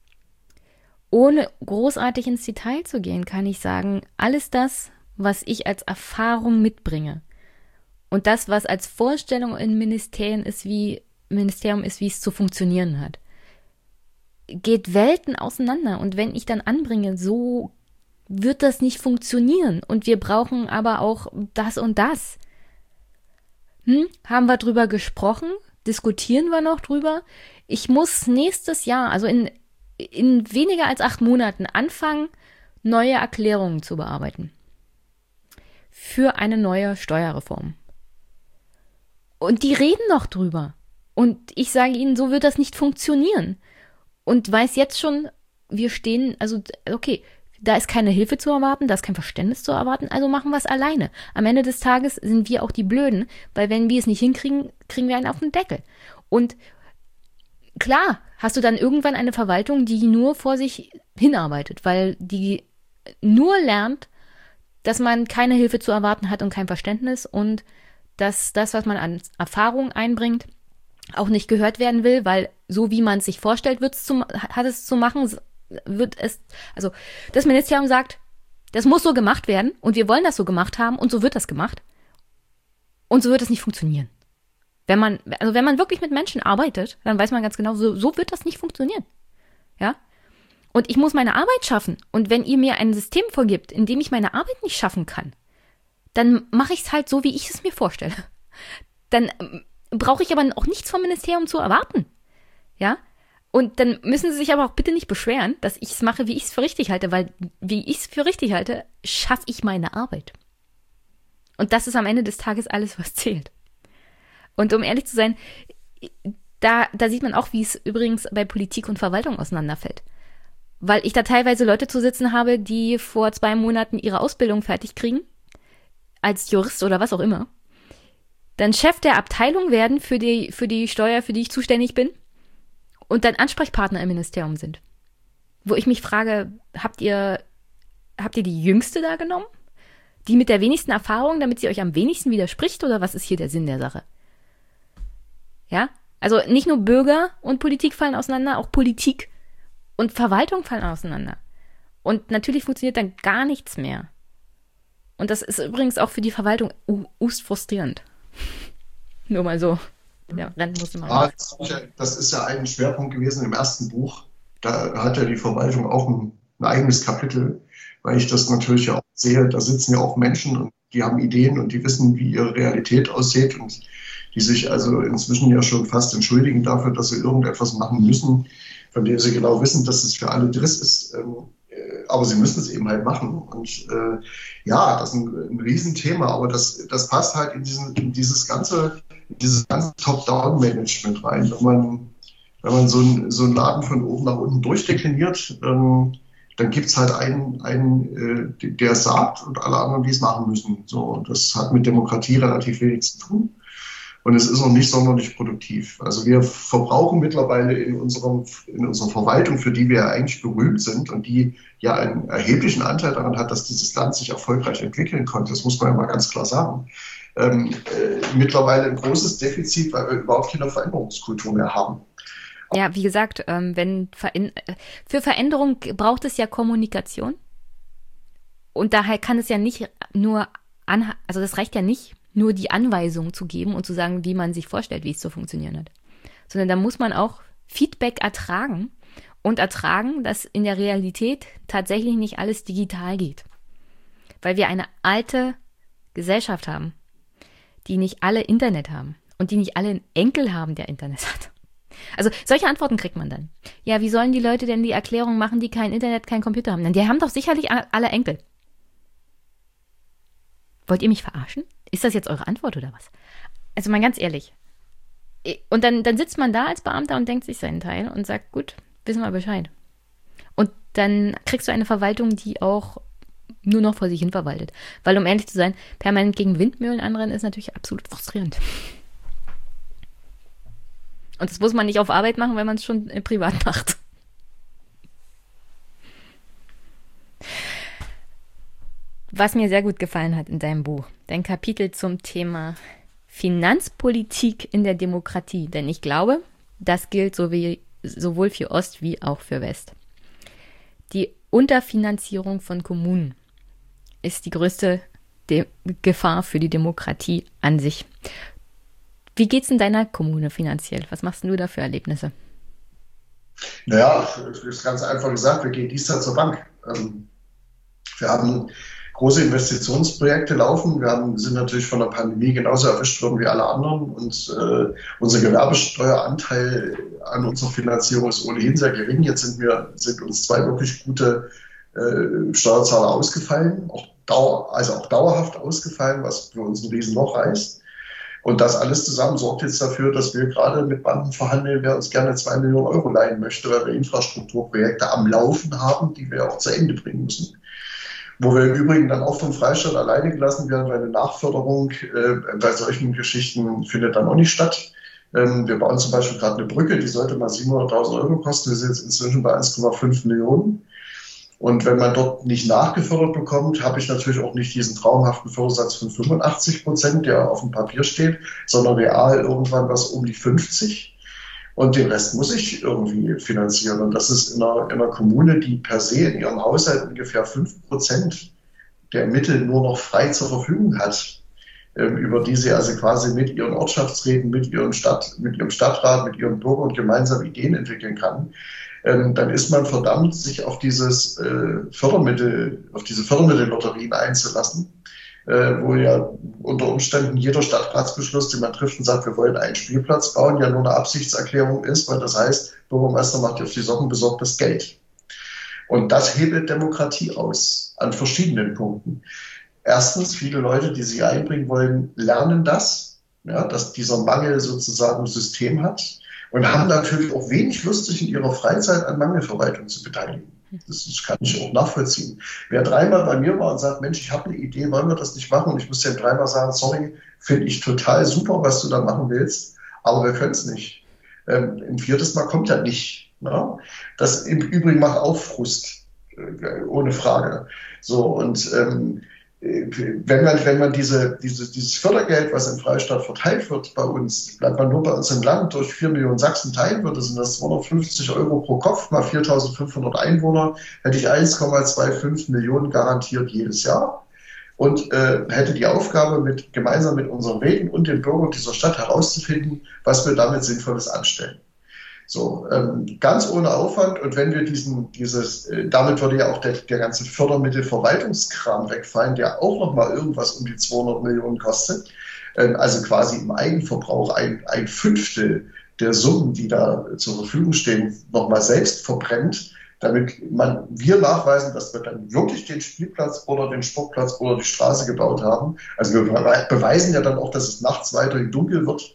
ohne großartig ins Detail zu gehen, kann ich sagen, alles das, was ich als Erfahrung mitbringe und das, was als Vorstellung in Ministerien ist, wie Ministerium ist, wie es zu funktionieren hat, geht Welten auseinander. Und wenn ich dann anbringe, so wird das nicht funktionieren und wir brauchen aber auch das und das. Hm? Haben wir drüber gesprochen? Diskutieren wir noch drüber? Ich muss nächstes Jahr, also in, in weniger als acht Monaten, anfangen, neue Erklärungen zu bearbeiten. Für eine neue Steuerreform. Und die reden noch drüber. Und ich sage ihnen, so wird das nicht funktionieren. Und weiß jetzt schon, wir stehen, also okay, da ist keine Hilfe zu erwarten, da ist kein Verständnis zu erwarten, also machen wir es alleine. Am Ende des Tages sind wir auch die Blöden, weil wenn wir es nicht hinkriegen, kriegen wir einen auf den Deckel. Und klar, hast du dann irgendwann eine Verwaltung, die nur vor sich hinarbeitet, weil die nur lernt, dass man keine Hilfe zu erwarten hat und kein Verständnis und dass das, was man an Erfahrung einbringt, auch nicht gehört werden will, weil so wie man es sich vorstellt, wird's zum, hat es zu machen, wird es, also das Ministerium sagt, das muss so gemacht werden und wir wollen das so gemacht haben und so wird das gemacht und so wird es nicht funktionieren. Wenn man, also wenn man wirklich mit Menschen arbeitet, dann weiß man ganz genau, so, so wird das nicht funktionieren. Ja? Und ich muss meine Arbeit schaffen. Und wenn ihr mir ein System vorgibt, in dem ich meine Arbeit nicht schaffen kann, dann mache ich es halt so, wie ich es mir vorstelle. Dann brauche ich aber auch nichts vom Ministerium zu erwarten. Ja? Und dann müssen sie sich aber auch bitte nicht beschweren, dass ich es mache, wie ich es für richtig halte, weil wie ich es für richtig halte, schaffe ich meine Arbeit. Und das ist am Ende des Tages alles, was zählt. Und um ehrlich zu sein, da, da sieht man auch, wie es übrigens bei Politik und Verwaltung auseinanderfällt. Weil ich da teilweise Leute zu sitzen habe, die vor zwei Monaten ihre Ausbildung fertig kriegen, als Jurist oder was auch immer, dann Chef der Abteilung werden für die, für die Steuer, für die ich zuständig bin, und dann Ansprechpartner im Ministerium sind. Wo ich mich frage, habt ihr, habt ihr die Jüngste da genommen? Die mit der wenigsten Erfahrung, damit sie euch am wenigsten widerspricht? Oder was ist hier der Sinn der Sache? Ja? Also nicht nur Bürger und Politik fallen auseinander, auch Politik und Verwaltung fallen auseinander. Und natürlich funktioniert dann gar nichts mehr. Und das ist übrigens auch für die Verwaltung ust frustrierend. Nur mal so. Ja, rennen musste man ja, das, ist ja, das ist ja ein Schwerpunkt gewesen im ersten Buch. Da hat ja die Verwaltung auch ein, ein eigenes Kapitel, weil ich das natürlich ja auch sehe, da sitzen ja auch Menschen und die haben Ideen und die wissen, wie ihre Realität aussieht und die sich also inzwischen ja schon fast entschuldigen dafür, dass sie irgendetwas machen müssen, von dem sie genau wissen, dass es für alle Driss ist. Ähm, aber sie müssen es eben halt machen. Und äh, ja, das ist ein, ein Riesenthema, aber das, das passt halt in, diesen, in dieses ganze, in dieses ganze Top-Down-Management rein. Wenn man, wenn man so, ein, so einen Laden von oben nach unten durchdekliniert, ähm, dann gibt es halt einen, einen äh, der es sagt und alle anderen, die es machen müssen. So, das hat mit Demokratie relativ wenig zu tun. Und es ist auch nicht sonderlich produktiv. Also wir verbrauchen mittlerweile in, unserem, in unserer Verwaltung, für die wir ja eigentlich berühmt sind und die ja einen erheblichen Anteil daran hat, dass dieses Land sich erfolgreich entwickeln konnte, das muss man ja mal ganz klar sagen, ähm, äh, mittlerweile ein großes Defizit, weil wir überhaupt keine Veränderungskultur mehr haben. Ja, wie gesagt, ähm, wenn Verin- für Veränderung braucht es ja Kommunikation. Und daher kann es ja nicht nur, an, also das reicht ja nicht, nur die Anweisung zu geben und zu sagen, wie man sich vorstellt, wie es zu funktionieren hat. Sondern da muss man auch Feedback ertragen und ertragen, dass in der Realität tatsächlich nicht alles digital geht. Weil wir eine alte Gesellschaft haben, die nicht alle Internet haben und die nicht alle einen Enkel haben, der Internet hat. Also solche Antworten kriegt man dann. Ja, wie sollen die Leute denn die Erklärung machen, die kein Internet, kein Computer haben? Denn die haben doch sicherlich alle Enkel. Wollt ihr mich verarschen? Ist das jetzt eure Antwort oder was? Also mal ganz ehrlich. Und dann, dann sitzt man da als Beamter und denkt sich seinen Teil und sagt, gut, wissen wir Bescheid. Und dann kriegst du eine Verwaltung, die auch nur noch vor sich hin verwaltet. Weil, um ehrlich zu sein, permanent gegen Windmühlen anrennen ist natürlich absolut frustrierend. Und das muss man nicht auf Arbeit machen, wenn man es schon privat macht. Was mir sehr gut gefallen hat in deinem Buch, dein Kapitel zum Thema Finanzpolitik in der Demokratie. Denn ich glaube, das gilt sowohl für Ost wie auch für West. Die Unterfinanzierung von Kommunen ist die größte De- Gefahr für die Demokratie an sich. Wie geht's in deiner Kommune finanziell? Was machst du da für Erlebnisse? Naja, das ist ganz einfach gesagt, wir gehen dies Jahr zur Bank. Wir haben große Investitionsprojekte laufen. Wir haben, sind natürlich von der Pandemie genauso erwischt worden wie alle anderen. Und äh, unser Gewerbesteueranteil an unserer Finanzierung ist ohnehin sehr gering. Jetzt sind wir, sind uns zwei wirklich gute äh, Steuerzahler ausgefallen, auch dauer, also auch dauerhaft ausgefallen, was für uns ein Riesenloch heißt. Und das alles zusammen sorgt jetzt dafür, dass wir gerade mit Banken verhandeln, wer uns gerne zwei Millionen Euro leihen möchte, weil wir Infrastrukturprojekte am Laufen haben, die wir auch zu Ende bringen müssen. Wo wir im Übrigen dann auch vom Freistaat alleine gelassen werden, weil eine Nachförderung äh, bei solchen Geschichten findet dann auch nicht statt. Ähm, wir bauen zum Beispiel gerade eine Brücke, die sollte mal siebenhunderttausend Euro kosten. Wir sind jetzt inzwischen bei eins Komma fünf Millionen. Und wenn man dort nicht nachgefördert bekommt, habe ich natürlich auch nicht diesen traumhaften Fördersatz von fünfundachtzig Prozent, der auf dem Papier steht, sondern real irgendwann was um die fünfzig. Und den Rest muss ich irgendwie finanzieren. Und das ist in einer, in einer Kommune, die per se in ihrem Haushalt ungefähr fünf Prozent der Mittel nur noch frei zur Verfügung hat, ähm, über die sie also quasi mit ihren Ortschaftsräten, mit ihrem Stadt, mit ihrem Stadtrat, mit ihren Bürgern gemeinsam Ideen entwickeln kann. Dann ist man verdammt, sich auf dieses äh, Fördermittel, auf diese Fördermittellotterien einzulassen, äh, wo ja unter Umständen jeder Stadtratsbeschluss, den man trifft und sagt, wir wollen einen Spielplatz bauen, ja nur eine Absichtserklärung ist, weil das heißt, Bürgermeister macht auf die Socken, besorgt das Geld. Und das hebelt Demokratie aus, an verschiedenen Punkten. Erstens, viele Leute, die sich einbringen wollen, lernen das, ja, dass dieser Mangel sozusagen ein System hat. Und haben natürlich auch wenig Lust, sich in ihrer Freizeit an Mangelverwaltung zu beteiligen. Das, das kann ich auch nachvollziehen. Wer dreimal bei mir war und sagt, Mensch, ich habe eine Idee, wollen wir das nicht machen? Und ich muss dem dreimal sagen, sorry, finde ich total super, was du da machen willst, aber wir können es nicht. Ähm, ein viertes Mal kommt er nicht. Ne? Das im Übrigen macht auch Frust, äh, ohne Frage. So, und ähm, Wenn man, wenn man diese, diese, dieses Fördergeld, was im Freistaat verteilt wird bei uns, bleibt man nur bei uns im Land durch vier Millionen Sachsen teilen würde, sind das zweihundertfünfzig Euro pro Kopf, mal viertausendfünfhundert Einwohner, fünfundzwanzig hätte ich eins Komma fünfundzwanzig Millionen garantiert jedes Jahr und äh, hätte die Aufgabe, mit, gemeinsam mit unseren Räten und den Bürgern dieser Stadt herauszufinden, was wir damit Sinnvolles anstellen. So, ähm, ganz ohne Aufwand. Und wenn wir diesen, dieses, äh, damit würde ja auch der, der ganze Fördermittelverwaltungskram wegfallen, der auch nochmal irgendwas um die zweihundert Millionen kostet. Ähm, also quasi im Eigenverbrauch ein, ein Fünftel der Summen, die da zur Verfügung stehen, nochmal selbst verbrennt, damit man, wir nachweisen, dass wir dann wirklich den Spielplatz oder den Sportplatz oder die Straße gebaut haben. Also wir beweisen ja dann auch, dass es nachts weiterhin dunkel wird.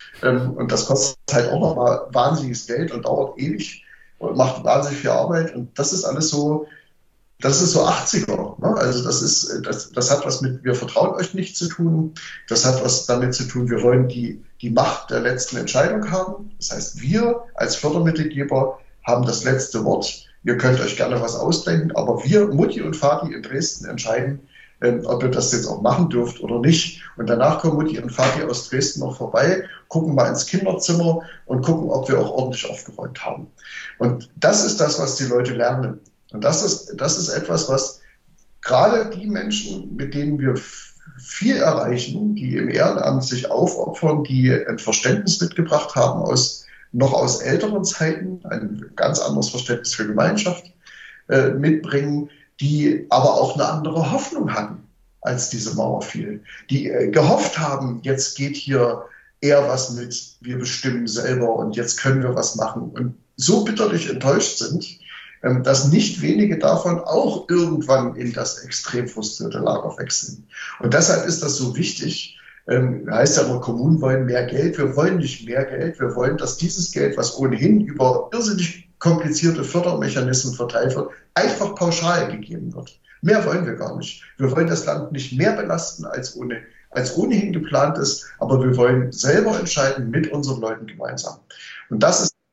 Und das kostet halt auch nochmal wahnsinniges Geld und dauert ewig und macht wahnsinnig viel Arbeit. Und das ist alles so, das ist so achtziger. Ne? Also das ist, das, das hat was mit, wir vertrauen euch nicht zu tun. Das hat was damit zu tun, wir wollen die, die Macht der letzten Entscheidung haben. Das heißt, wir als Fördermittelgeber haben das letzte Wort. Ihr könnt euch gerne was ausdenken, aber wir, Mutti und Vati in Dresden, entscheiden, ob ihr das jetzt auch machen dürft oder nicht. Und danach kommen Mutti und Vati aus Dresden noch vorbei, gucken mal ins Kinderzimmer und gucken, ob wir auch ordentlich aufgeräumt haben. Und das ist das, was die Leute lernen. Und das ist, das ist etwas, was gerade die Menschen, mit denen wir viel erreichen, die im Ehrenamt sich aufopfern, die ein Verständnis mitgebracht haben, aus, noch aus älteren Zeiten, ein ganz anderes Verständnis für Gemeinschaft äh, mitbringen, die aber auch eine andere Hoffnung hatten, als diese Mauer fiel. Die äh, gehofft haben, jetzt geht hier eher was mit, wir bestimmen selber und jetzt können wir was machen. Und so bitterlich enttäuscht sind, ähm, dass nicht wenige davon auch irgendwann in das extrem frustrierte Lager wechseln. Und deshalb ist das so wichtig. Ähm, heißt ja immer, Kommunen wollen mehr Geld. Wir wollen nicht mehr Geld. Wir wollen, dass dieses Geld, was ohnehin über irrsinnig komplizierte Fördermechanismen verteilt wird, einfach pauschal gegeben wird. Mehr wollen wir gar nicht. Wir wollen das Land nicht mehr belasten, als, ohne, als ohnehin geplant ist, aber wir wollen selber entscheiden mit unseren Leuten gemeinsam. Und das ist,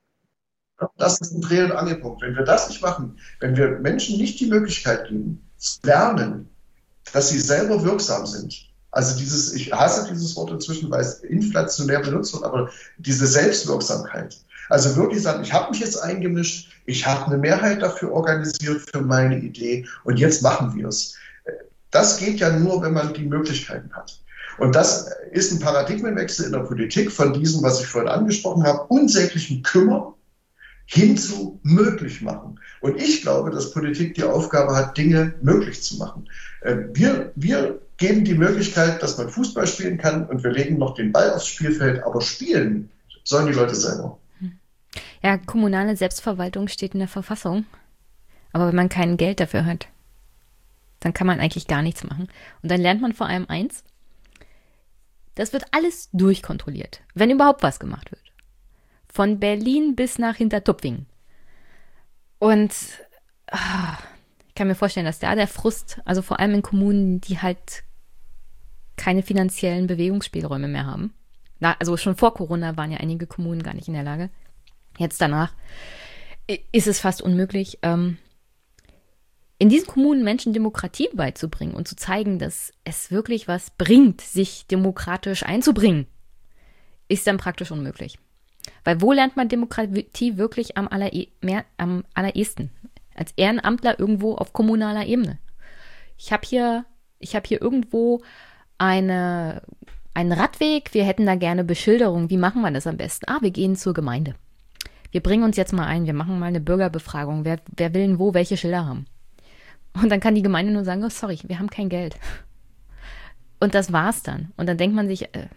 das ist ein Dreh- und Angelpunkt. Wenn wir das nicht machen, wenn wir Menschen nicht die Möglichkeit geben, zu lernen, dass sie selber wirksam sind, also dieses, ich hasse dieses Wort inzwischen, weil es inflationär benutzt wird, aber diese Selbstwirksamkeit. Also wirklich sagen, ich habe mich jetzt eingemischt, ich habe eine Mehrheit dafür organisiert für meine Idee und jetzt machen wir es. Das geht ja nur, wenn man die Möglichkeiten hat. Und das ist ein Paradigmenwechsel in der Politik von diesem, was ich vorhin angesprochen habe, unsäglichen Kümmern hin zu möglich machen. Und ich glaube, dass Politik die Aufgabe hat, Dinge möglich zu machen. Wir, wir geben die Möglichkeit, dass man Fußball spielen kann und wir legen noch den Ball aufs Spielfeld, aber spielen sollen die Leute selber. Ja, kommunale Selbstverwaltung steht in der Verfassung. Aber wenn man kein Geld dafür hat, dann kann man eigentlich gar nichts machen. Und dann lernt man vor allem eins, Das wird alles durchkontrolliert, wenn überhaupt was gemacht wird. Von Berlin bis nach Hintertupfingen. Und ah, ich kann mir vorstellen, dass da der Frust, also vor allem in Kommunen, die halt keine finanziellen Bewegungsspielräume mehr haben. Na, also schon vor Corona waren ja einige Kommunen gar nicht in der Lage. Jetzt danach ist es fast unmöglich, ähm, in diesen Kommunen Menschen Demokratie beizubringen und zu zeigen, dass es wirklich was bringt, sich demokratisch einzubringen, ist dann praktisch unmöglich. Weil wo lernt man Demokratie wirklich am, aller, mehr, am allerersten? Als Ehrenamtler irgendwo auf kommunaler Ebene. Ich habe hier, ich hab hier irgendwo eine, einen Radweg, wir hätten da gerne Beschilderung. Wie machen wir das am besten? Ah, wir gehen zur Gemeinde. Wir bringen uns jetzt mal ein, wir machen mal eine Bürgerbefragung. Wer, wer will denn wo welche Schilder haben? Und dann kann die Gemeinde nur sagen, oh sorry, wir haben kein Geld. Und das war's dann. Und dann denkt man sich, äh,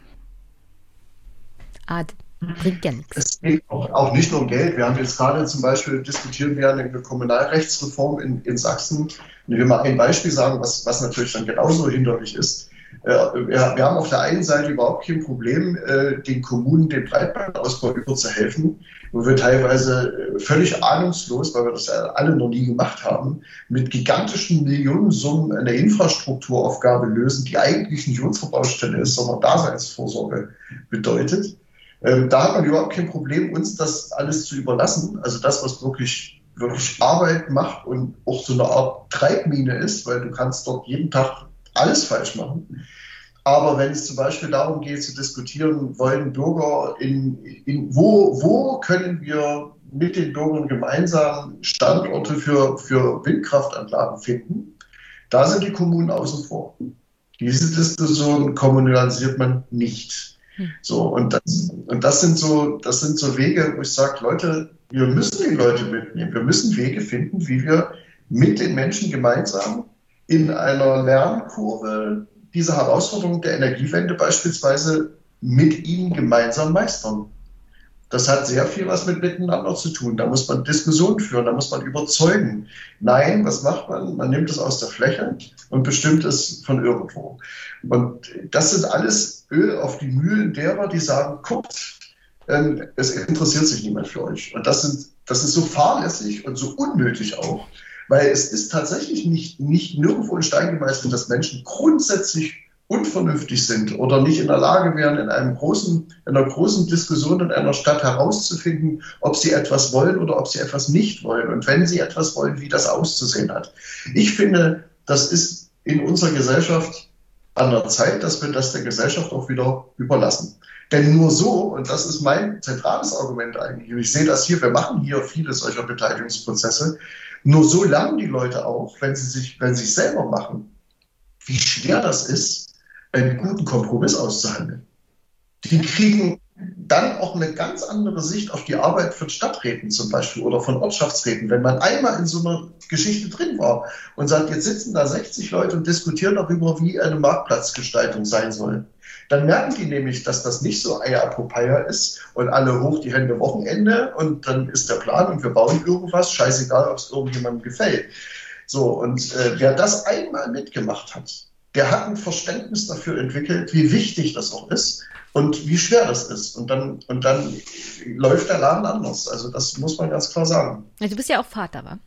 ah, bringt ja nichts. Es geht auch, auch nicht nur um Geld. Wir haben jetzt gerade zum Beispiel, diskutieren wir eine Kommunalrechtsreform in, in Sachsen. Und ich will mal ein Beispiel sagen, was, was natürlich dann genauso hinderlich ist. Äh, wir, wir haben auf der einen Seite überhaupt kein Problem, äh, den Kommunen den Breitbandausbau überzuhelfen, wo wir teilweise äh, völlig ahnungslos, weil wir das ja alle noch nie gemacht haben, mit gigantischen Millionensummen eine Infrastrukturaufgabe lösen, die eigentlich nicht unsere Baustelle ist, sondern Daseinsvorsorge bedeutet. Ähm, da hat man überhaupt kein Problem, uns das alles zu überlassen. Also das, was wirklich, wirklich Arbeit macht und auch so eine Art Treibmine ist, weil du kannst dort jeden Tag alles falsch machen. Aber wenn es zum Beispiel darum geht, zu diskutieren, wollen Bürger in, in wo, wo können wir mit den Bürgern gemeinsam Standorte für, für Windkraftanlagen finden, da sind die Kommunen außen vor. Diese Diskussion kommunalisiert man nicht. So, und das, und das sind so, das sind so Wege, wo ich sage, Leute, wir müssen die Leute mitnehmen. Wir müssen Wege finden, wie wir mit den Menschen gemeinsam in einer Lernkurve diese Herausforderung der Energiewende beispielsweise mit ihnen gemeinsam meistern. Das hat sehr viel was mit Miteinander zu tun. Da muss man Diskussionen führen, da muss man überzeugen. Nein, was macht man? Man nimmt es aus der Fläche und bestimmt es von irgendwo. Und das sind alles Öl auf die Mühlen derer, die sagen, guckt, ähm, es interessiert sich niemand für euch. Und das, sind, das ist so fahrlässig und so unnötig auch. Weil es ist tatsächlich nicht, nicht nirgendwo in Stein gemeißelt, dass Menschen grundsätzlich unvernünftig sind oder nicht in der Lage wären, in, einem großen, in einer großen Diskussion in einer Stadt herauszufinden, ob sie etwas wollen oder ob sie etwas nicht wollen. Und wenn sie etwas wollen, wie das auszusehen hat. Ich finde, das ist in unserer Gesellschaft an der Zeit, dass wir das der Gesellschaft auch wieder überlassen. Denn nur so, und das ist mein zentrales Argument eigentlich, und ich sehe das hier, wir machen hier viele solcher Beteiligungsprozesse, nur so lernen die Leute auch, wenn sie sich, wenn sie es selber machen, wie schwer das ist, einen guten Kompromiss auszuhandeln. Die kriegen dann auch eine ganz andere Sicht auf die Arbeit von Stadträten zum Beispiel oder von Ortschaftsräten. Wenn man einmal in so einer Geschichte drin war und sagt, jetzt sitzen da sechzig Leute und diskutieren darüber, wie eine Marktplatzgestaltung sein soll, dann merken die nämlich, dass das nicht so Eier-Apopeia ist und alle hoch die Hände Wochenende und dann ist der Plan und wir bauen irgendwas, scheißegal, ob es irgendjemandem gefällt. So, und äh, wer das einmal mitgemacht hat, der hat ein Verständnis dafür entwickelt, wie wichtig das auch ist und wie schwer das ist. Und dann, und dann läuft der Laden anders. Also das muss man ganz klar sagen. Du bist ja auch Vater, wa?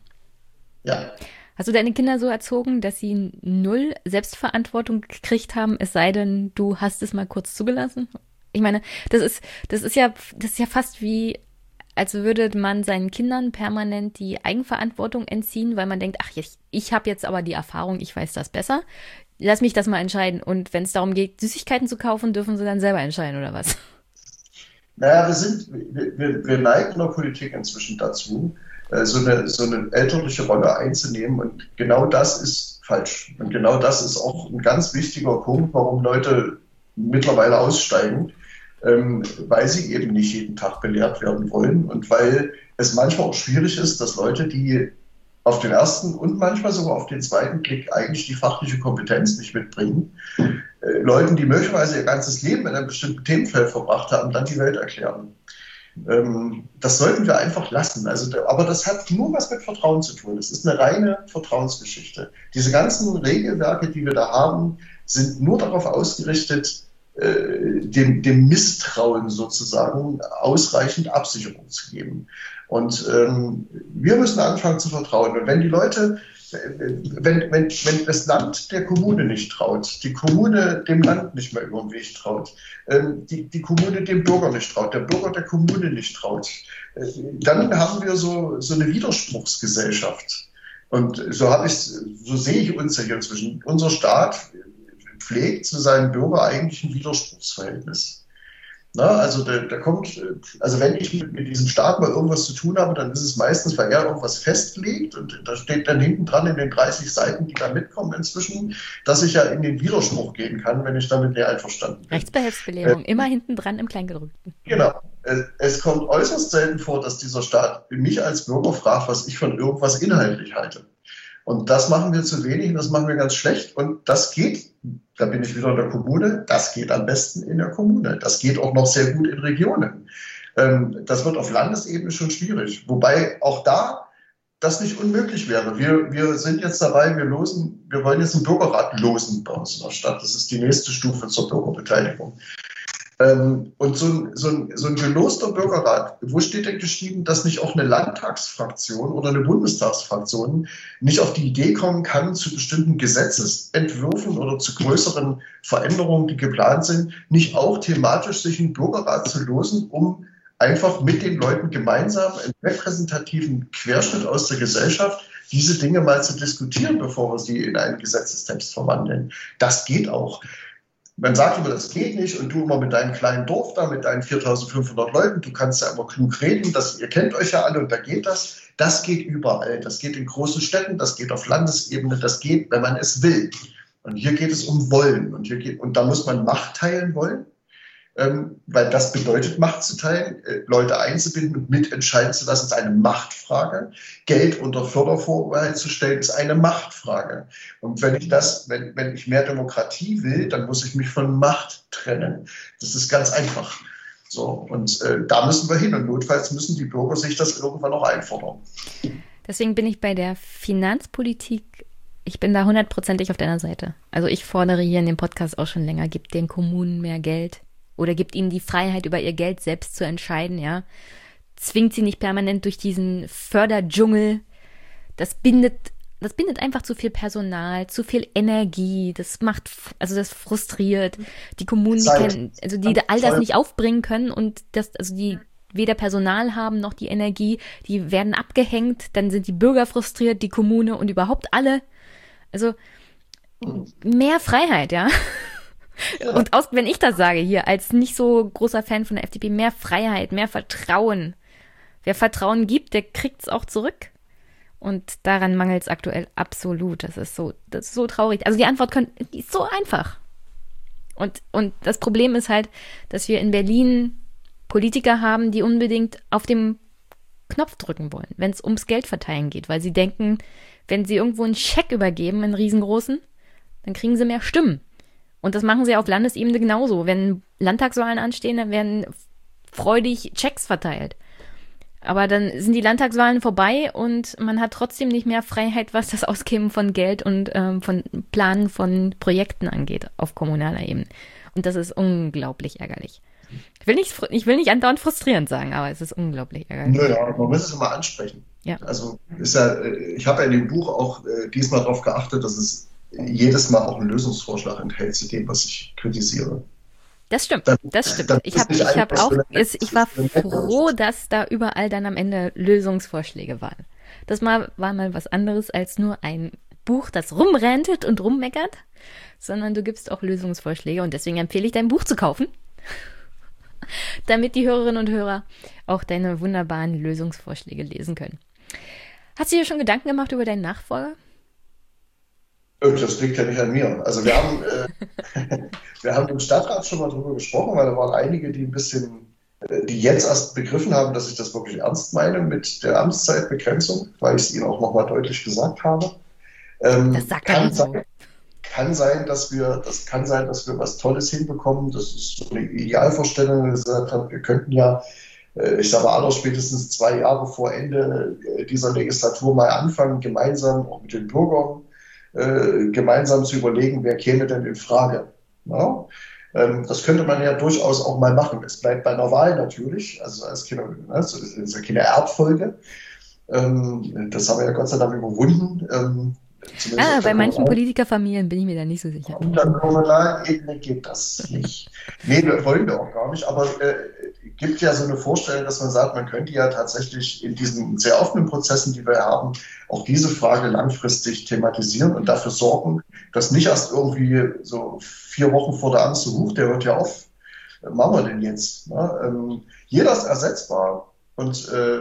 Ja. Hast du deine Kinder so erzogen, dass sie null Selbstverantwortung gekriegt haben, es sei denn, du hast es mal kurz zugelassen? Ich meine, das ist, das ist ja, das ist ja fast wie, als würde man seinen Kindern permanent die Eigenverantwortung entziehen, weil man denkt, ach, ich, ich habe jetzt aber die Erfahrung, ich weiß das besser. Lass mich das mal entscheiden. Und wenn es darum geht, Süßigkeiten zu kaufen, dürfen sie dann selber entscheiden, oder was? Naja, wir sind, wir, wir, wir neigen in der Politik inzwischen dazu, so eine, so eine elterliche Rolle einzunehmen. Und genau das ist falsch. Und genau das ist auch ein ganz wichtiger Punkt, warum Leute mittlerweile aussteigen, ähm, weil sie eben nicht jeden Tag belehrt werden wollen und weil es manchmal auch schwierig ist, dass Leute, die auf den ersten und manchmal sogar auf den zweiten Blick eigentlich die fachliche Kompetenz nicht mitbringen, äh, Leuten, die möglicherweise ihr ganzes Leben in einem bestimmten Themenfeld verbracht haben, dann die Welt erklären. Ähm, das sollten wir einfach lassen. Also, aber das hat nur was mit Vertrauen zu tun. Es ist eine reine Vertrauensgeschichte. Diese ganzen Regelwerke, die wir da haben, sind nur darauf ausgerichtet, äh, dem, dem Misstrauen sozusagen ausreichend Absicherung zu geben. Und ähm, wir müssen anfangen zu vertrauen. Und wenn die Leute, wenn, wenn, wenn das Land der Kommune nicht traut, die Kommune dem Land nicht mehr über den Weg traut, ähm, die, die Kommune dem Bürger nicht traut, der Bürger der Kommune nicht traut, äh, dann haben wir so, so eine Widerspruchsgesellschaft. Und so habe ich, so sehe ich uns ja hier inzwischen. Unser Staat pflegt zu seinen Bürgern eigentlich ein Widerspruchsverhältnis. Na, also da, da kommt, also wenn ich mit, mit diesem Staat mal irgendwas zu tun habe, dann ist es meistens, weil er irgendwas festlegt und da steht dann hinten dran in den dreißig Seiten, die da mitkommen inzwischen, dass ich ja in den Widerspruch gehen kann, wenn ich damit nicht einverstanden bin. Rechtsbehelfsbelehrung, äh, immer hinten dran im Kleingedruckten. Genau. Es, es kommt äußerst selten vor, dass dieser Staat mich als Bürger fragt, was ich von irgendwas inhaltlich halte. Und das machen wir zu wenig und das machen wir ganz schlecht. Und das geht, da bin ich wieder in der Kommune, das geht am besten in der Kommune. Das geht auch noch sehr gut in Regionen. Das wird auf Landesebene schon schwierig. Wobei auch da das nicht unmöglich wäre. Wir, wir sind jetzt dabei, wir losen, wir wollen jetzt einen Bürgerrat losen bei uns in der Stadt. Das ist die nächste Stufe zur Bürgerbeteiligung. Ähm, und so ein, so, ein, so ein geloster Bürgerrat, wo steht denn geschrieben, dass nicht auch eine Landtagsfraktion oder eine Bundestagsfraktion nicht auf die Idee kommen kann, zu bestimmten Gesetzesentwürfen oder zu größeren Veränderungen, die geplant sind, nicht auch thematisch sich einen Bürgerrat zu losen, um einfach mit den Leuten gemeinsam einen repräsentativen Querschnitt aus der Gesellschaft diese Dinge mal zu diskutieren, bevor wir sie in einen Gesetzestext verwandeln. Das geht auch. Man sagt immer, das geht nicht und du immer mit deinem kleinen Dorf da, mit deinen viertausendfünfhundert Leuten, du kannst ja immer klug reden, das, ihr kennt euch ja alle und da geht das. Das geht überall, das geht in großen Städten, das geht auf Landesebene, das geht, wenn man es will. Und hier geht es um Wollen und, hier geht, und da muss man Macht teilen wollen, ähm, weil das bedeutet, Macht zu teilen, äh, Leute einzubinden und mitentscheiden zu lassen, ist eine Machtfrage. Geld unter Fördervorbehalt zu stellen, ist eine Machtfrage. Und wenn ich das, wenn, wenn ich mehr Demokratie will, dann muss ich mich von Macht trennen. Das ist ganz einfach. So, und äh, da müssen wir hin. Und notfalls müssen die Bürger sich das irgendwann noch einfordern. Deswegen bin ich bei der Finanzpolitik, ich bin da hundertprozentig auf deiner Seite. Also ich fordere hier in dem Podcast auch schon länger, gibt den Kommunen mehr Geld. Oder gibt ihnen die Freiheit, über ihr Geld selbst zu entscheiden, ja. Zwingt sie nicht permanent durch diesen Förderdschungel. Das bindet, das bindet einfach zu viel Personal, zu viel Energie. Das macht, also das frustriert. Die Kommunen, die kennen, also die all das nicht aufbringen können und das, also die weder Personal haben noch die Energie, die werden abgehängt, dann sind die Bürger frustriert, die Kommune und überhaupt alle. Also mehr Freiheit, ja. Und aus, wenn ich das sage hier, als nicht so großer Fan von der F D P, mehr Freiheit, mehr Vertrauen. Wer Vertrauen gibt, der kriegt es auch zurück. Und daran mangelt es aktuell absolut. Das ist so, das ist so traurig. Also die Antwort können, die ist so einfach. Und, und das Problem ist halt, dass wir in Berlin Politiker haben, die unbedingt auf dem Knopf drücken wollen, wenn es ums Geld verteilen geht, weil sie denken, wenn sie irgendwo einen Scheck übergeben, einen riesengroßen, dann kriegen sie mehr Stimmen. Und das machen sie auf Landesebene genauso. Wenn Landtagswahlen anstehen, dann werden freudig Checks verteilt. Aber dann sind die Landtagswahlen vorbei und man hat trotzdem nicht mehr Freiheit, was das Ausgeben von Geld und ähm, von Planen von Projekten angeht auf kommunaler Ebene. Und das ist unglaublich ärgerlich. Ich will nicht, ich will nicht andauernd frustrierend sagen, aber es ist unglaublich ärgerlich. Nö, ja, man muss es immer ansprechen. Ja. Also ist ja, ich habe ja in dem Buch auch äh, diesmal darauf geachtet, dass es jedes Mal auch einen Lösungsvorschlag enthält zu dem, was ich kritisiere. Das stimmt, Dann, das stimmt. dann Ich habe ich hab auch, ist, ich war froh, dass da überall dann am Ende Lösungsvorschläge waren. Das mal, war mal was anderes als nur ein Buch, das rumrentet und rummeckert, sondern du gibst auch Lösungsvorschläge und deswegen empfehle ich, dein Buch zu kaufen, damit die Hörerinnen und Hörer auch deine wunderbaren Lösungsvorschläge lesen können. Hast du dir schon Gedanken gemacht über deinen Nachfolger? Das liegt ja nicht an mir. Also wir haben, äh, wir haben im Stadtrat schon mal drüber gesprochen, weil da waren einige, die ein bisschen, die jetzt erst begriffen haben, dass ich das wirklich ernst meine mit der Amtszeitbegrenzung, weil ich es ihnen auch nochmal deutlich gesagt habe. Ähm, das sagt kann er so. sein, kann sein, dass wir, das kann sein, dass wir was Tolles hinbekommen. Das ist so eine Idealvorstellung. Wir gesagt haben, wir könnten ja, äh, ich sage mal, aller spätestens zwei Jahre vor Ende dieser Legislatur mal anfangen, gemeinsam auch mit den Bürgern gemeinsam zu überlegen, wer käme denn in Frage. Ja? Ähm, das könnte man ja durchaus auch mal machen. Es bleibt bei einer Wahl natürlich, also als keine, ne, das ist ja keine Erbfolge. Ähm, das haben wir ja Gott sei Dank überwunden. Ähm, Ah, bei manchen Politikerfamilien bin ich mir da nicht so sicher. Auf der kommunalen Ebene geht das nicht. Nee, das wollen wir auch gar nicht. Aber es äh, gibt ja so eine Vorstellung, dass man sagt, man könnte ja tatsächlich in diesen sehr offenen Prozessen, die wir haben, auch diese Frage langfristig thematisieren und dafür sorgen, dass nicht erst irgendwie so vier Wochen vor der Amtszeit, huch, der hört ja auf, was machen wir denn jetzt? Ne? Ähm, jeder ist ersetzbar. Und äh,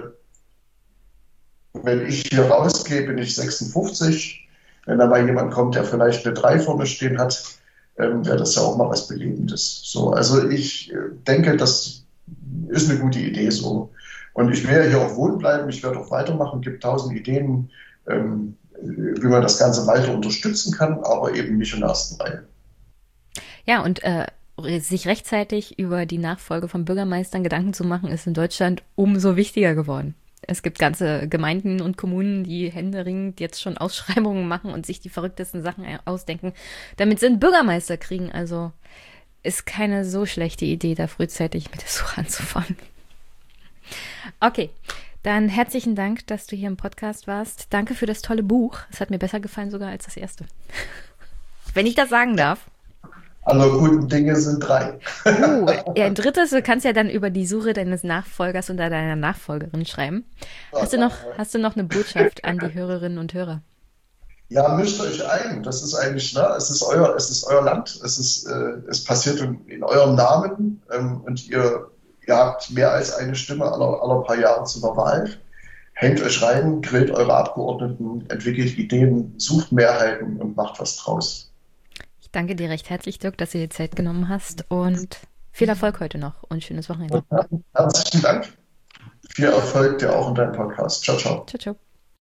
wenn ich hier rausgehe, bin ich sechsundfünfzig. Wenn da mal jemand kommt, der vielleicht eine drei vorne stehen hat, ähm, wäre das ja auch mal was Belebendes. So, also ich äh, denke, das ist eine gute Idee so. Und ich werde hier auch wohnen bleiben, ich werde auch weitermachen, gibt tausend Ideen, ähm, wie man das Ganze weiter unterstützen kann, aber eben nicht in der ersten Reihe. Ja, und äh, sich rechtzeitig über die Nachfolge von Bürgermeistern Gedanken zu machen, ist in Deutschland umso wichtiger geworden. Es gibt ganze Gemeinden und Kommunen, die händeringend jetzt schon Ausschreibungen machen und sich die verrücktesten Sachen ausdenken, damit sie einen Bürgermeister kriegen. Also ist keine so schlechte Idee, da frühzeitig mit der Suche anzufangen. Okay, dann herzlichen Dank, dass du hier im Podcast warst. Danke für das tolle Buch. Es hat mir besser gefallen sogar als das erste. Wenn ich das sagen darf. Alle guten Dinge sind drei. Uh, ja, ein drittes, du kannst ja dann über die Suche deines Nachfolgers oder deiner Nachfolgerin schreiben. Hast du noch, hast du noch eine Botschaft an die Hörerinnen und Hörer? Ja, mischt euch ein. Das ist eigentlich, ne, es ist euer, es ist euer Land. Es ist, äh, es passiert in, in eurem Namen ähm, und ihr, ihr habt mehr als eine Stimme aller, aller paar Jahre zu der Wahl. Hängt euch rein, grillt eure Abgeordneten, entwickelt Ideen, sucht Mehrheiten und macht was draus. Danke dir recht herzlich, Dirk, dass du dir Zeit genommen hast und viel Erfolg heute noch und schönes Wochenende. Herzlichen Dank. Viel Erfolg dir auch in deinem Podcast. Ciao, ciao. Ciao, ciao.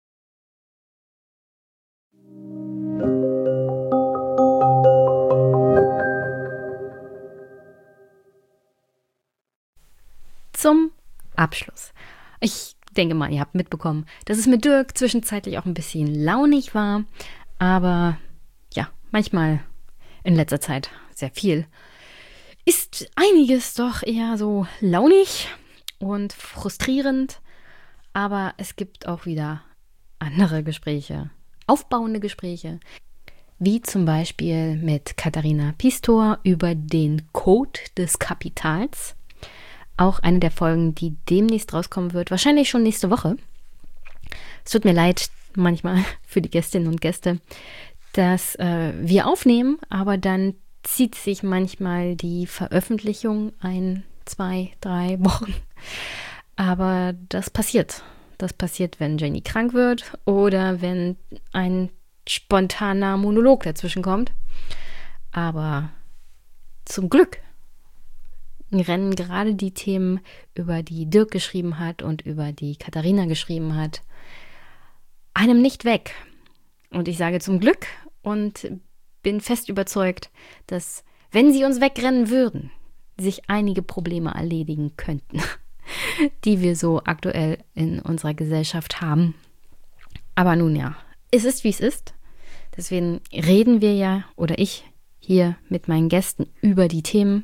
Zum Abschluss. Ich denke mal, ihr habt mitbekommen, dass es mit Dirk zwischenzeitlich auch ein bisschen launig war, aber ja, manchmal in letzter Zeit sehr viel, ist einiges doch eher so launig und frustrierend, aber es gibt auch wieder andere Gespräche, aufbauende Gespräche, wie zum Beispiel mit Katharina Pistor über den Code des Kapitals, auch eine der Folgen, die demnächst rauskommen wird, wahrscheinlich schon nächste Woche. Es tut mir leid manchmal für die Gästinnen und Gäste, dass äh, wir aufnehmen, aber dann zieht sich manchmal die Veröffentlichung ein, zwei, drei Wochen. Aber das passiert. Das passiert, wenn Jenny krank wird oder wenn ein spontaner Monolog dazwischen kommt. Aber zum Glück rennen gerade die Themen, über die Dirk geschrieben hat und über die Katharina geschrieben hat, einem nicht weg. Und ich sage zum Glück und bin fest überzeugt, dass, wenn sie uns wegrennen würden, sich einige Probleme erledigen könnten, die wir so aktuell in unserer Gesellschaft haben. Aber nun ja, es ist, wie es ist. Deswegen reden wir ja, oder ich hier mit meinen Gästen über die Themen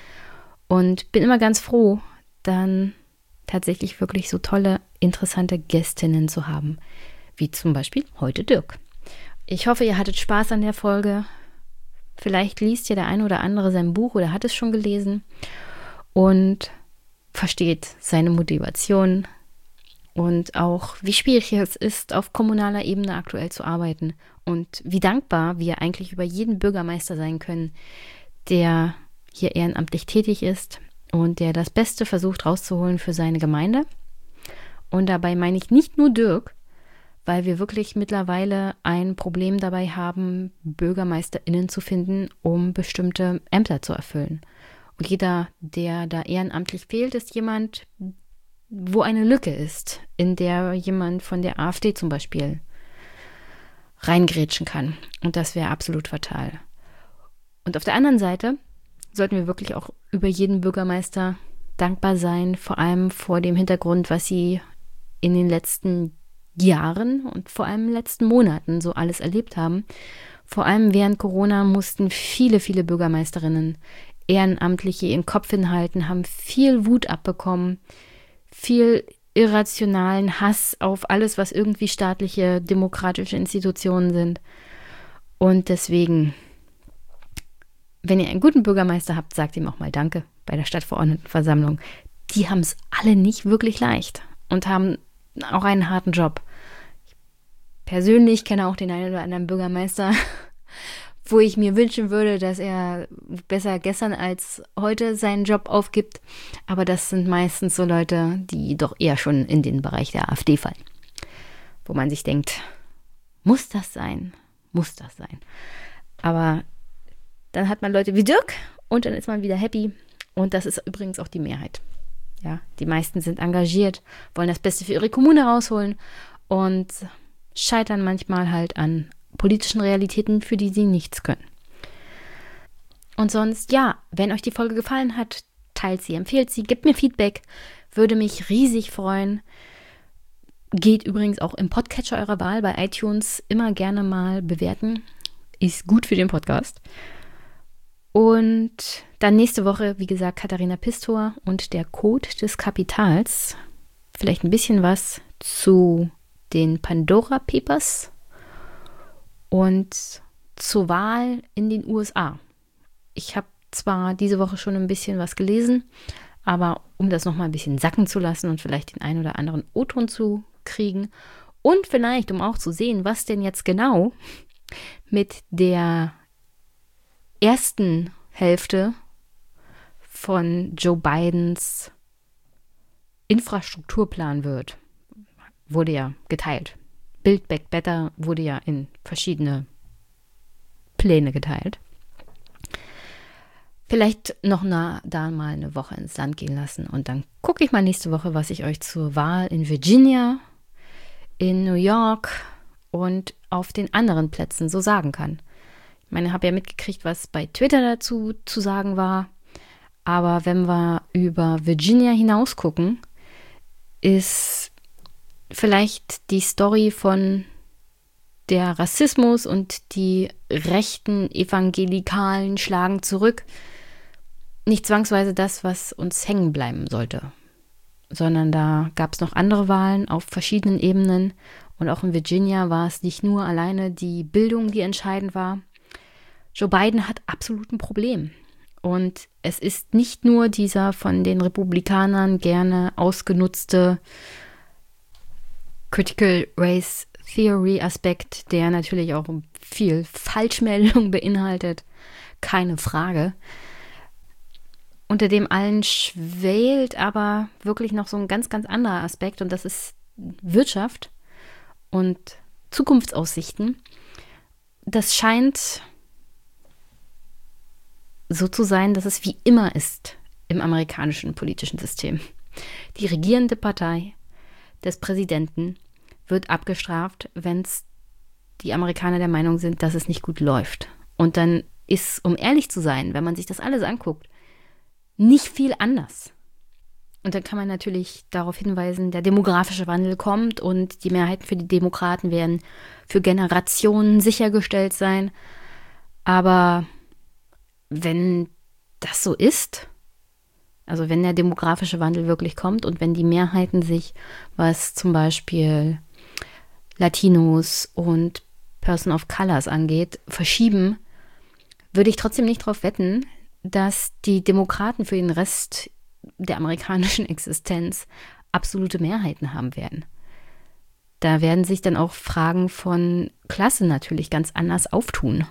und bin immer ganz froh, dann tatsächlich wirklich so tolle, interessante Gästinnen zu haben, wie zum Beispiel heute Dirk. Ich hoffe, ihr hattet Spaß an der Folge. Vielleicht liest ja der eine oder andere sein Buch oder hat es schon gelesen und versteht seine Motivation und auch, wie schwierig es ist, auf kommunaler Ebene aktuell zu arbeiten und wie dankbar wir eigentlich über jeden Bürgermeister sein können, der hier ehrenamtlich tätig ist und der das Beste versucht rauszuholen für seine Gemeinde. Und dabei meine ich nicht nur Dirk, weil wir wirklich mittlerweile ein Problem dabei haben, BürgermeisterInnen zu finden, um bestimmte Ämter zu erfüllen. Und jeder, der da ehrenamtlich fehlt, ist jemand, wo eine Lücke ist, in der jemand von der AfD zum Beispiel reingrätschen kann. Und das wäre absolut fatal. Und auf der anderen Seite sollten wir wirklich auch über jeden Bürgermeister dankbar sein, vor allem vor dem Hintergrund, was sie in den letzten Jahren und vor allem in den letzten Monaten so alles erlebt haben. Vor allem während Corona mussten viele, viele Bürgermeisterinnen Ehrenamtliche ihren Kopf hinhalten, haben viel Wut abbekommen, viel irrationalen Hass auf alles, was irgendwie staatliche, demokratische Institutionen sind. Und deswegen, wenn ihr einen guten Bürgermeister habt, sagt ihm auch mal Danke bei der Stadtverordnetenversammlung. Die haben es alle nicht wirklich leicht und haben auch einen harten Job. Ich persönlich kenne auch den einen oder anderen Bürgermeister, wo ich mir wünschen würde, dass er besser gestern als heute seinen Job aufgibt. Aber das sind meistens so Leute, die doch eher schon in den Bereich der AfD fallen. Wo man sich denkt, muss das sein? Muss das sein? Aber dann hat man Leute wie Dirk und dann ist man wieder happy. Und das ist übrigens auch die Mehrheit. Ja, die meisten sind engagiert, wollen das Beste für ihre Kommune rausholen und scheitern manchmal halt an politischen Realitäten, für die sie nichts können. Und sonst, ja, wenn euch die Folge gefallen hat, teilt sie, empfehlt sie, gebt mir Feedback, würde mich riesig freuen. Geht übrigens auch im Podcatcher eurer Wahl bei iTunes immer gerne mal bewerten. Ist gut für den Podcast. Und dann nächste Woche, wie gesagt, Katharina Pistor und der Code des Kapitals. Vielleicht ein bisschen was zu den Pandora Papers und zur Wahl in den U S A. Ich habe zwar diese Woche schon ein bisschen was gelesen, aber um das nochmal ein bisschen sacken zu lassen und vielleicht den einen oder anderen O-Ton zu kriegen und vielleicht, um auch zu sehen, was denn jetzt genau mit der ersten Hälfte von Joe Bidens Infrastrukturplan wird, wurde ja geteilt. Build Back Better wurde ja in verschiedene Pläne geteilt. Vielleicht noch na, da mal eine Woche ins Land gehen lassen und dann gucke ich mal nächste Woche, was ich euch zur Wahl in Virginia, in New York und auf den anderen Plätzen so sagen kann. Ich meine, ich habe ja mitgekriegt, was bei Twitter dazu zu sagen war. Aber wenn wir über Virginia hinaus gucken, ist vielleicht die Story von der Rassismus und die rechten Evangelikalen schlagen zurück nicht zwangsweise das, was uns hängen bleiben sollte, sondern da gab es noch andere Wahlen auf verschiedenen Ebenen und auch in Virginia war es nicht nur alleine die Bildung, die entscheidend war. Joe Biden hat absolut ein Problem. Und es ist nicht nur dieser von den Republikanern gerne ausgenutzte Critical Race Theory Aspekt, der natürlich auch viel Falschmeldung beinhaltet, keine Frage. Unter dem allen schwelt aber wirklich noch so ein ganz, ganz anderer Aspekt und das ist Wirtschaft und Zukunftsaussichten. Das scheint so zu sein, dass es wie immer ist im amerikanischen politischen System. Die regierende Partei des Präsidenten wird abgestraft, wenn es die Amerikaner der Meinung sind, dass es nicht gut läuft. Und dann ist, um ehrlich zu sein, wenn man sich das alles anguckt, nicht viel anders. Und dann kann man natürlich darauf hinweisen, der demografische Wandel kommt und die Mehrheiten für die Demokraten werden für Generationen sichergestellt sein. Aber wenn das so ist, also wenn der demografische Wandel wirklich kommt und wenn die Mehrheiten sich, was zum Beispiel Latinos und Person of Colors angeht, verschieben, würde ich trotzdem nicht darauf wetten, dass die Demokraten für den Rest der amerikanischen Existenz absolute Mehrheiten haben werden. Da werden sich dann auch Fragen von Klasse natürlich ganz anders auftun.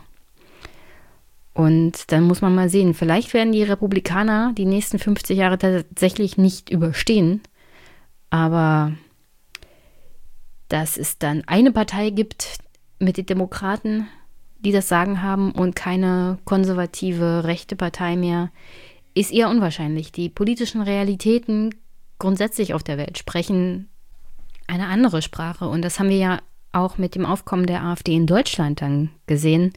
Und dann muss man mal sehen, vielleicht werden die Republikaner die nächsten fünfzig Jahre tatsächlich nicht überstehen, aber dass es dann eine Partei gibt mit den Demokraten, die das Sagen haben und keine konservative rechte Partei mehr, ist eher unwahrscheinlich. Die politischen Realitäten grundsätzlich auf der Welt sprechen eine andere Sprache und das haben wir ja auch mit dem Aufkommen der AfD in Deutschland dann gesehen.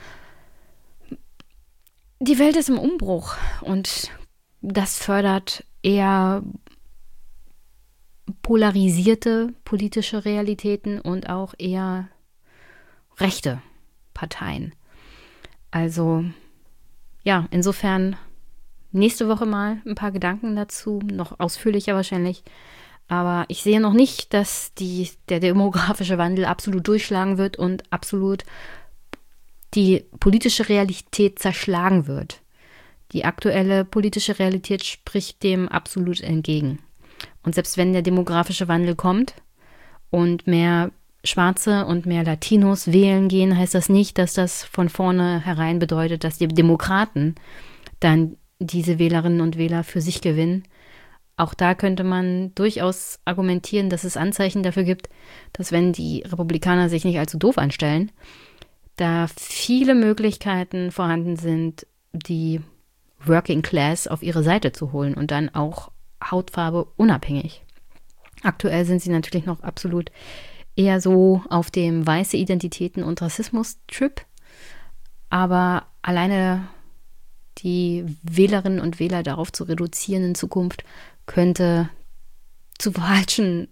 Die Welt ist im Umbruch und das fördert eher polarisierte politische Realitäten und auch eher rechte Parteien. Also ja, insofern nächste Woche mal ein paar Gedanken dazu, noch ausführlicher wahrscheinlich. Aber ich sehe noch nicht, dass die, der demografische Wandel absolut durchschlagen wird und absolut die politische Realität zerschlagen wird. Die aktuelle politische Realität spricht dem absolut entgegen. Und selbst wenn der demografische Wandel kommt und mehr Schwarze und mehr Latinos wählen gehen, heißt das nicht, dass das von vornherein bedeutet, dass die Demokraten dann diese Wählerinnen und Wähler für sich gewinnen. Auch da könnte man durchaus argumentieren, dass es Anzeichen dafür gibt, dass wenn die Republikaner sich nicht allzu doof anstellen, da viele Möglichkeiten vorhanden sind, die Working Class auf ihre Seite zu holen und dann auch Hautfarbe unabhängig. Aktuell sind sie natürlich noch absolut eher so auf dem weiße Identitäten- und Rassismus-Trip, aber alleine die Wählerinnen und Wähler darauf zu reduzieren in Zukunft, könnte zu falschen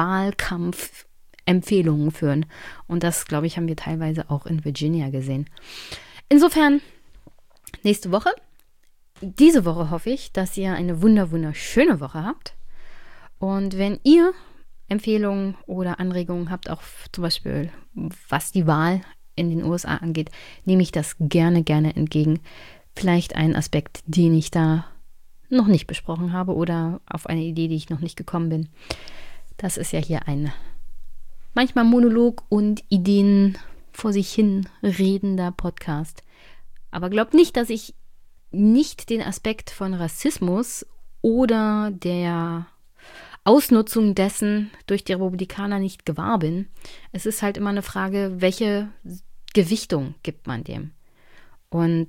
Wahlkampfempfehlungen führen. Und das, glaube ich, haben wir teilweise auch in Virginia gesehen. Insofern, nächste Woche. Diese Woche hoffe ich, dass ihr eine wunder, wunderschöne Woche habt. Und wenn ihr Empfehlungen oder Anregungen habt, auch zum Beispiel was die Wahl in den U S A angeht, nehme ich das gerne, gerne entgegen. Vielleicht einen Aspekt, den ich da noch nicht besprochen habe oder auf eine Idee, die ich noch nicht gekommen bin. Das ist ja hier ein manchmal Monolog und Ideen vor sich hin redender Podcast. Aber glaubt nicht, dass ich nicht den Aspekt von Rassismus oder der Ausnutzung dessen durch die Republikaner nicht gewahr bin. Es ist halt immer eine Frage, welche Gewichtung gibt man dem? Und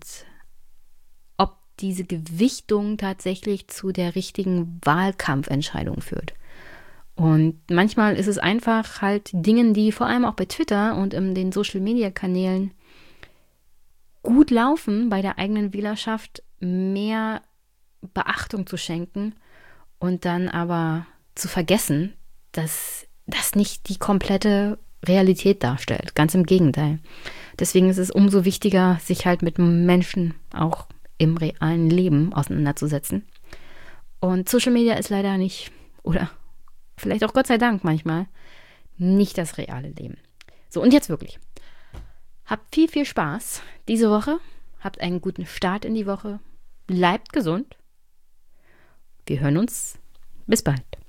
ob diese Gewichtung tatsächlich zu der richtigen Wahlkampfentscheidung führt. Und manchmal ist es einfach halt Dingen, die vor allem auch bei Twitter und in den Social-Media-Kanälen gut laufen, bei der eigenen Wählerschaft mehr Beachtung zu schenken und dann aber zu vergessen, dass das nicht die komplette Realität darstellt. Ganz im Gegenteil. Deswegen ist es umso wichtiger, sich halt mit Menschen auch im realen Leben auseinanderzusetzen. Und Social Media ist leider nicht, oder vielleicht auch Gott sei Dank manchmal, nicht das reale Leben. So, und jetzt wirklich. Habt viel, viel Spaß diese Woche. Habt einen guten Start in die Woche. Bleibt gesund. Wir hören uns. Bis bald.